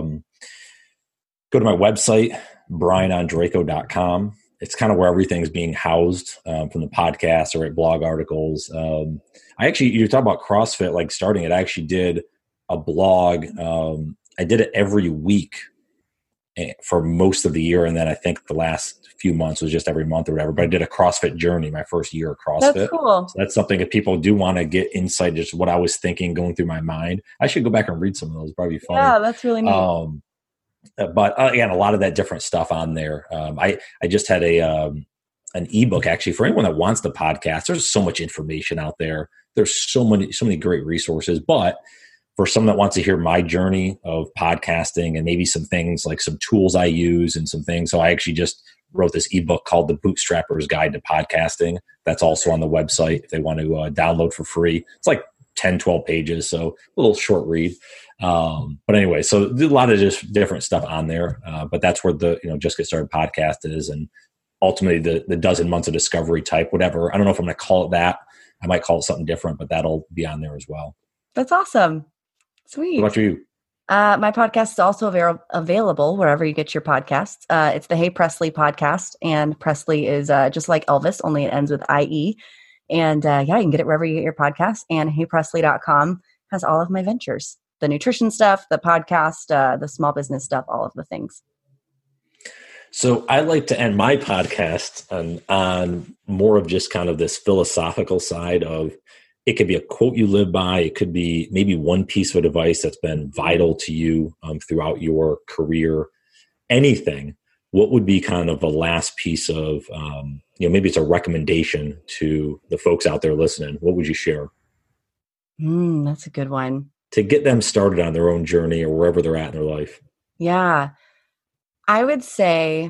Go to my website, brianondraco.com. It's kind of where everything's being housed from the podcast or at blog articles. You talk about CrossFit, like starting it. I actually did a blog. I did it every week for most of the year. And then I think the last few months was just every month or whatever, but I did a CrossFit journey, my first year of CrossFit. That's cool. So that's something that people do want to get insight, just what I was thinking going through my mind. I should go back and read some of those. Probably fun. Yeah, that's really neat. But again, a lot of that different stuff on there. I just had an ebook actually for anyone that wants the podcast. There's so much information out there. There's so many great resources, but for someone that wants to hear my journey of podcasting and maybe some things like some tools I use and some things. So I actually just wrote this ebook called The Bootstrapper's Guide to Podcasting. That's also on the website if they want to download for free. It's like 10, 12 pages. So a little short read. But anyway, so there's a lot of just different stuff on there. But that's where the, Just Get Started podcast is. And ultimately the dozen months of discovery type, whatever. I don't know if I'm going to call it that. I might call it something different, but that'll be on there as well. That's awesome. Sweet. What about you? My podcast is also available wherever you get your podcasts. It's the Hey Presley podcast, and Presley is just like Elvis, only it ends with IE. And yeah, you can get it wherever you get your podcasts. And heypresley.com has all of my ventures, the nutrition stuff, the podcast, the small business stuff, all of the things. So I like to end my podcast on more of just kind of this philosophical side of, it could be a quote you live by. It could be maybe one piece of advice that's been vital to you throughout your career, anything. What would be kind of the last piece of, maybe it's a recommendation to the folks out there listening. What would you share? That's a good one. To get them started on their own journey or wherever they're at in their life. Yeah. I would say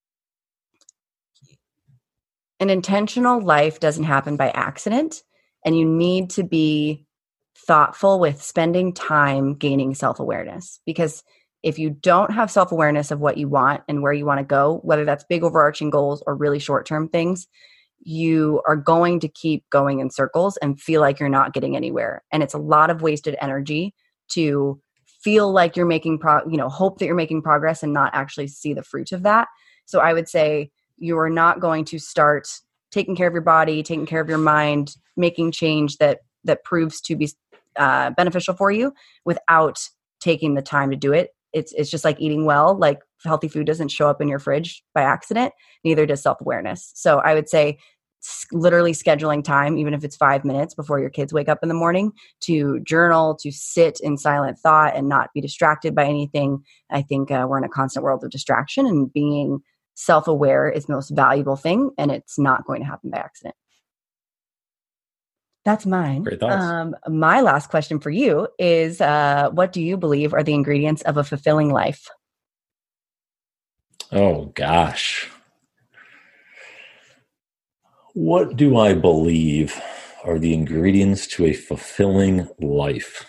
an intentional life doesn't happen by accident, and you need to be thoughtful with spending time gaining self-awareness. Because if you don't have self-awareness of what you want and where you want to go, whether that's big overarching goals or really short-term things, you are going to keep going in circles and feel like you're not getting anywhere. And it's a lot of wasted energy to feel like you're making hope that you're making progress and not actually see the fruit of that. So I would say you are not going to start taking care of your body, taking care of your mind, making change that proves to be beneficial for you without taking the time to do it. It's just like eating well. Like, healthy food doesn't show up in your fridge by accident. Neither does self-awareness. So I would say literally scheduling time, even if it's 5 minutes before your kids wake up in the morning, to journal, to sit in silent thought and not be distracted by anything. I think we're in a constant world of distraction, and being self-aware is the most valuable thing, and it's not going to happen by accident. That's mine. Great thoughts. My last question for you is, what do you believe are the ingredients of a fulfilling life? Oh, gosh. What do I believe are the ingredients to a fulfilling life?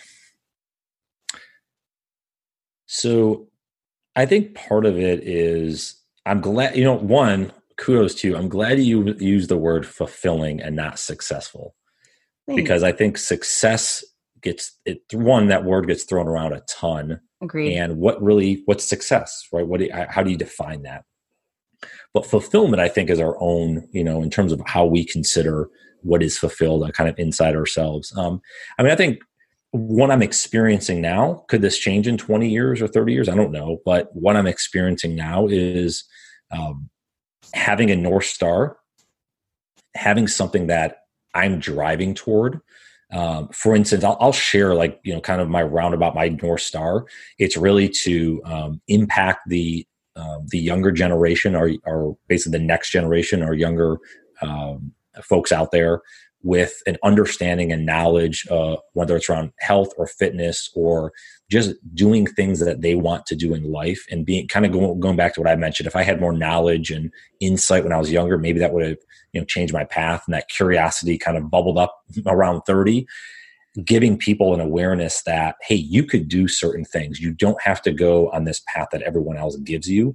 So I think part of it is, I'm glad, one, kudos to you. I'm glad you used the word fulfilling and not successful. Thanks. Because I think success that word gets thrown around a ton. Agreed. And what's success, right? How do you define that? But fulfillment, I think, is our own, in terms of how we consider what is fulfilled, kind of inside ourselves. I think what I'm experiencing now, could this change in 20 years or 30 years? I don't know. But what I'm experiencing now is having a North Star, having something that I'm driving toward. For instance, I'll share kind of my roundabout, my North Star. It's really to impact the younger generation, or basically the next generation, or younger folks out there, with an understanding and knowledge, whether it's around health or fitness or just doing things that they want to do in life, and being kind of going back to what I mentioned. If I had more knowledge and insight when I was younger, maybe that would have changed my path, and that curiosity kind of bubbled up around 30. Giving people an awareness that, hey, you could do certain things. You don't have to go on this path that everyone else gives you.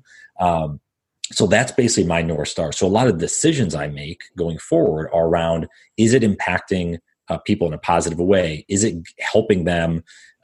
So that's basically my North Star. So a lot of decisions I make going forward are around, is it impacting people in a positive way? Is it helping them,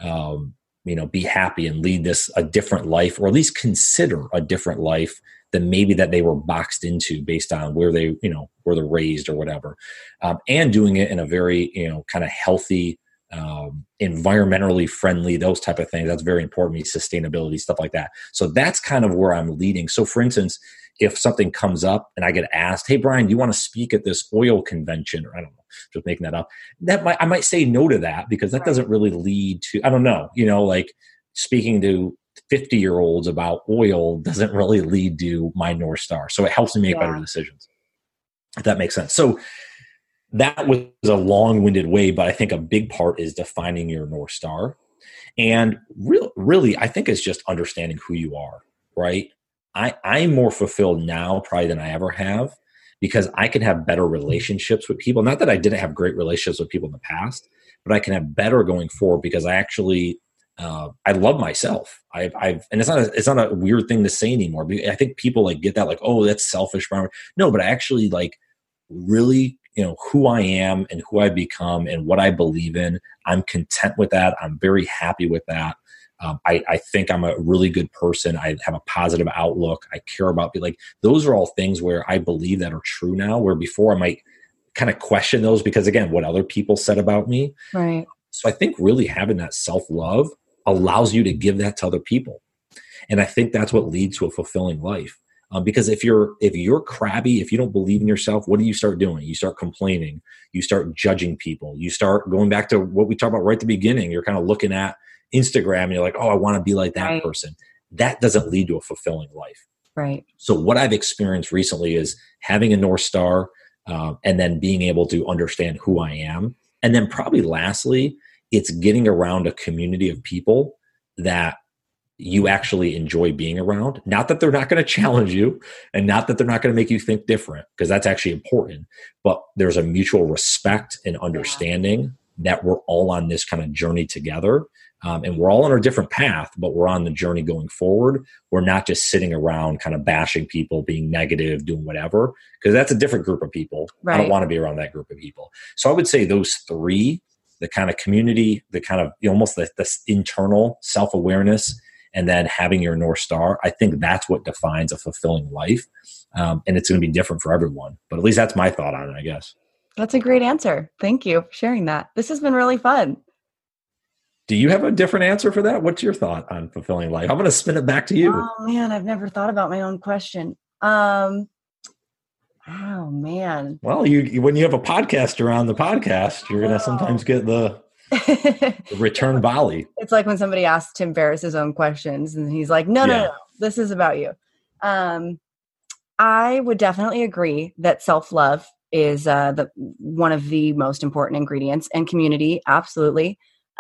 be happy and lead a different life, or at least consider a different life than maybe that they were boxed into based on where they're raised or whatever. And doing it in a very, kind of healthy, environmentally friendly, those type of things. That's very important to me, sustainability, stuff like that. So that's kind of where I'm leading. So for instance, if something comes up and I get asked, hey, Brian, do you want to speak at this oil convention? Or I don't know, just making that up. I might say no to that, because that doesn't really lead to, I don't know, like speaking to 50-year-olds about oil doesn't really lead to my North Star. So it helps me make better decisions, if that makes sense. So that was a long-winded way, but I think a big part is defining your North Star. And really, I think it's just understanding who you are, right? I'm more fulfilled now probably than I ever have, because I can have better relationships with people. Not that I didn't have great relationships with people in the past, but I can have better going forward, because I actually I love myself. And it's not a weird thing to say anymore. I think people get that, oh, that's selfish. No, but I actually really, who I am and who I become and what I believe in. I'm content with that. I'm very happy with that. I think I'm a really good person. I have a positive outlook. I care about people. Like, those are all things where I believe that are true now, where before I might kind of question those because, again, what other people said about me. Right. So I think really having that self-love allows you to give that to other people. And I think that's what leads to a fulfilling life. Because if you're crabby, if you don't believe in yourself, what do you start doing? You start complaining. You start judging people. You start going back to what we talked about right at the beginning. You're kind of looking at Instagram and you're like, oh, I want to be like that person. That doesn't lead to a fulfilling life. Right. So what I've experienced recently is having a North Star and then being able to understand who I am. And then probably lastly, it's getting around a community of people that you actually enjoy being around. Not that they're not going to challenge you and not that they're not going to make you think different, because that's actually important. But there's a mutual respect and understanding that we're all on this kind of journey together. And we're all on a different path, but we're on the journey going forward. We're not just sitting around kind of bashing people, being negative, doing whatever, because that's a different group of people. Right. I don't want to be around that group of people. So I would say those three, the kind of community, the kind of almost the internal self-awareness, and then having your North Star, I think that's what defines a fulfilling life. And it's going to be different for everyone. But at least that's my thought on it, I guess. That's a great answer. Thank you for sharing that. This has been really fun. Do you have a different answer for that? What's your thought on fulfilling life? I'm going to spin it back to you. Oh man, I've never thought about my own question. Oh man. Well, you when you have a podcaster on the podcast, you're going to sometimes get the return volley. It's like when somebody asks Tim Ferriss his own questions and he's like, no, this is about you. I would definitely agree that self-love is one of the most important ingredients, and community. Absolutely.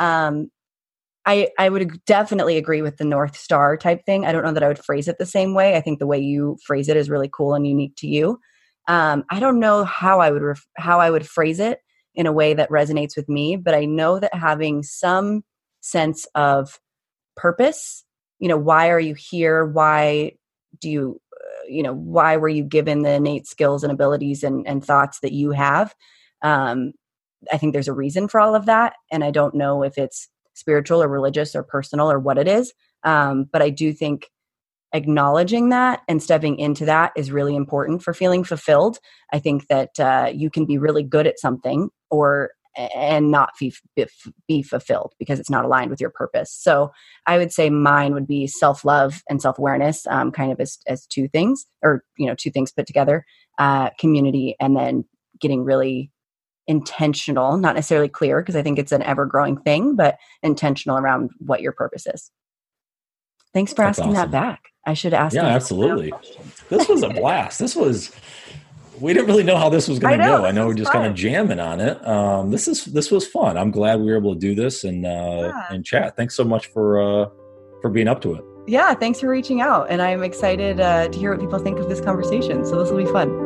I would definitely agree with the North Star type thing. I don't know that I would phrase it the same way. I think the way you phrase it is really cool and unique to you. I don't know how I would phrase it in a way that resonates with me, but I know that having some sense of purpose, why are you here? Why do you, why were you given the innate skills and abilities and thoughts that you have? I think there's a reason for all of that. And I don't know if it's spiritual or religious or personal or what it is. But I do think acknowledging that and stepping into that is really important for feeling fulfilled. I think that you can be really good at something and not be fulfilled because it's not aligned with your purpose. So I would say mine would be self-love and self-awareness, kind of as two things, or, two things put together, community, and then getting really intentional, not necessarily clear, because I think it's an ever-growing thing, but intentional around what your purpose is. Thanks for asking that back. I should ask. Yeah, absolutely. This was a blast. We didn't really know how this was going to go. I know we're just kind of jamming on it. This was fun. I'm glad we were able to do this and chat. Thanks so much for being up to it. Yeah, thanks for reaching out. And I'm excited to hear what people think of this conversation. So this will be fun.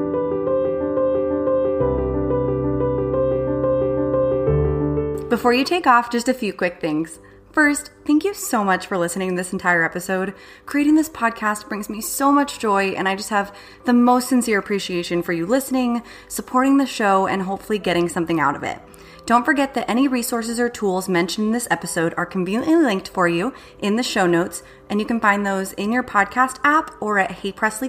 Before you take off, just a few quick things. First, thank you so much for listening to this entire episode. Creating this podcast brings me so much joy, and I just have the most sincere appreciation for you listening, supporting the show, and hopefully getting something out of it. Don't forget that any resources or tools mentioned in this episode are conveniently linked for you in the show notes, and you can find those in your podcast app or at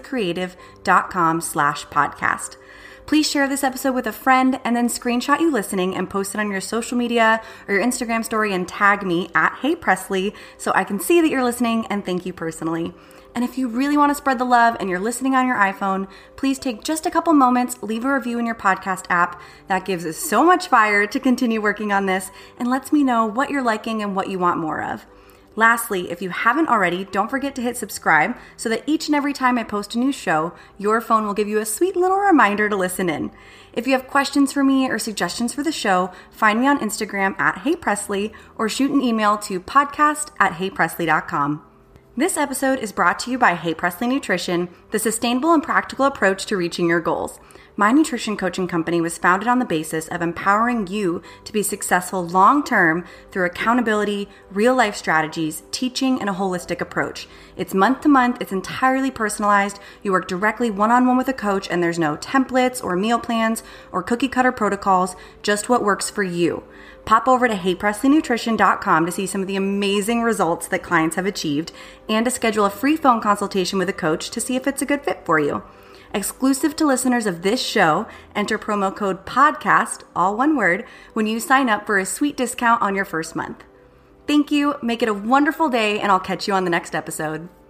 heypresleycreative.com/podcast. Please share this episode with a friend and then screenshot you listening and post it on your social media or your Instagram story and tag me at Hey Presley so I can see that you're listening and thank you personally. And if you really want to spread the love and you're listening on your iPhone, please take just a couple moments, leave a review in your podcast app. That gives us so much fire to continue working on this and lets me know what you're liking and what you want more of. Lastly, if you haven't already, don't forget to hit subscribe so that each and every time I post a new show, your phone will give you a sweet little reminder to listen in. If you have questions for me or suggestions for the show, find me on Instagram at Hey Presley or shoot an email to podcast@heypresley.com. This episode is brought to you by Hey Presley Nutrition, the sustainable and practical approach to reaching your goals. My nutrition coaching company was founded on the basis of empowering you to be successful long-term through accountability, real-life strategies, teaching, and a holistic approach. It's month to month. It's entirely personalized. You work directly one-on-one with a coach, and there's no templates or meal plans or cookie-cutter protocols, just what works for you. Pop over to heypresleynutrition.com to see some of the amazing results that clients have achieved and to schedule a free phone consultation with a coach to see if it's a good fit for you. Exclusive to listeners of this show, enter promo code PODCAST, all one word, when you sign up for a sweet discount on your first month. Thank you. Make it a wonderful day, and I'll catch you on the next episode.